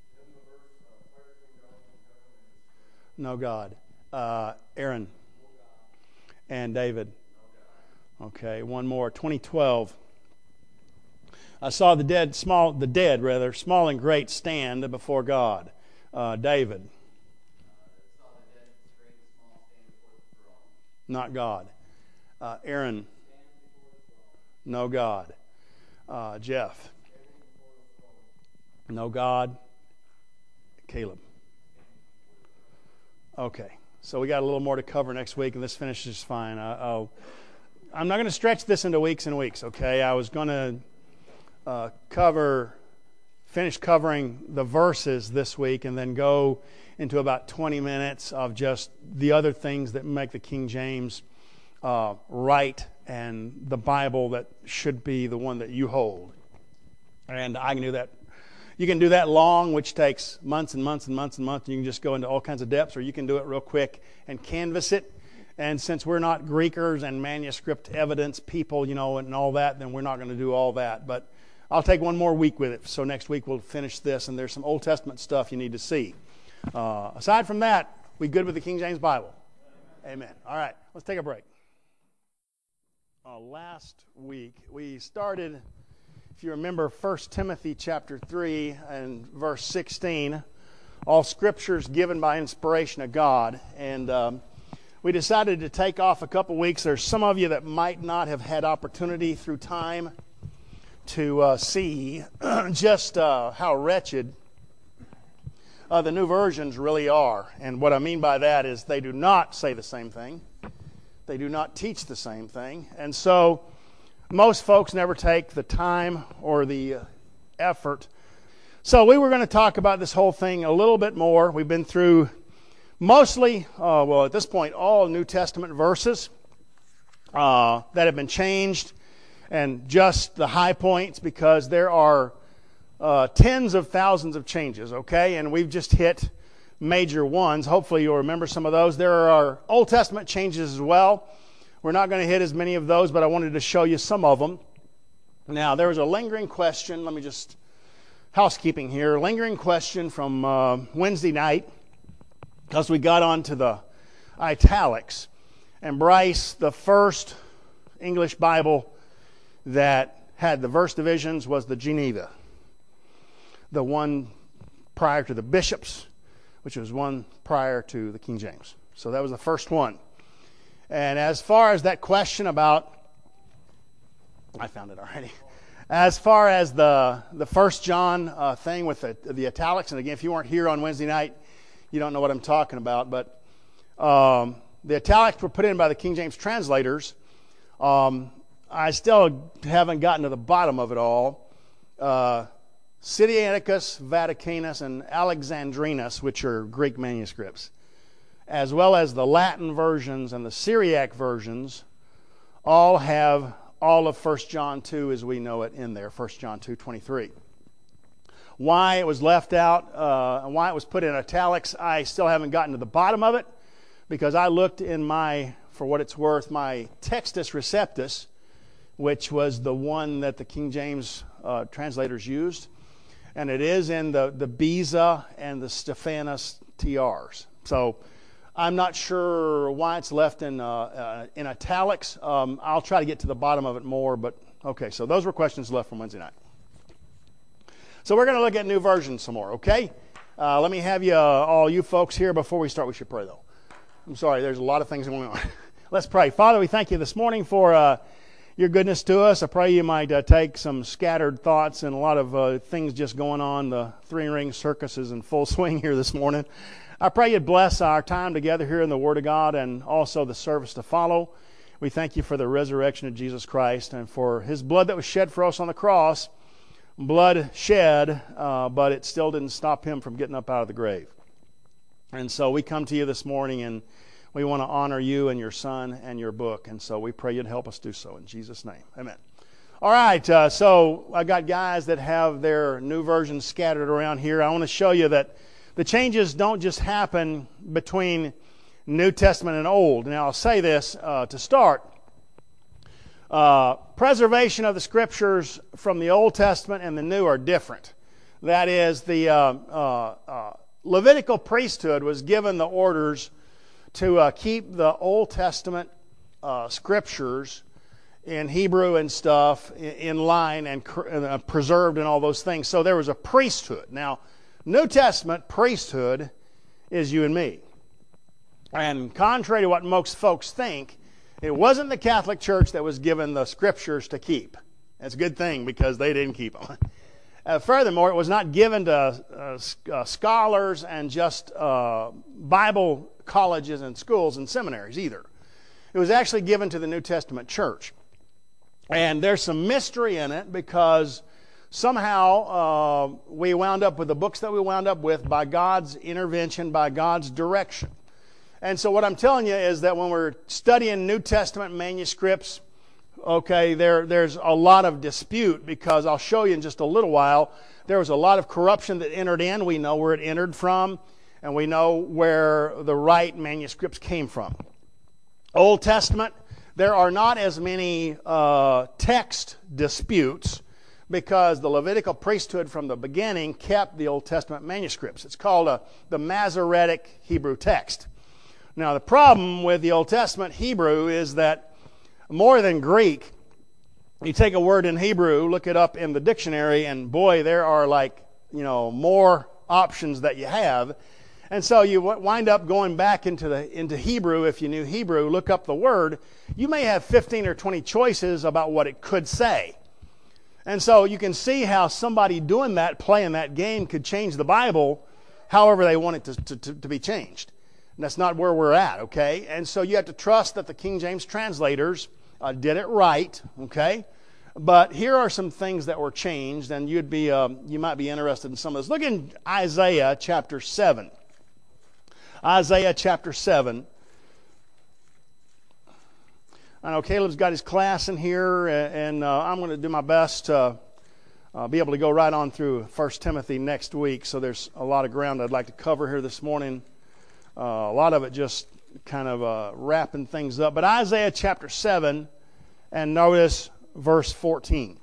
No God. Uh, Aaron? And David? Okay, one more. twenty twelve. I saw the dead, small, the dead rather, small and great, stand before God. Uh, David? Not God. Uh, Aaron? No God. Uh, Jeff? No God. Caleb? Okay. So we got a little more to cover next week, and this finishes fine. I, I'll, I'm not going to stretch this into weeks and weeks, okay? I was going to uh, cover, finish covering the verses this week, and then go into about twenty minutes of just the other things that make the King James uh, right and the Bible that should be the one that you hold. And I can do that. You can do that long, which takes months and months and months and months. You can just go into all kinds of depths, or you can do it real quick and canvas it. And since we're not Greekers and manuscript evidence people, you know, and all that, then we're not going to do all that. But I'll take one more week with it. So next week we'll finish this, and there's some Old Testament stuff you need to see. Uh, aside from that, we good with the King James Bible? Amen. Amen. All right, let's take a break. Uh, last week we started, if you remember, First Timothy chapter three and verse sixteen, all scriptures given by inspiration of God. And um, we decided to take off a couple weeks. There's some of you that might not have had opportunity through time to uh, see just uh, how wretched Uh, the new versions really are. And what I mean by that is they do not say the same thing. They do not teach the same thing. And so most folks never take the time or the uh, effort. So we were going to talk about this whole thing a little bit more. We've been through mostly, uh, well at this point, all New Testament verses uh, that have been changed, and just the high points, because there are Uh, tens of thousands of changes, okay? And we've just hit major ones. Hopefully you'll remember some of those. There are Old Testament changes as well. We're not going to hit as many of those, but I wanted to show you some of them. Now, there was a lingering question. Let me just, housekeeping here. Lingering question from uh, Wednesday night, because we got onto the italics. And Bryce, the first English Bible that had the verse divisions was the Geneva. The one prior to the bishops, which was one prior to the King James. So that was the first one. And as far as that question about, I found it already. As far as the the First John uh, thing with the, the italics, and again, if you weren't here on Wednesday night, you don't know what I'm talking about. But um, the italics were put in by the King James translators. Um, I still haven't gotten to the bottom of it all. Uh, Sinaiticus, Vaticanus, and Alexandrinus, which are Greek manuscripts, as well as the Latin versions and the Syriac versions, all have all of First John two as we know it in there, First John two twenty-three. Why it was left out, uh, and why it was put in italics, I still haven't gotten to the bottom of it, because I looked in my, for what it's worth, my Textus Receptus, which was the one that the King James uh, translators used. And it is in the, the Beza and the Stephanus T Rs. So I'm not sure why it's left in uh, uh, in italics. Um, I'll try to get to the bottom of it more. But okay, so those were questions left from Wednesday night. So we're going to look at new versions some more, okay? Uh, let me have you, uh, all you folks here, before we start, we should pray, though. I'm sorry, there's a lot of things going on. Let's pray. Father, we thank you this morning for uh, your goodness to us. I pray you might uh, take some scattered thoughts and a lot of uh, things just going on. The three-ring circus is in full swing here this morning. I pray you'd bless our time together here in the Word of God and also the service to follow. We thank you for the resurrection of Jesus Christ and for His blood that was shed for us on the cross. Blood shed, uh, but it still didn't stop Him from getting up out of the grave. And so we come to you this morning and we want to honor you and your Son and your book. And so we pray you'd help us do so in Jesus' name. Amen. All right, uh, so I got guys that have their new versions scattered around here. I want to show you that the changes don't just happen between New Testament and Old. Now, I'll say this uh, to start. Uh, preservation of the Scriptures from the Old Testament and the New are different. That is, the uh, uh, uh, Levitical priesthood was given the orders to uh, keep the Old Testament uh, Scriptures in Hebrew and stuff in line and uh, preserved and all those things. So there was a priesthood. Now, New Testament priesthood is you and me. And contrary to what most folks think, it wasn't the Catholic Church that was given the Scriptures to keep. That's a good thing because they didn't keep them. Uh, furthermore, it was not given to uh, uh, scholars and just uh, Bible colleges and schools and seminaries either. It was actually given to the New Testament church. And there's some mystery in it because somehow uh, we wound up with the books that we wound up with by God's intervention, by God's direction. And so what I'm telling you is that when we're studying New Testament manuscripts, okay, there, there's a lot of dispute because I'll show you in just a little while, there was a lot of corruption that entered in. We know where it entered from, and we know where the right manuscripts came from. Old Testament, there are not as many uh, text disputes because the Levitical priesthood from the beginning kept the Old Testament manuscripts. It's called a, the Masoretic Hebrew text. Now, the problem with the Old Testament Hebrew is that more than Greek, you take a word in Hebrew, look it up in the dictionary, and boy, there are like, you know, more options that you have. And so you wind up going back into the into Hebrew. If you knew Hebrew, look up the word. You may have fifteen or twenty choices about what it could say. And so you can see how somebody doing that, playing that game, could change the Bible however they want it to, to, to, to be changed. And that's not where we're at, okay? And so you have to trust that the King James translators uh, did it right, okay? But here are some things that were changed, and you'd be um, you might be interested in some of this. Look in Isaiah chapter seven. Isaiah chapter seven. I know Caleb's got his class in here, and uh, I'm going to do my best to uh, be able to go right on through First Timothy next week. So there's a lot of ground I'd like to cover here this morning. Uh, a lot of it just kind of uh, wrapping things up. But Isaiah chapter seven, and notice verse fourteen.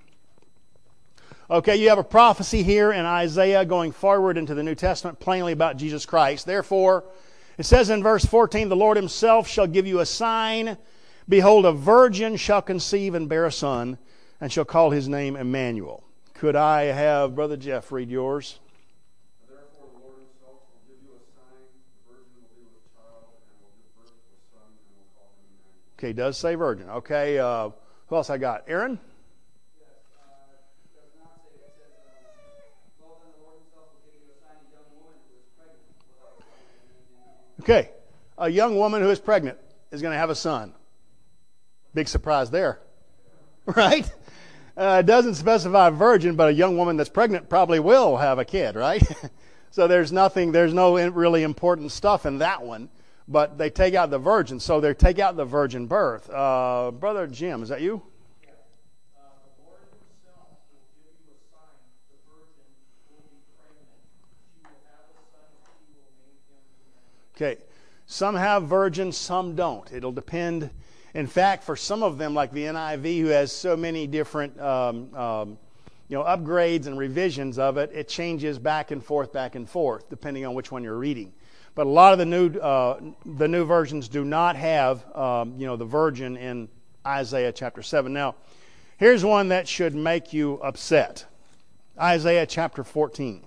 Okay, you have a prophecy here in Isaiah going forward into the New Testament plainly about Jesus Christ. Therefore, it says in verse fourteen, the Lord Himself shall give you a sign. Behold, a virgin shall conceive and bear a son, and shall call his name Emmanuel. Could I have Brother Jeff read yours? Therefore the Lord Himself will give you a sign. The virgin will be with child and will give birth to a son and will call him Emmanuel. Okay, it does say virgin. Okay, uh, who else I got? Aaron? Yes, uh, it does not say, it says, uh, well, then the Lord Himself will give you a sign, a young woman who is pregnant will have a son. Okay, a young woman who is pregnant is going to have a son. Big surprise there, right? Uh, it doesn't specify virgin, but a young woman that's pregnant probably will have a kid, right? So there's nothing, there's no really important stuff in that one, but they take out the virgin, so they take out the virgin birth. Uh, Brother Jim, is that you? Yes. Uh, the Lord Himself will give you a sign. The virgin will be pregnant. She will have a son and she will name him Emmanuel. Okay, some have virgins, some don't. It'll depend. In fact, for some of them, like the N I V, who has so many different um, um, you know, upgrades and revisions of it, it changes back and forth, back and forth, depending on which one you're reading. But a lot of the new uh, the new versions do not have um, you know the virgin in Isaiah chapter seven. Now, here's one that should make you upset. Isaiah chapter fourteen.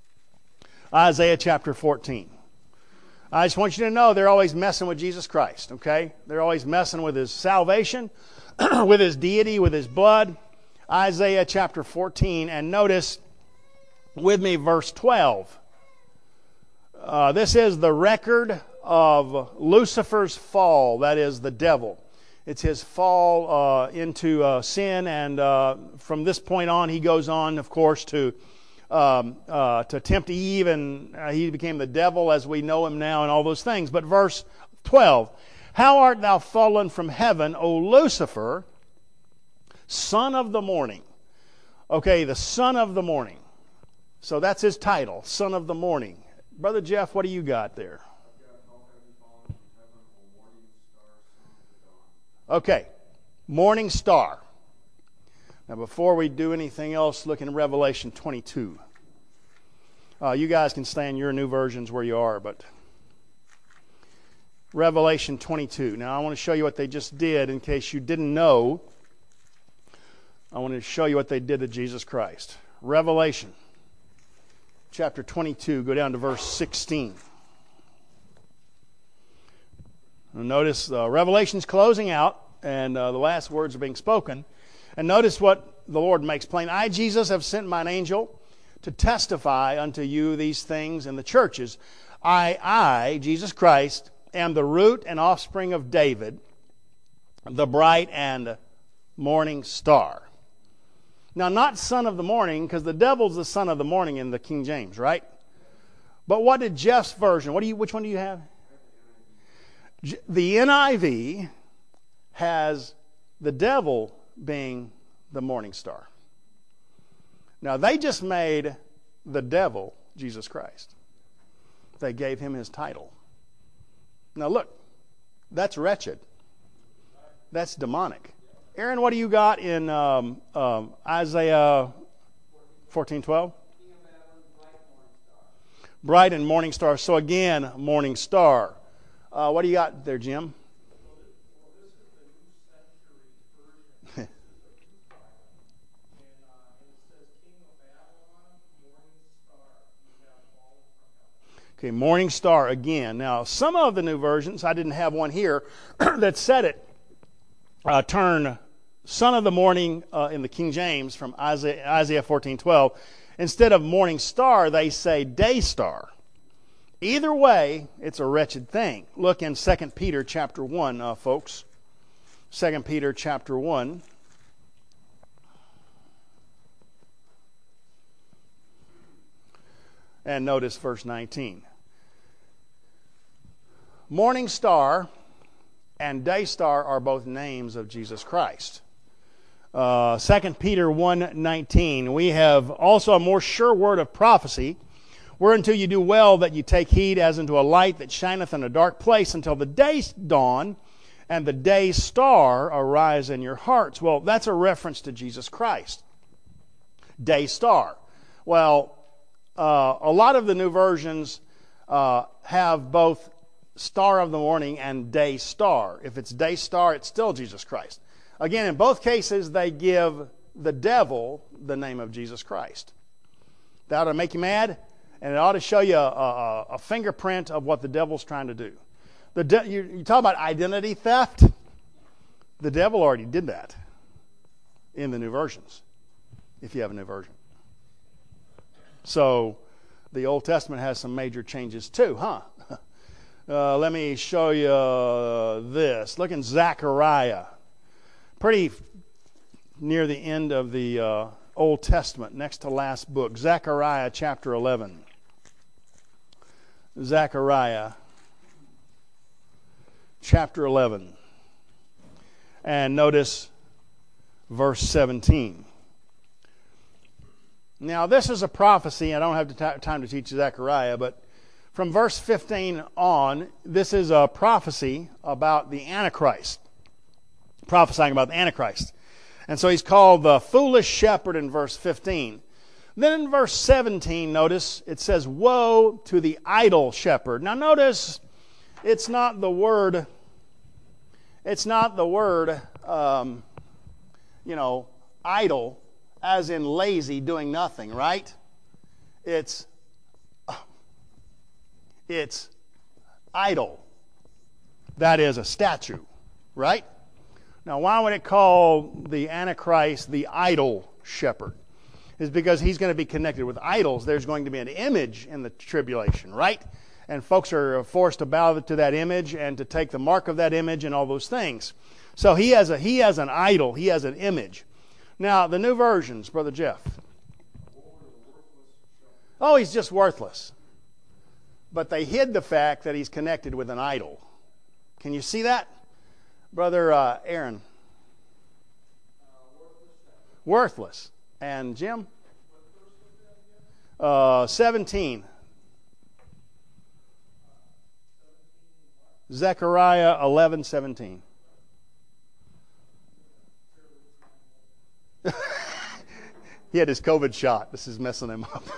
Isaiah chapter fourteen. I just want you to know they're always messing with Jesus Christ, okay? They're always messing with His salvation. with his deity, with his blood. Isaiah chapter fourteen, and notice with me verse twelve. Uh, this is the record of Lucifer's fall, that is the devil. It's his fall uh, into uh, sin, and uh, from this point on, he goes on, of course, to um, uh, to tempt Eve, and uh, he became the devil as we know him now, and all those things. But verse twelve, how art thou fallen from heaven, O Lucifer, son of the morning. Okay, the son of the morning. So that's his title, son of the morning. Brother Jeff, what do you got there? Okay, morning star. Now, before we do anything else, look in Revelation twenty-two. Uh, you guys can stay in your new versions where you are, but Revelation twenty-two. Now, I want to show you what they just did in case you didn't know. I want to show you what they did to Jesus Christ. Revelation chapter twenty-two, go down to verse sixteen. Notice uh, Revelation's closing out, and uh, the last words are being spoken. And notice what the Lord makes plain. I, Jesus, have sent mine angel to testify unto you these things in the churches. I, I, Jesus Christ, am the root and offspring of David, the bright and morning star. Now, not son of the morning, because the devil's the son of the morning in the King James, right? But what did Jeff's version, what do you, which one do you have? The N I V has the devil being the morning star. Now, they just made the devil Jesus Christ. They gave him his title. Now, look, that's wretched. That's demonic. Aaron, what do you got in um, um, Isaiah fourteen twelve? Bright and morning star. So again, morning star. Uh, what do you got there, Jim? Okay, morning star again. Now, some of the new versions, I didn't have one here, that said it, uh, turn son of the morning uh, in the King James from Isaiah, Isaiah fourteen twelve. Instead of morning star, they say day star. Either way, it's a wretched thing. Look in Second Peter chapter one, uh, folks. Second Peter chapter one. And notice verse nineteen. Morning star and day star are both names of Jesus Christ. Uh, Second Peter one nineteen. We have also a more sure word of prophecy, whereunto you do well that you take heed as unto a light that shineth in a dark place until the day dawn and the day star arise in your hearts. Well, that's a reference to Jesus Christ. Day star. Well, uh, a lot of the new versions uh, have both star of the morning and day star. If it's day star, it's still Jesus Christ. Again, in both cases, they give the devil the name of Jesus Christ. That ought to make you mad? And it ought to show you a, a, a fingerprint of what the devil's trying to do. The de- you, you talk about identity theft. The devil already did that in the new versions, if you have a new version. So the Old Testament has some major changes too, huh? Uh, let me show you uh, this. Look in Zechariah. Pretty near the end of the uh, Old Testament, next to last book. Zechariah chapter eleven. Zechariah chapter eleven. And notice verse seventeen. Now, this is a prophecy. I don't have the t- time to teach Zechariah, but from verse fifteen on, this is a prophecy about the Antichrist. Prophesying about the Antichrist. And so he's called the foolish shepherd in verse fifteen. Then in verse seventeen, notice, it says, woe to the idle shepherd. Now notice, it's not the word, it's not the word, um, you know, idle, as in lazy, doing nothing, right? It's, it's idol. That is a statue, right? Now, why would it call the Antichrist the idol shepherd? Is because he's going to be connected with idols. There's going to be an image in the tribulation, right? And folks are forced to bow to that image and to take the mark of that image and all those things. So he has a he has an idol. He has an image. Now, the new versions, Brother Jeff. Oh, he's just worthless. But they hid the fact that he's connected with an idol. Can you see that? Brother uh, Aaron. Worthless. And Jim? Uh, seventeen. Zechariah eleven seventeen. He had his COVID shot. This is messing him up.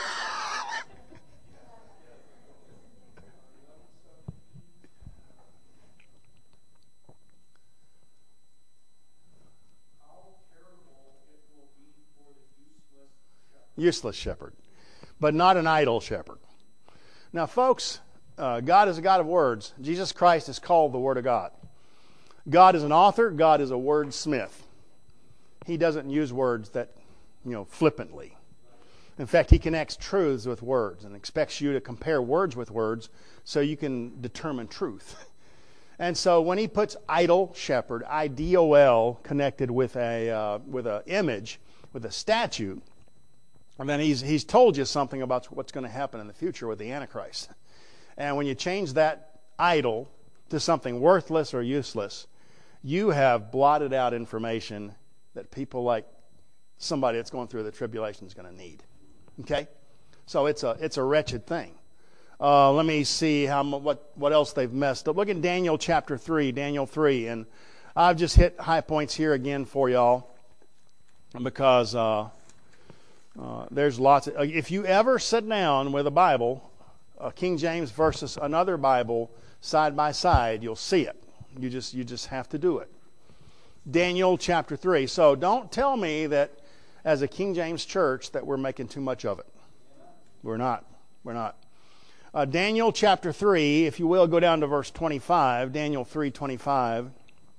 Useless shepherd, but not an idle shepherd. Now, folks, uh, God is a God of words. Jesus Christ is called the Word of God. God is an author. God is a wordsmith. He doesn't use words that, you know, flippantly. In fact, he connects truths with words and expects you to compare words with words so you can determine truth. And so when he puts idol shepherd, I D O L, connected with a uh, with an image, with a statue, and then he's he's told you something about what's going to happen in the future with the Antichrist. And when you change that idol to something worthless or useless, you have blotted out information that people like somebody that's going through the tribulation is going to need. Okay? So it's a it's a wretched thing. Uh, let me see how what what else they've messed up. Look at Daniel chapter three, Daniel three, and I've just hit high points here again for y'all because uh, uh, there's lots of. If you ever sit down with a Bible, uh, King James versus another Bible side by side, you'll see it. You just you just have to do it. Daniel chapter three. So don't tell me that as a King James church that we're making too much of it. We're not. We're not. Uh, Daniel chapter three, if you will, go down to verse twenty-five. Daniel three twenty-five.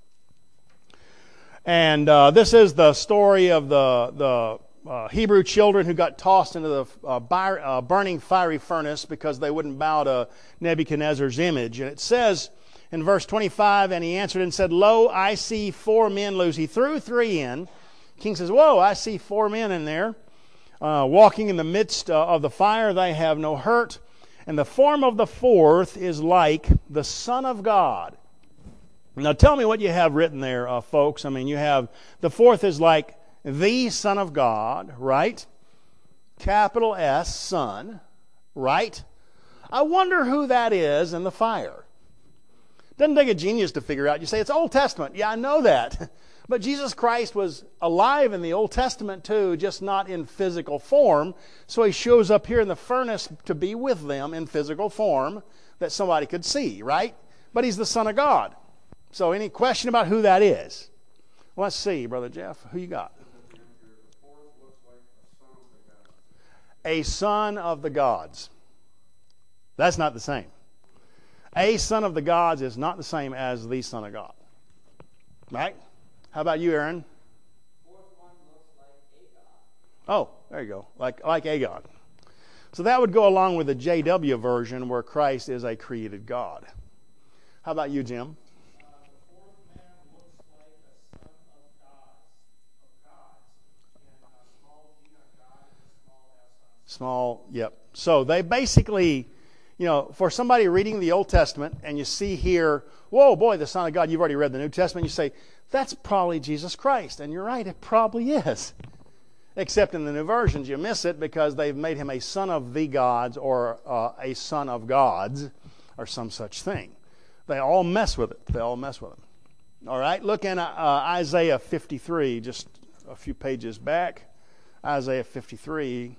And uh, this is the story of the the uh, Hebrew children who got tossed into the uh, bi- uh, burning fiery furnace because they wouldn't bow to Nebuchadnezzar's image. And it says in verse twenty-five, and he answered and said, "Lo, I see four men loose." He threw three in. King says, "Whoa, I see four men in there, uh, walking in the midst uh, of the fire. They have no hurt. And the form of the fourth is like the Son of God." Now tell me what you have written there, uh, folks. I mean, you have, the fourth is like the Son of God, right? Capital S, Son, right? I wonder who that is in the fire. Doesn't take a genius to figure out. You say, it's Old Testament. Yeah, I know that. But Jesus Christ was alive in the Old Testament too, just not in physical form. So he shows up here in the furnace to be with them in physical form that somebody could see, right? But he's the Son of God. So any question about who that is? Let's see, Brother Jeff. Who you got? A son of the gods. That's not the same. A son of the gods is not the same as the Son of God. Right? How about you, Aaron? Fourth one looks like Agon. Oh, there you go. Like like Agon. So that would go along with the J W version where Christ is a created God. How about you, Jim? Uh, the fourth man looks like a son of gods, of gods, and a small g on God and a small s on. Small, yep. So they basically, you know, for somebody reading the Old Testament and you see here, whoa, boy, the Son of God, you've already read the New Testament, you say, that's probably Jesus Christ. And you're right, it probably is. Except in the new versions, you miss it because they've made him a son of the gods or uh, a son of gods or some such thing. They all mess with it. They all mess with him. All right, look in uh, Isaiah fifty-three, just a few pages back. Isaiah fifty-three.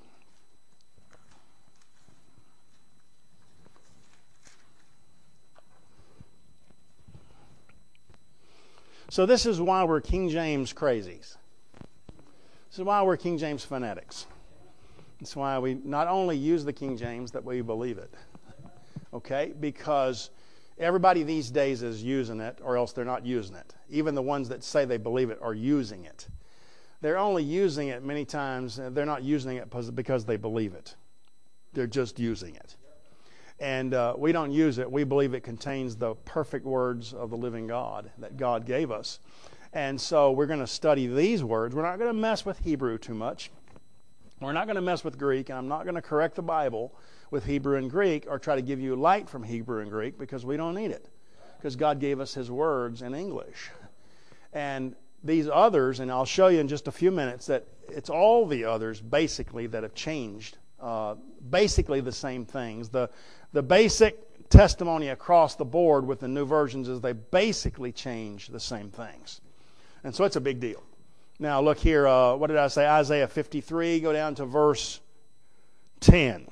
So this is why we're King James crazies. This is why we're King James fanatics. It's why we not only use the King James, that we believe it. Okay? Because Everybody these days is using it, or else they're not using it. Even the ones that say they believe it are using it. They're only using it many times, they're not using it because they believe it. They're just using it. And uh, we don't use it. We believe it contains the perfect words of the living God that God gave us. And so we're going to study these words. We're not going to mess with Hebrew too much. We're not going to mess with Greek, and I'm not going to correct the Bible with Hebrew and Greek or try to give you light from Hebrew and Greek, because we don't need it. Because God gave us His words in English. And these others, and I'll show you in just a few minutes, that it's all the others basically that have changed. Uh, basically the same things. The, the basic testimony across the board with the new versions is they basically change the same things. And so it's a big deal. Now look here, uh, what did I say? Isaiah fifty-three, go down to verse ten.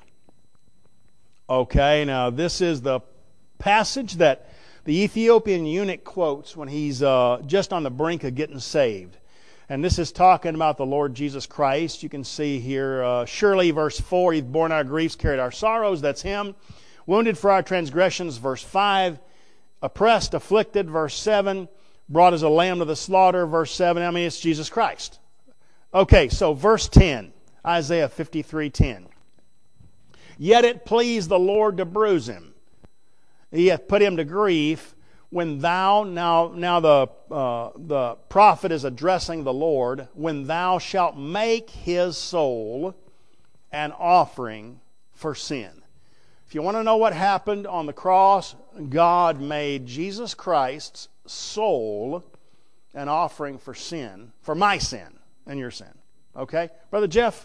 Okay, now this is the passage that the Ethiopian eunuch quotes when he's uh, just on the brink of getting saved. And this is talking about the Lord Jesus Christ. You can see here, uh, surely, verse four, He's borne our griefs, carried our sorrows. That's Him. Wounded for our transgressions, verse five. Oppressed, afflicted, verse seven. Brought as a lamb to the slaughter, verse seven. I mean, it's Jesus Christ. Okay, so verse ten, Isaiah fifty-three ten. Yet it pleased the Lord to bruise Him. He hath put Him to grief. When thou, now now the uh, the prophet is addressing the Lord, when thou shalt make His soul an offering for sin. If you want to know what happened on the cross, God made Jesus Christ's soul an offering for sin, for my sin and your sin. Okay? Brother Jeff?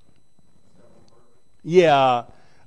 Yeah.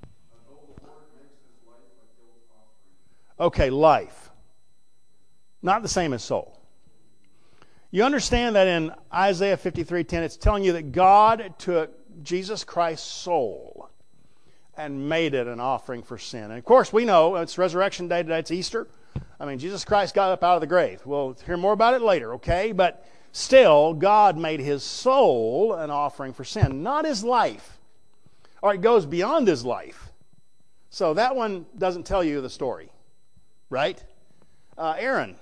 Okay, life. Not the same as soul. You understand that in Isaiah fifty-three ten, it's telling you that God took Jesus Christ's soul and made it an offering for sin. And of course, we know it's Resurrection Day today, it's Easter. I mean, Jesus Christ got up out of the grave. We'll hear more about it later, okay? But still, God made His soul an offering for sin, not His life. Or it goes beyond His life. So that one doesn't tell you the story, right? Uh, Aaron.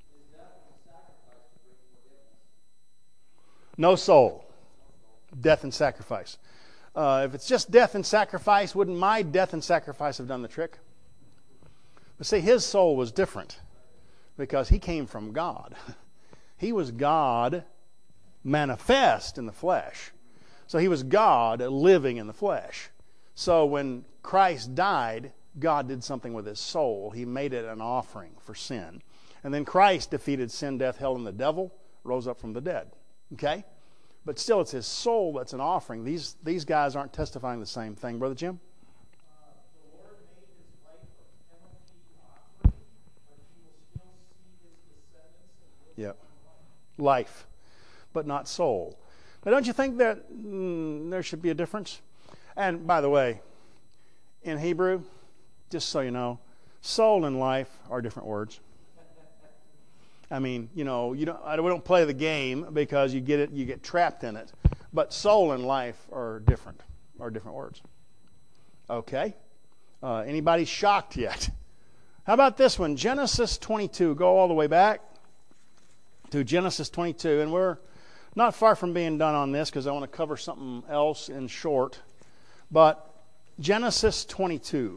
No soul. Death and sacrifice. Uh, if it's just death and sacrifice, wouldn't my death and sacrifice have done the trick? But see, His soul was different because He came from God. He was God manifest in the flesh. So He was God living in the flesh. So when Christ died, God did something with His soul. He made it an offering for sin. And then Christ defeated sin, death, hell, and the devil, rose up from the dead. Okay? But still, it's His soul that's an offering. These these guys aren't testifying the same thing. Brother Jim? Uh, the Lord made His life a penalty offering, but He will still see His descendants and live Yep. on life. Life, but not soul. Now, don't you think that mm, there should be a difference? And by the way, in Hebrew, just so you know, soul and life are different words. I mean, you know, you don't. I, we don't play the game because you get it, you get trapped in it. But soul and life are different, are different words. Okay. Uh, anybody shocked yet? How about this one? Genesis twenty-two. Go all the way back to Genesis twenty-two, and we're not far from being done on this because I want to cover something else in short. But Genesis twenty-two.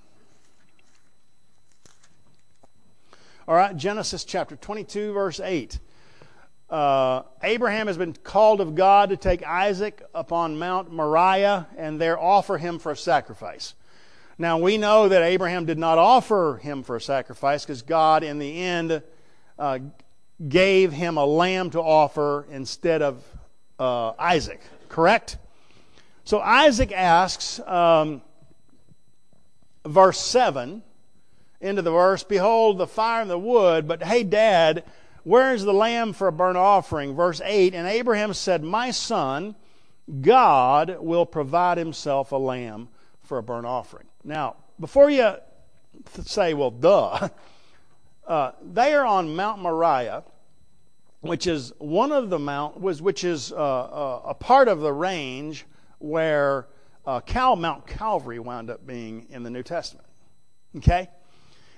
All right, Genesis chapter twenty-two, verse eight. Uh, Abraham has been called of God to take Isaac upon Mount Moriah and there offer him for a sacrifice. Now, we know that Abraham did not offer him for a sacrifice because God, in the end, uh, gave him a lamb to offer instead of uh, Isaac. Correct? So Isaac asks, um, verse seven, into the verse, behold, the fire and the wood, but hey, Dad, where's the lamb for a burnt offering? Verse eight, and Abraham said, my son, God will provide Himself a lamb for a burnt offering. Now, before you say, well, duh, uh, they are on Mount Moriah, which is one of the mount, which is uh, uh, a part of the range where uh, Cal, Mount Calvary wound up being in the New Testament. Okay?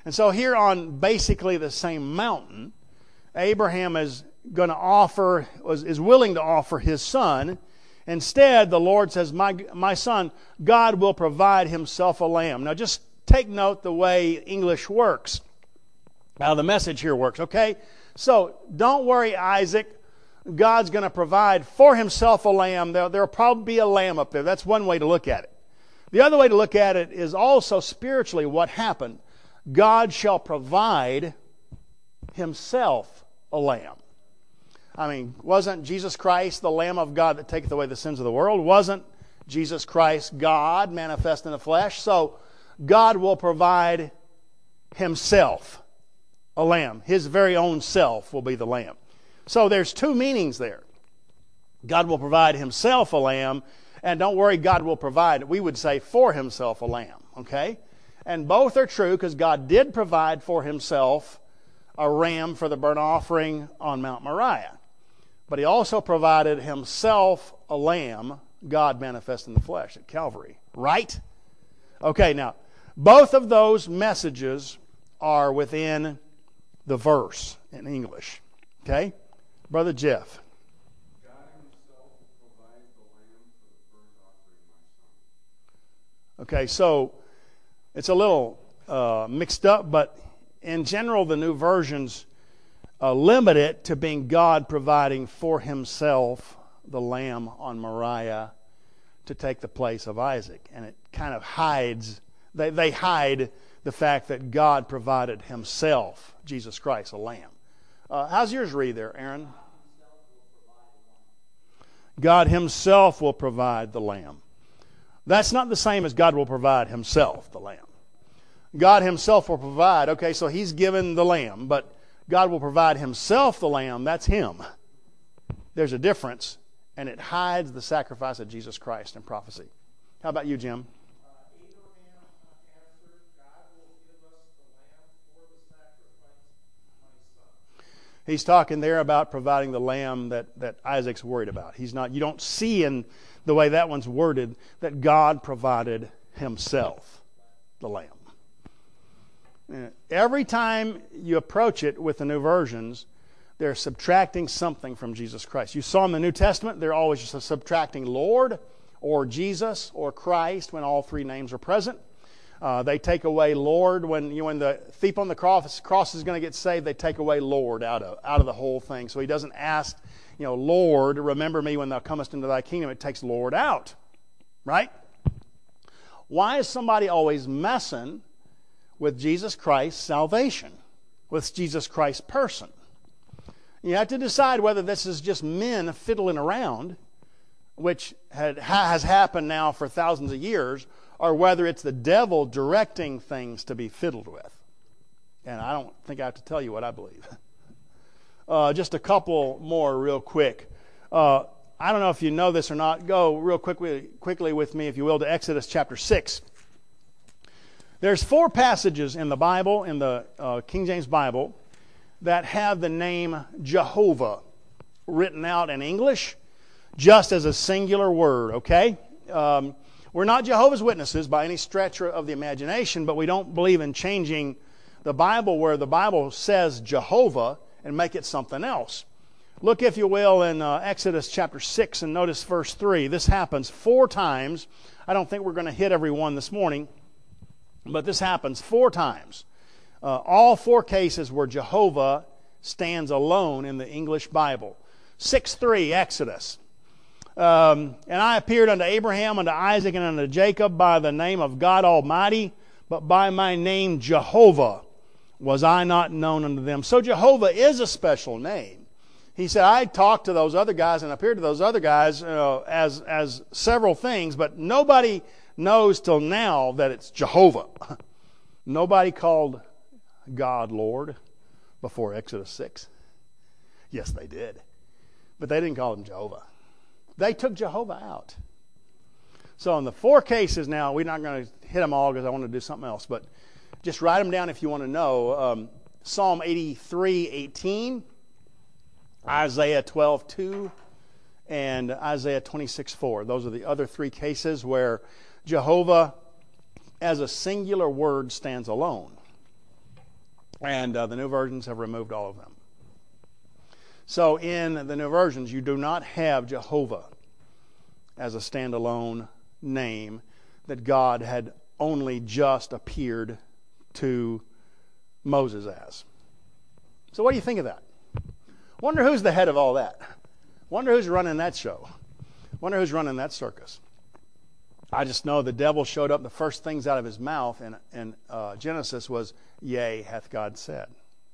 And so here on basically the same mountain, Abraham is going to offer, was, is willing to offer his son. Instead, the Lord says, my, my son, God will provide himself a lamb. Now just take note the way English works, how the message here works, okay? So don't worry, Isaac. God's going to provide for himself a lamb. There will probably be a lamb up there. That's one way to look at it. The other way to look at it is also spiritually what happened. God shall provide himself a lamb. I mean, wasn't Jesus Christ the Lamb of God that taketh away the sins of the world? Wasn't Jesus Christ God manifest in the flesh? So God will provide himself a lamb. His very own self will be the lamb. So there's two meanings there. God will provide himself a lamb, and don't worry, God will provide, we would say, for himself a lamb, okay? And both are true because God did provide for himself a ram for the burnt offering on Mount Moriah. But he also provided himself a lamb, God manifest in the flesh at Calvary, right? Okay, now, both of those messages are within the verse in English, okay? Brother Jeff. God himself provides the lamb for the burnt offering, my son. Okay, so it's a little uh, mixed up, but in general, the new versions uh, limit it to being God providing for himself the lamb on Moriah to take the place of Isaac. And it kind of hides, they, they hide the fact that God provided himself, Jesus Christ, a lamb. Uh, how's yours read there, Aaron? God himself will provide the lamb. That's not the same as God will provide himself the lamb. God himself will provide. Okay, so he's given the lamb, but God will provide himself the lamb. That's him. There's a difference, and it hides the sacrifice of Jesus Christ in prophecy. How about you, Jim? Uh, Abraham answered, God will give us the lamb for the sacrifice, my son. He's talking there about providing the lamb that, that Isaac's worried about. He's not. You don't see in the way that one's worded that God provided himself the lamb. Every time you approach it with the new versions, they're subtracting something from Jesus Christ. You saw in the New Testament, they're always just subtracting Lord or Jesus or Christ when all three names are present. Uh, they take away Lord when you know, when the thief on the cross, cross is going to get saved. They take away Lord out of out of the whole thing. So he doesn't ask, you know, Lord, remember me when thou comest into thy kingdom. It takes Lord out, right? Why is somebody always messing with Jesus Christ's salvation, with Jesus Christ's person? You have to decide whether this is just men fiddling around, which had, has happened now for thousands of years, or whether it's the devil directing things to be fiddled with. And I don't think I have to tell you what I believe. Uh, just a couple more real quick. Uh, I don't know if you know this or not. Go real quickly, quickly with me, if you will, to Exodus chapter six. There's four passages in the Bible, in the uh, King James Bible, that have the name Jehovah written out in English just as a singular word, okay? Um, we're not Jehovah's Witnesses by any stretch of the imagination, but we don't believe in changing the Bible where the Bible says Jehovah and make it something else. Look, if you will, in uh, Exodus chapter six and notice verse three. This happens four times. I don't think we're going to hit every one this morning, but this happens four times. Uh, all four cases where Jehovah stands alone in the English Bible. six three, Exodus. Um, and I appeared unto Abraham, unto Isaac, and unto Jacob by the name of God Almighty, but by my name Jehovah was I not known unto them. So Jehovah is a special name. He said, I talked to those other guys and appeared to those other guys uh, as, as several things, but nobody knows till now that it's Jehovah. Nobody called God Lord before Exodus six. Yes, they did. But they didn't call him Jehovah. They took Jehovah out. So in the four cases now, we're not going to hit them all because I want to do something else, but just write them down if you want to know. Um, Psalm eighty-three eighteen, Isaiah twelve two, and Isaiah twenty-six four. Those are the other three cases where Jehovah as a singular word stands alone. And uh, the new versions have removed all of them. So in the new versions, you do not have Jehovah as a standalone name that God had only just appeared to Moses as. So what do you think of that? Wonder who's the head of all that. Wonder who's running that show. Wonder who's running that circus. I just know the devil showed up. The first things out of his mouth in, in uh, Genesis was, "Yea, hath God said."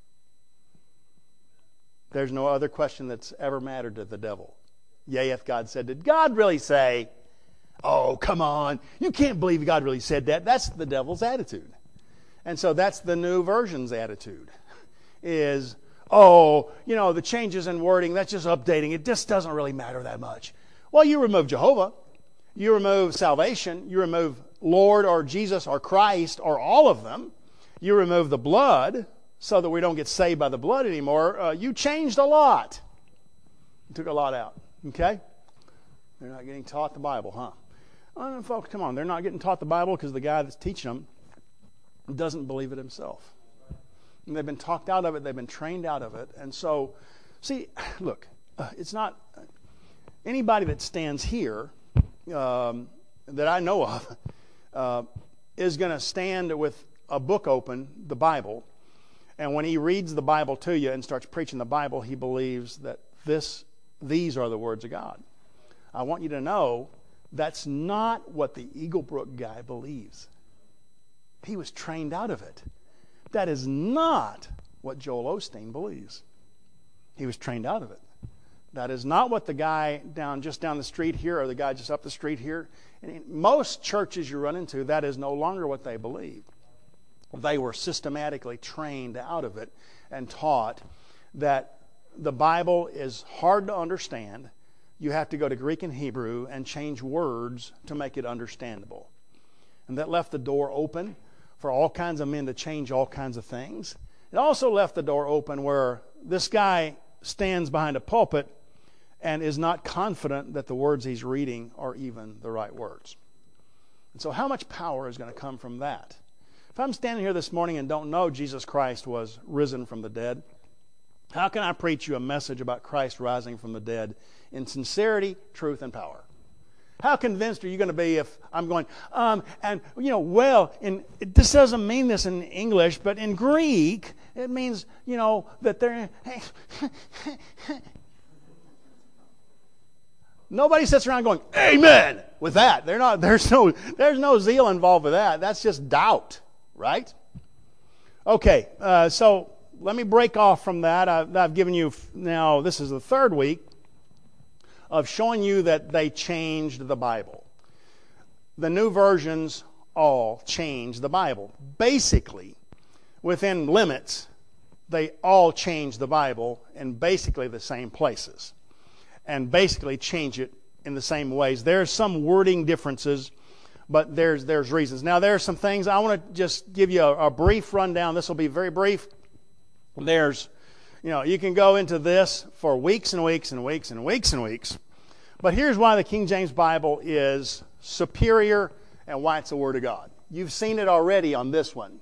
There's no other question that's ever mattered to the devil. Yea, hath God said. Did God really say? Oh, come on. You can't believe God really said that. That's the devil's attitude. And so that's the new version's attitude. Is, oh, you know, the changes in wording, that's just updating. It just doesn't really matter that much. Well, you remove Jehovah. You remove salvation. You remove Lord or Jesus or Christ or all of them. You remove the blood so that we don't get saved by the blood anymore. Uh, you changed a lot. You took a lot out. Okay? They're not getting taught the Bible, huh? Well, folks, come on. They're not getting taught the Bible because the guy that's teaching them doesn't believe it himself. And they've been talked out of it. They've been trained out of it. And so, see, look, uh, it's not anybody that stands here um, that I know of uh, is going to stand with a book open, the Bible, and when he reads the Bible to you and starts preaching the Bible, he believes that this, these are the words of God. I want you to know that's not what the Eagle Brook guy believes. He was trained out of it. That is not what Joel Osteen believes. He was trained out of it. That is not what the guy down just down the street here or the guy just up the street here. And in most churches you run into, that is no longer what they believe. They were systematically trained out of it and taught that the Bible is hard to understand. You have to go to Greek and Hebrew and change words to make it understandable. And that left the door open for all kinds of men to change all kinds of things. It also left the door open where this guy stands behind a pulpit and is not confident that the words he's reading are even the right words. And so how much power is going to come from that? If I'm standing here this morning and don't know Jesus Christ was risen from the dead, how can I preach you a message about Christ rising from the dead in sincerity, truth, and power? How convinced are you going to be if I'm going, um, and, you know, well, in, it, this doesn't mean this in English, but in Greek, it means, you know, that they're... Nobody sits around going, amen, with that. They're not, there's no, there's no zeal involved with that. That's just doubt, right? Okay, uh, so let me break off from that. I've, I've given you now, this is the third week of showing you that they changed the Bible. The new versions all changed the Bible. Basically, within limits, they all change the Bible in basically the same places and basically change it in the same ways. There's some wording differences, but there's there's reasons. Now, there are some things I want to just give you a, a brief rundown. This will be very brief. There's, you know, you can go into this for weeks and weeks and weeks and weeks and weeks. But here's why the King James Bible is superior and why it's the Word of God. You've seen it already on this one.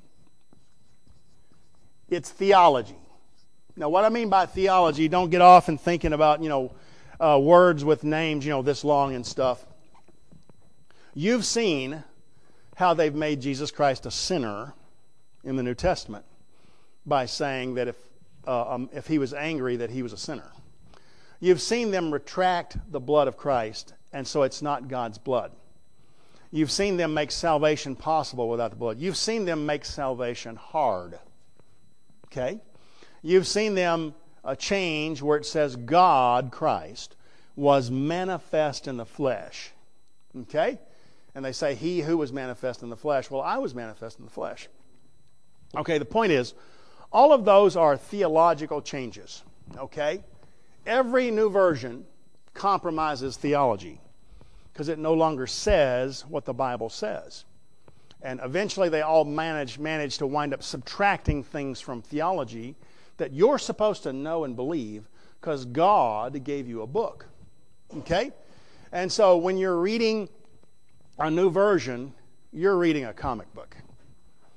It's theology. Now, what I mean by theology, don't get off and thinking about, you know, uh, words with names, you know, this long and stuff. You've seen how they've made Jesus Christ a sinner in the New Testament by saying that if uh, um, if he was angry, that he was a sinner. You've seen them retract the blood of Christ, and so it's not God's blood. You've seen them make salvation possible without the blood. You've seen them make salvation hard. Okay? You've seen them uh, change where it says God, Christ, was manifest in the flesh. Okay? And they say, he who was manifest in the flesh. Well, I was manifest in the flesh. Okay, the point is, all of those are theological changes. Okay? Every new version compromises theology because it no longer says what the Bible says. And eventually they all manage, manage to wind up subtracting things from theology that you're supposed to know and believe because God gave you a book. Okay? And so when you're reading a new version, you're reading a comic book.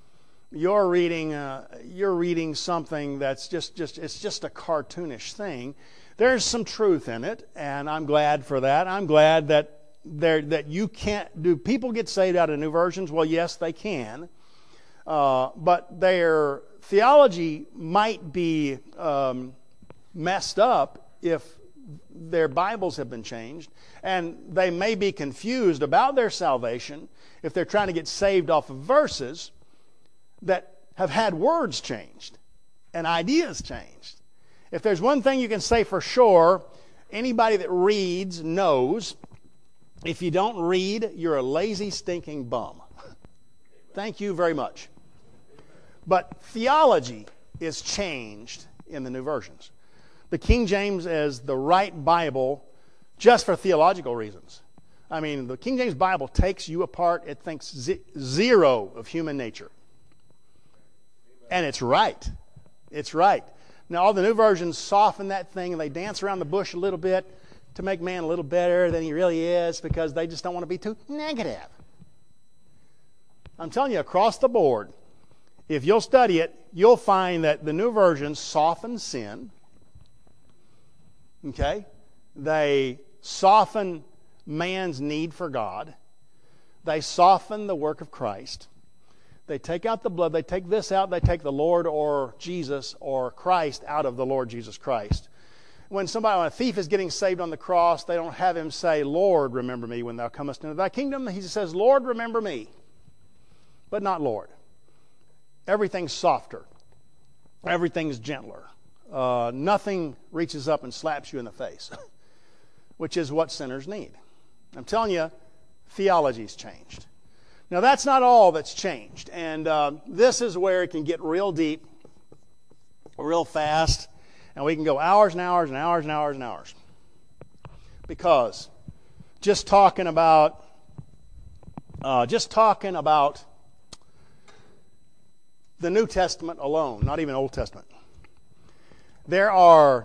you're reading uh, you're reading something that's just just it's just a cartoonish thing. There's some truth in it, and I'm glad for that. I'm glad that there that you can't do. People get saved out of new versions. Well, yes, they can, uh, but their theology might be um, messed up if their Bibles have been changed, and they may be confused about their salvation if they're trying to get saved off of verses that have had words changed and ideas changed. If there's one thing you can say for sure, anybody that reads knows, if you don't read, you're a lazy, stinking bum. Thank you very much. But theology is changed in the new versions. The King James is the right Bible just for theological reasons. I mean, the King James Bible takes you apart. It thinks z- zero of human nature. And it's right. It's right. Now, all the new versions soften that thing, and they dance around the bush a little bit to make man a little better than he really is, because they just don't want to be too negative. I'm telling you, across the board, if you'll study it, you'll find that the new versions soften sin. Okay? They soften man's need for God. They soften the work of Christ. They take out the blood. They take this out. They take the Lord or Jesus or Christ out of the Lord Jesus Christ. When somebody, when a thief is getting saved on the cross, they don't have him say, Lord, remember me when thou comest into thy kingdom. He says, Lord, remember me. But not Lord. Everything's softer. Everything's gentler. Uh, nothing reaches up and slaps you in the face, which is what sinners need. I'm telling you, theology's changed. Now, that's not all that's changed. And uh, this is where it can get real deep, real fast, and we can go hours and hours and hours and hours and hours. Because just talking about, uh, just talking about the New Testament alone, not even Old Testament, there are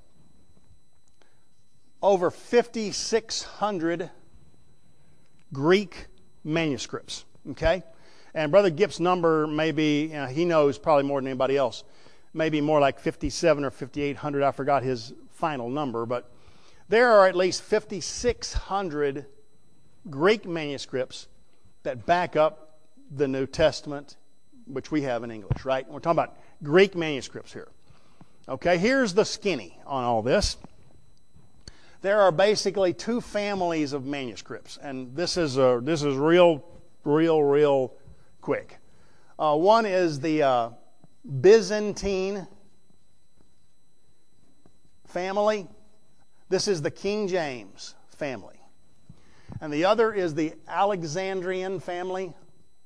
over fifty-six hundred Greek manuscripts, okay? And Brother Gipp's number may be, you know, he knows probably more than anybody else, maybe more like fifty-seven or fifty-eight hundred. I forgot his final number, but there are at least fifty-six hundred Greek manuscripts that back up the New Testament, which we have in English, right? We're talking about Greek manuscripts here. Okay, here's the skinny on all this. There are basically two families of manuscripts, and this is a, this is real, real, real quick. Uh, one is the uh, Byzantine family. This is the King James family. And the other is the Alexandrian family.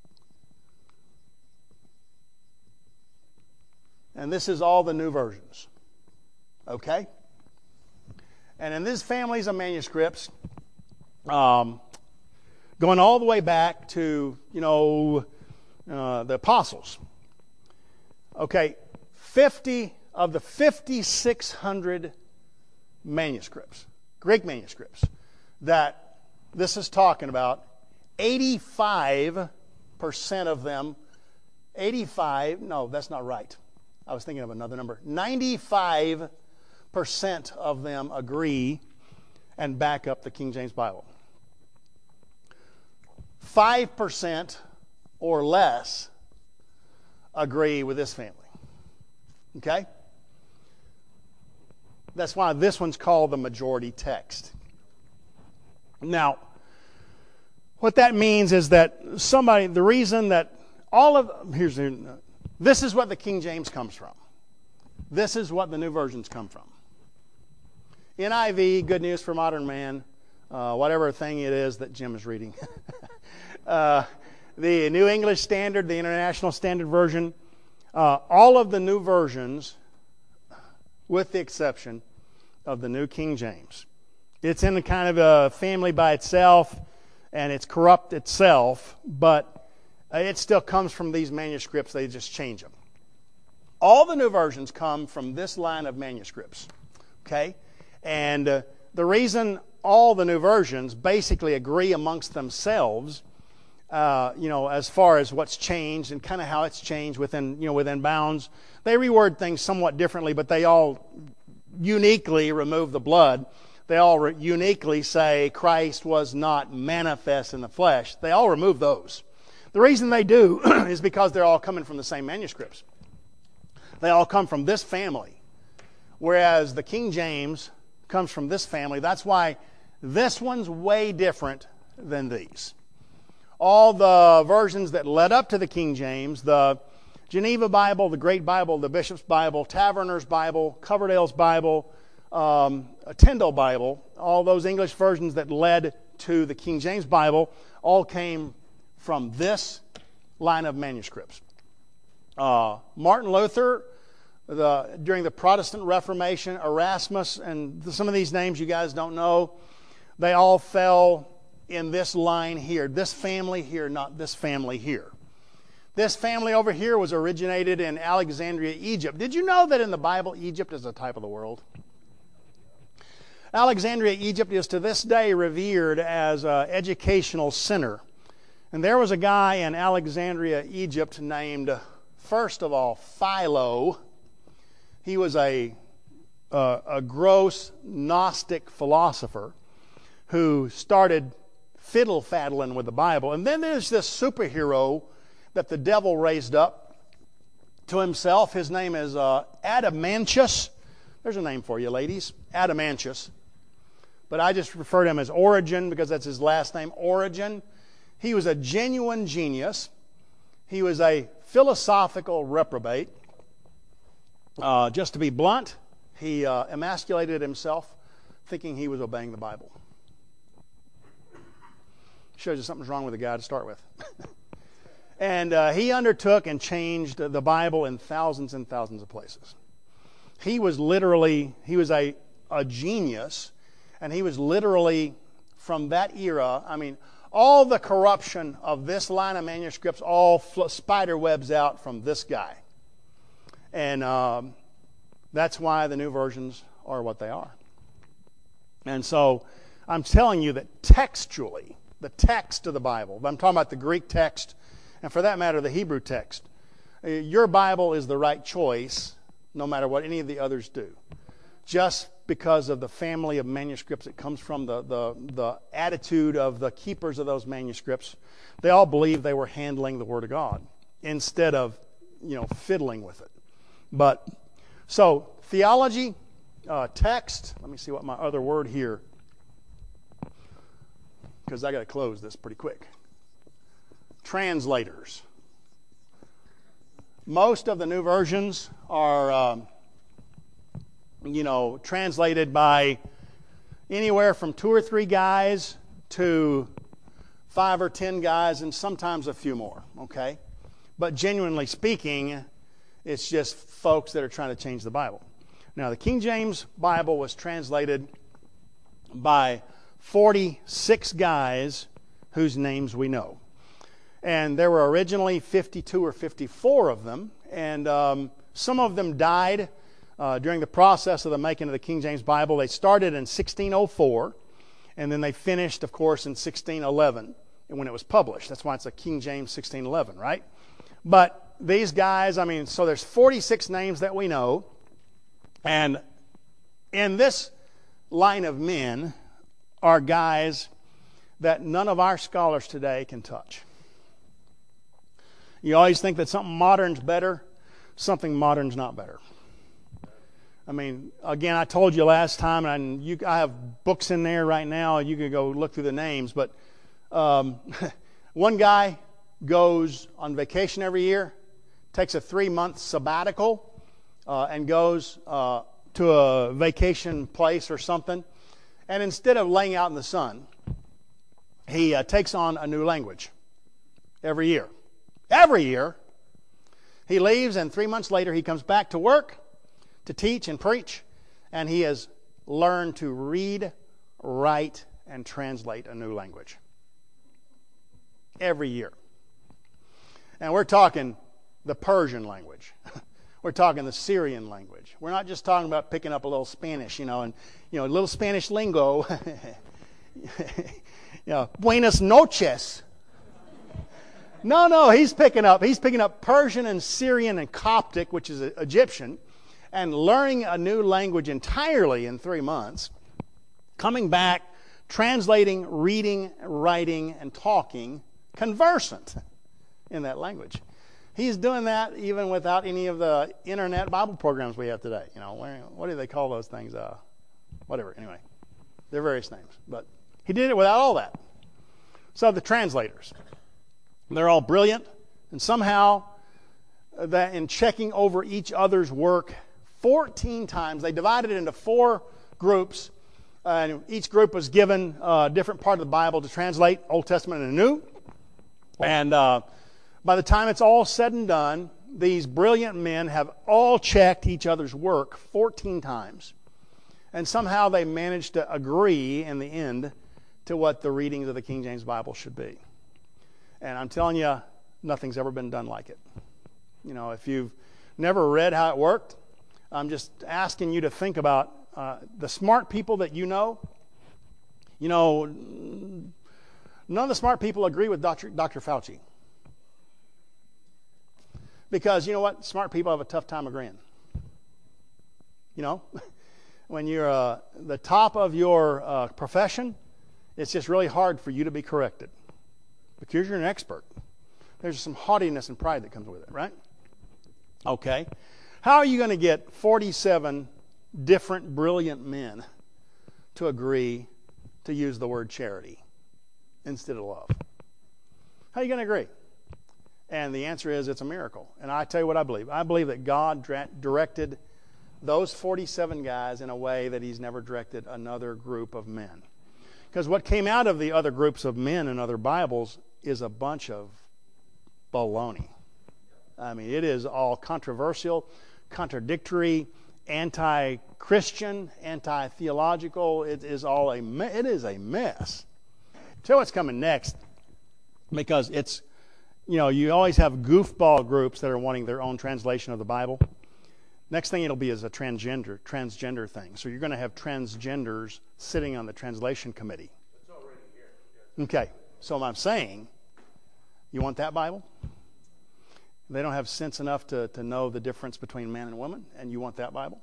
And this is all the new versions. Okay? And in these families of manuscripts, um, going all the way back to, you know, uh, the apostles. Okay, fifty of the fifty-six hundred manuscripts, Greek manuscripts, that this is talking about, eighty-five percent of them, eighty-five, no, that's not right. I was thinking of another number. ninety-five percent of them agree and back up the King James Bible. five percent or less agree with this family. Okay? That's why this one's called the majority text. Now, what that means is that somebody, the reason that all of, here's the, this is what the King James comes from. This is what the new versions come from. N I V, Good News for Modern Man, uh, whatever thing it is that Jim is reading. uh, the New English Standard, the International Standard Version, uh, all of the new versions, with the exception of the New King James. It's in a kind of a family by itself, and it's corrupt itself, but it still comes from these manuscripts. They just change them. All the new versions come from this line of manuscripts. Okay? And uh, the reason all the new versions basically agree amongst themselves uh, you know, as far as what's changed and kind of how it's changed within, you know, within bounds. They reword things somewhat differently, but they all uniquely remove the blood. They all re- uniquely say Christ was not manifest in the flesh. They all remove those. The reason they do is because they're all coming from the same manuscripts. They all come from this family, whereas the King James comes from this family. That's why this one's way different than these. All the versions that led up to the King James, the Geneva Bible, the Great Bible, the Bishop's Bible, Taverner's Bible, Coverdale's Bible, um, a Tyndale Bible, all those English versions that led to the King James Bible all came from this line of manuscripts. Uh, Martin Luther, the, during the Protestant Reformation, Erasmus, and some of these names you guys don't know, they all fell in this line here, this family here, not this family here. This family over here was originated in Alexandria, Egypt. Did you know that in the Bible, Egypt is a type of the world? Alexandria, Egypt is to this day revered as an educational center. And there was a guy in Alexandria, Egypt named, first of all, Philo. He was a, a, a gross Gnostic philosopher who started fiddle-faddling with the Bible. And then there's this superhero that the devil raised up to himself. His name is uh, Adamantius. There's a name for you, ladies. Adamantius. But I just refer to him as Origen because that's his last name, Origen. He was a genuine genius. He was a philosophical reprobate. Uh, just to be blunt, he uh, emasculated himself thinking he was obeying the Bible. Shows you something's wrong with the guy to start with. And uh, he undertook and changed the Bible in thousands and thousands of places. He was literally, he was a, a genius, and he was literally, from that era, I mean, all the corruption of this line of manuscripts all fl- spider webs out from this guy. And um, that's why the new versions are what they are. And so I'm telling you that textually, the text of the Bible, I'm talking about the Greek text, and for that matter, the Hebrew text, your Bible is the right choice no matter what any of the others do. Just because of the family of manuscripts it comes from, the, the, the attitude of the keepers of those manuscripts, they all believed they were handling the Word of God instead of, you know, fiddling with it. But, so, theology, uh, text, let me see what my other word here, because I got to close this pretty quick. Translators. Most of the new versions are, um, you know, translated by anywhere from two or three guys to five or ten guys, and sometimes a few more, okay? But genuinely speaking, it's just folks that are trying to change the Bible. Now, the King James Bible was translated by forty-six guys whose names we know. And there were originally fifty-two or fifty-four of them, and um, some of them died uh, during the process of the making of the King James Bible. They started in sixteen oh four, and then they finished, of course, in sixteen eleven when it was published. That's why it's a King James sixteen eleven, right? But these guys, I mean, so there's forty-six names that we know, and in this line of men are guys that none of our scholars today can touch. You always think that something modern's better. Something modern's not better. I mean, again, I told you last time, and you, I have books in there right now. You can go look through the names. But um, one guy goes on vacation every year, takes a three-month sabbatical, uh, and goes uh, to a vacation place or something. And instead of laying out in the sun, he uh, takes on a new language every year. Every year. He leaves, and three months later he comes back to work, to teach and preach, and he has learned to read, write, and translate a new language. Every year. And we're talking the Persian language. We're talking the Syrian language. We're not just talking about picking up a little Spanish, you know, and, you know, a little Spanish lingo. You know, buenas noches. No, no, he's picking up. He's picking up Persian and Syrian and Coptic, which is Egyptian, and learning a new language entirely in three months. Coming back, translating, reading, writing, and talking, conversant in that language. He's doing that even without any of the internet Bible programs we have today. You know, what do they call those things? Uh, whatever. Anyway, they're various names, but he did it without all that. So the translators, they're all brilliant, and somehow that in checking over each other's work fourteen times, they divided it into four groups, uh, and each group was given a different part of the Bible to translate, Old Testament and New. And uh, by the time it's all said and done, these brilliant men have all checked each other's work fourteen times. And somehow they managed to agree in the end to what the readings of the King James Bible should be. And I'm telling you, nothing's ever been done like it. You know, if you've never read how it worked, I'm just asking you to think about uh, the smart people that you know. You know, none of the smart people agree with Doctor Doctor Fauci. Because, you know what? Smart people have a tough time agreeing. You know? When you're uh, the top of your uh, profession, it's just really hard for you to be corrected. Because you're an expert. There's some haughtiness and pride that comes with it, right? Okay. How are you going to get forty-seven different brilliant men to agree to use the word charity instead of love? How are you going to agree? And the answer is it's a miracle. And I tell you what I believe. I believe that God dra- directed those forty-seven guys in a way that he's never directed another group of men. Because what came out of the other groups of men in other Bibles is a bunch of baloney. I mean, it is all controversial, contradictory, anti-Christian, anti-theological. It is all a me- it is a mess. Tell you what's coming next, because it's, you know, you always have goofball groups that are wanting their own translation of the Bible. Next thing it'll be is a transgender transgender thing. So you're going to have transgenders sitting on the translation committee. It's already here. Okay, so I'm saying, you want that Bible? They don't have sense enough to, to know the difference between man and woman, and you want that Bible?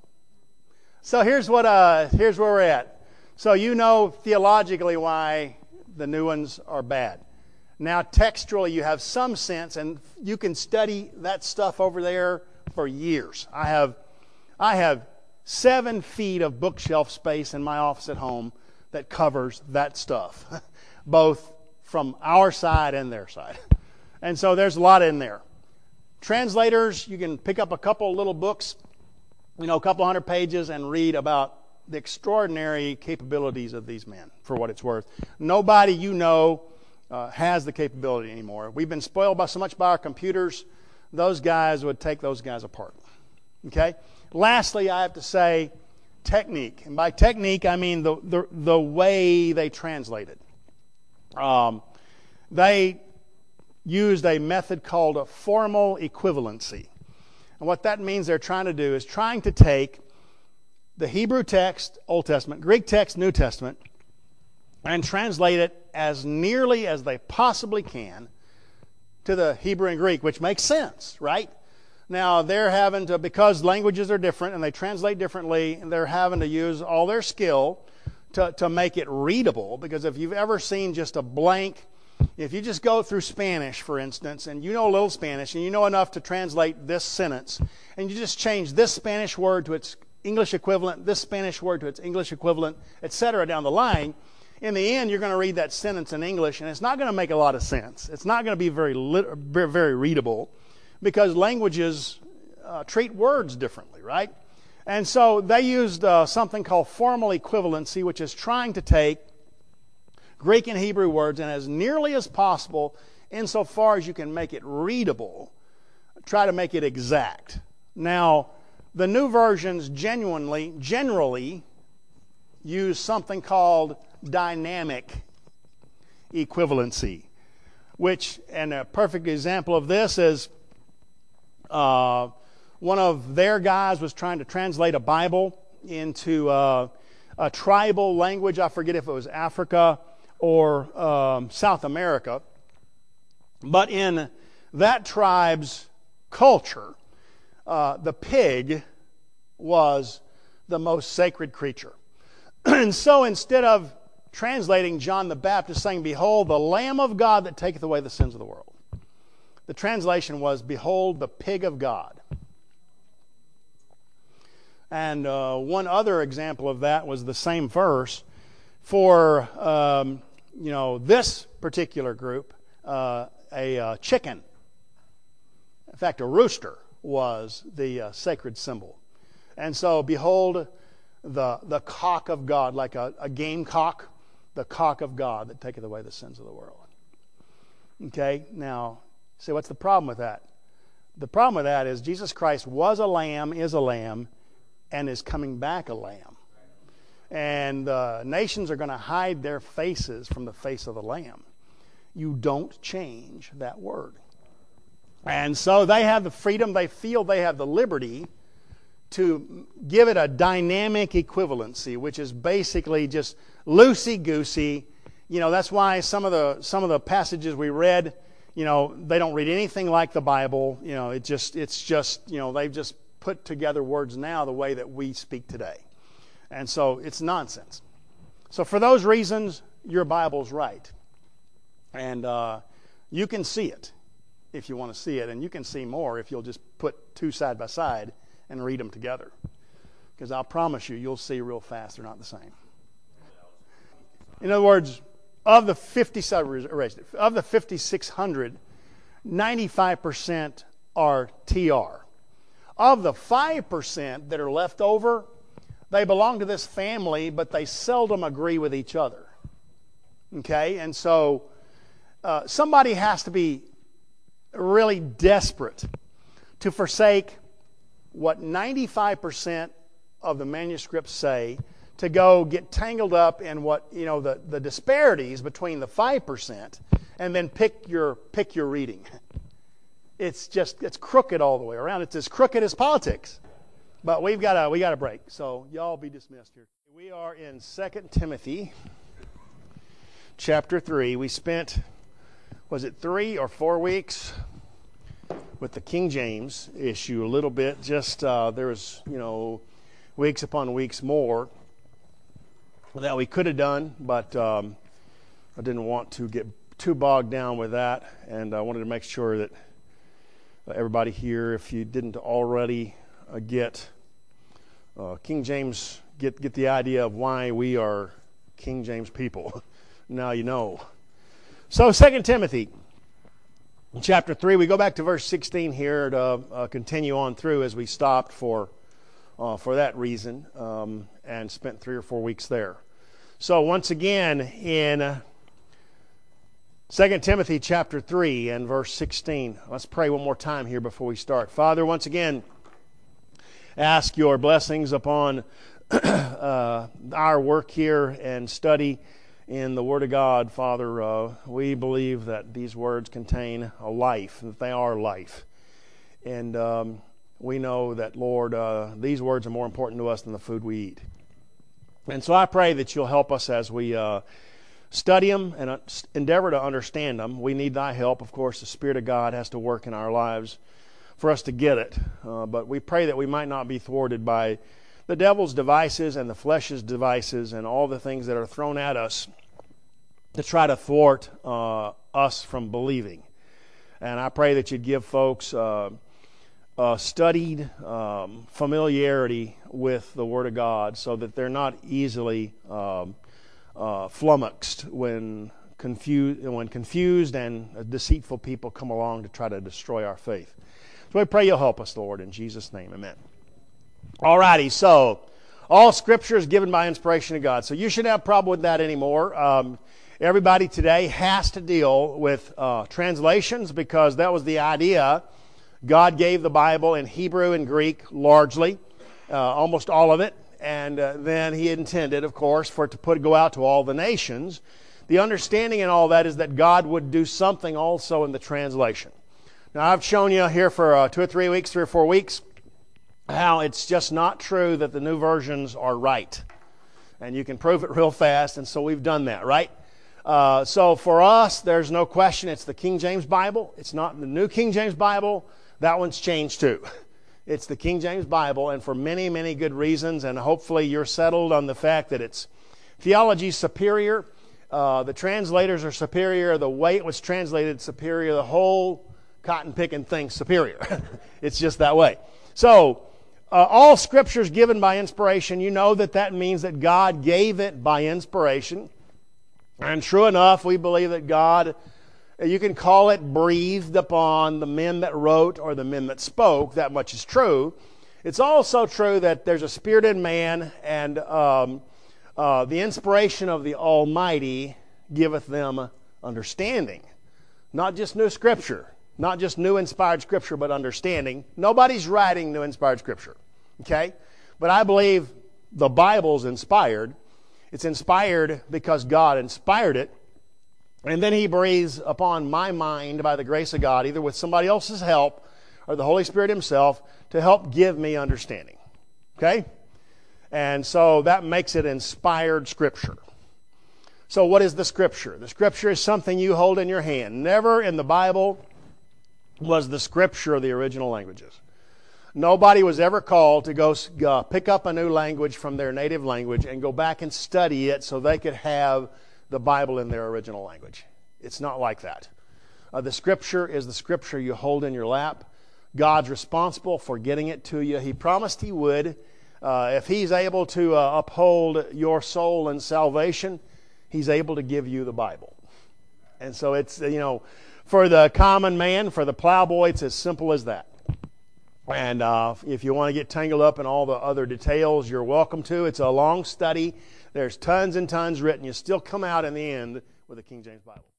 So here's what uh, here's where we're at. So you know theologically why the new ones are bad. Now textually you have some sense, and you can study that stuff over there for years. I have I have seven feet of bookshelf space in my office at home that covers that stuff, both from our side and their side. And so there's a lot in there. Translators, you can pick up a couple little books, you know, a couple hundred pages, and read about the extraordinary capabilities of these men, for what it's worth. Nobody you know uh, has the capability anymore. We've been spoiled by so much by our computers. Those guys would take those guys apart. Okay? Lastly, I have to say technique. And by technique, I mean the the, the way they translated. Um, they used a method called a formal equivalency. And what that means they're trying to do is trying to take the Hebrew text, Old Testament, Greek text, New Testament, and translate it as nearly as they possibly can to the Hebrew and Greek, which makes sense, right? Now, they're having to, because languages are different and they translate differently, they're having to use all their skill to, to make it readable. Because if you've ever seen just a blank, if you just go through Spanish, for instance, and you know a little Spanish, and you know enough to translate this sentence, and you just change this Spanish word to its English equivalent, this Spanish word to its English equivalent, et cetera, down the line, in the end, you're going to read that sentence in English, and it's not going to make a lot of sense. It's not going to be very, lit- very, very readable, because languages uh, treat words differently, right? And so they used uh, something called formal equivalency, which is trying to take Greek and Hebrew words, and as nearly as possible, insofar as you can make it readable, try to make it exact. Now, the new versions genuinely, generally use something called dynamic equivalency, which, and a perfect example of this is uh, one of their guys was trying to translate a Bible into uh, a tribal language. I forget if it was Africa or um, South America. But in that tribe's culture, uh, the pig was the most sacred creature. And so instead of translating John the Baptist saying, "Behold, the Lamb of God that taketh away the sins of the world," the translation was, "Behold, the pig of God." And uh, one other example of that was the same verse for, um, you know, this particular group, uh, a uh, chicken. In fact, a rooster was the uh, sacred symbol. And so, behold, the the cock of God, like a, a game cock, the cock of God that taketh away the sins of the world. Okay, now, see, what's the problem with that? The problem with that is Jesus Christ was a lamb, is a lamb, and is coming back a lamb. And the nations are going to hide their faces from the face of the Lamb. You don't change that word. And so they have the freedom, they feel they have the liberty to give it a dynamic equivalency, which is basically just loosey-goosey. You know, that's why some of the some of the passages we read, you know, they don't read anything like the Bible. You know, it just it's just, you know, they've just put together words now the way that we speak today. And so it's nonsense. So for those reasons, your Bible's right. And uh, you can see it if you want to see it. And you can see more if you'll just put two side by side and read them together. Because I'll promise you, you'll see real fast they're not the same. In other words, of the fifty, of the fifty-six hundred, ninety-five percent are T R. Of the five percent that are left over, they belong to this family, but they seldom agree with each other. Okay? And so uh, somebody has to be really desperate to forsake what ninety-five percent of the manuscripts say, to go get tangled up in what, you know, the, the disparities between the five percent, and then pick your pick your reading. It's just, it's crooked all the way around. It's as crooked as politics. But we've got a we got a break, so y'all be dismissed here. We are in Second Timothy chapter three. We spent, was it three or four weeks with the King James issue a little bit. Just uh, there was, you know, weeks upon weeks more that we could have done, but um, I didn't want to get too bogged down with that, and I wanted to make sure that everybody here, if you didn't already uh, get uh, King James, get get the idea of why we are King James people. Now you know. So Second Timothy chapter three, we go back to verse sixteen here to uh, continue on through as we stopped for uh, for that reason um, and spent three or four weeks there. So once again in uh, Second Timothy chapter three and verse sixteen. Let's pray one more time here before we start. Father, once again, ask your blessings upon uh, our work here and study in the Word of God. Father, uh, we believe that these words contain a life, that they are life. And um, we know that, Lord, uh, these words are more important to us than the food we eat. And so I pray that you'll help us as we uh, study them and uh, endeavor to understand them. We need thy help. Of course, the Spirit of God has to work in our lives for us to get it. Uh, but we pray that we might not be thwarted by the devil's devices and the flesh's devices and all the things that are thrown at us to try to thwart uh, us from believing. And I pray that you'd give folks uh, uh, studied um, familiarity with the Word of God so that they're not easily um, uh, flummoxed when confused, when confused and deceitful people come along to try to destroy our faith. So we pray you'll help us, Lord, in Jesus' name, amen. All righty, so all Scripture is given by inspiration of God. So you shouldn't have a problem with that anymore. Um, everybody today has to deal with uh, translations because that was the idea. God gave the Bible in Hebrew and Greek largely, uh, almost all of it. And uh, then He intended, of course, for it to put go out to all the nations. The understanding in all that is that God would do something also in the translation. Now, I've shown you here for uh, two or three weeks, three or four weeks, how it's just not true that the new versions are right. And you can prove it real fast, and so we've done that, right? Uh, so for us, there's no question it's the King James Bible. It's not the New King James Bible. That one's changed too. It's the King James Bible, and for many, many good reasons, and hopefully you're settled on the fact that its theology is superior, uh, the translators are superior, the way it was translated superior, the whole cotton-picking thing superior. It's just that way. So, uh, all Scripture is given by inspiration. You know that that means that God gave it by inspiration. And true enough, we believe that God, you can call it breathed upon the men that wrote or the men that spoke. That much is true. It's also true that there's a spirited man, and um, uh, the inspiration of the Almighty giveth them understanding. Not just new Scripture. Not just new inspired Scripture, but understanding. Nobody's writing new inspired Scripture. Okay? But I believe the Bible's inspired. It's inspired because God inspired it. And then He breathes upon my mind by the grace of God, either with somebody else's help or the Holy Spirit Himself, to help give me understanding. Okay? And so that makes it inspired Scripture. So what is the Scripture? The Scripture is something you hold in your hand. Never in the Bible was the Scripture the original languages. Nobody was ever called to go uh, pick up a new language from their native language and go back and study it so they could have the Bible in their original language. It's not like that. Uh, the Scripture is the Scripture you hold in your lap. God's responsible for getting it to you. He promised He would. Uh, if He's able to uh, uphold your soul and salvation, He's able to give you the Bible. And so it's, you know, for the common man, for the plowboy, it's as simple as that. And uh, if you want to get tangled up in all the other details, you're welcome to. It's a long study. There's tons and tons written. You still come out in the end with a King James Bible.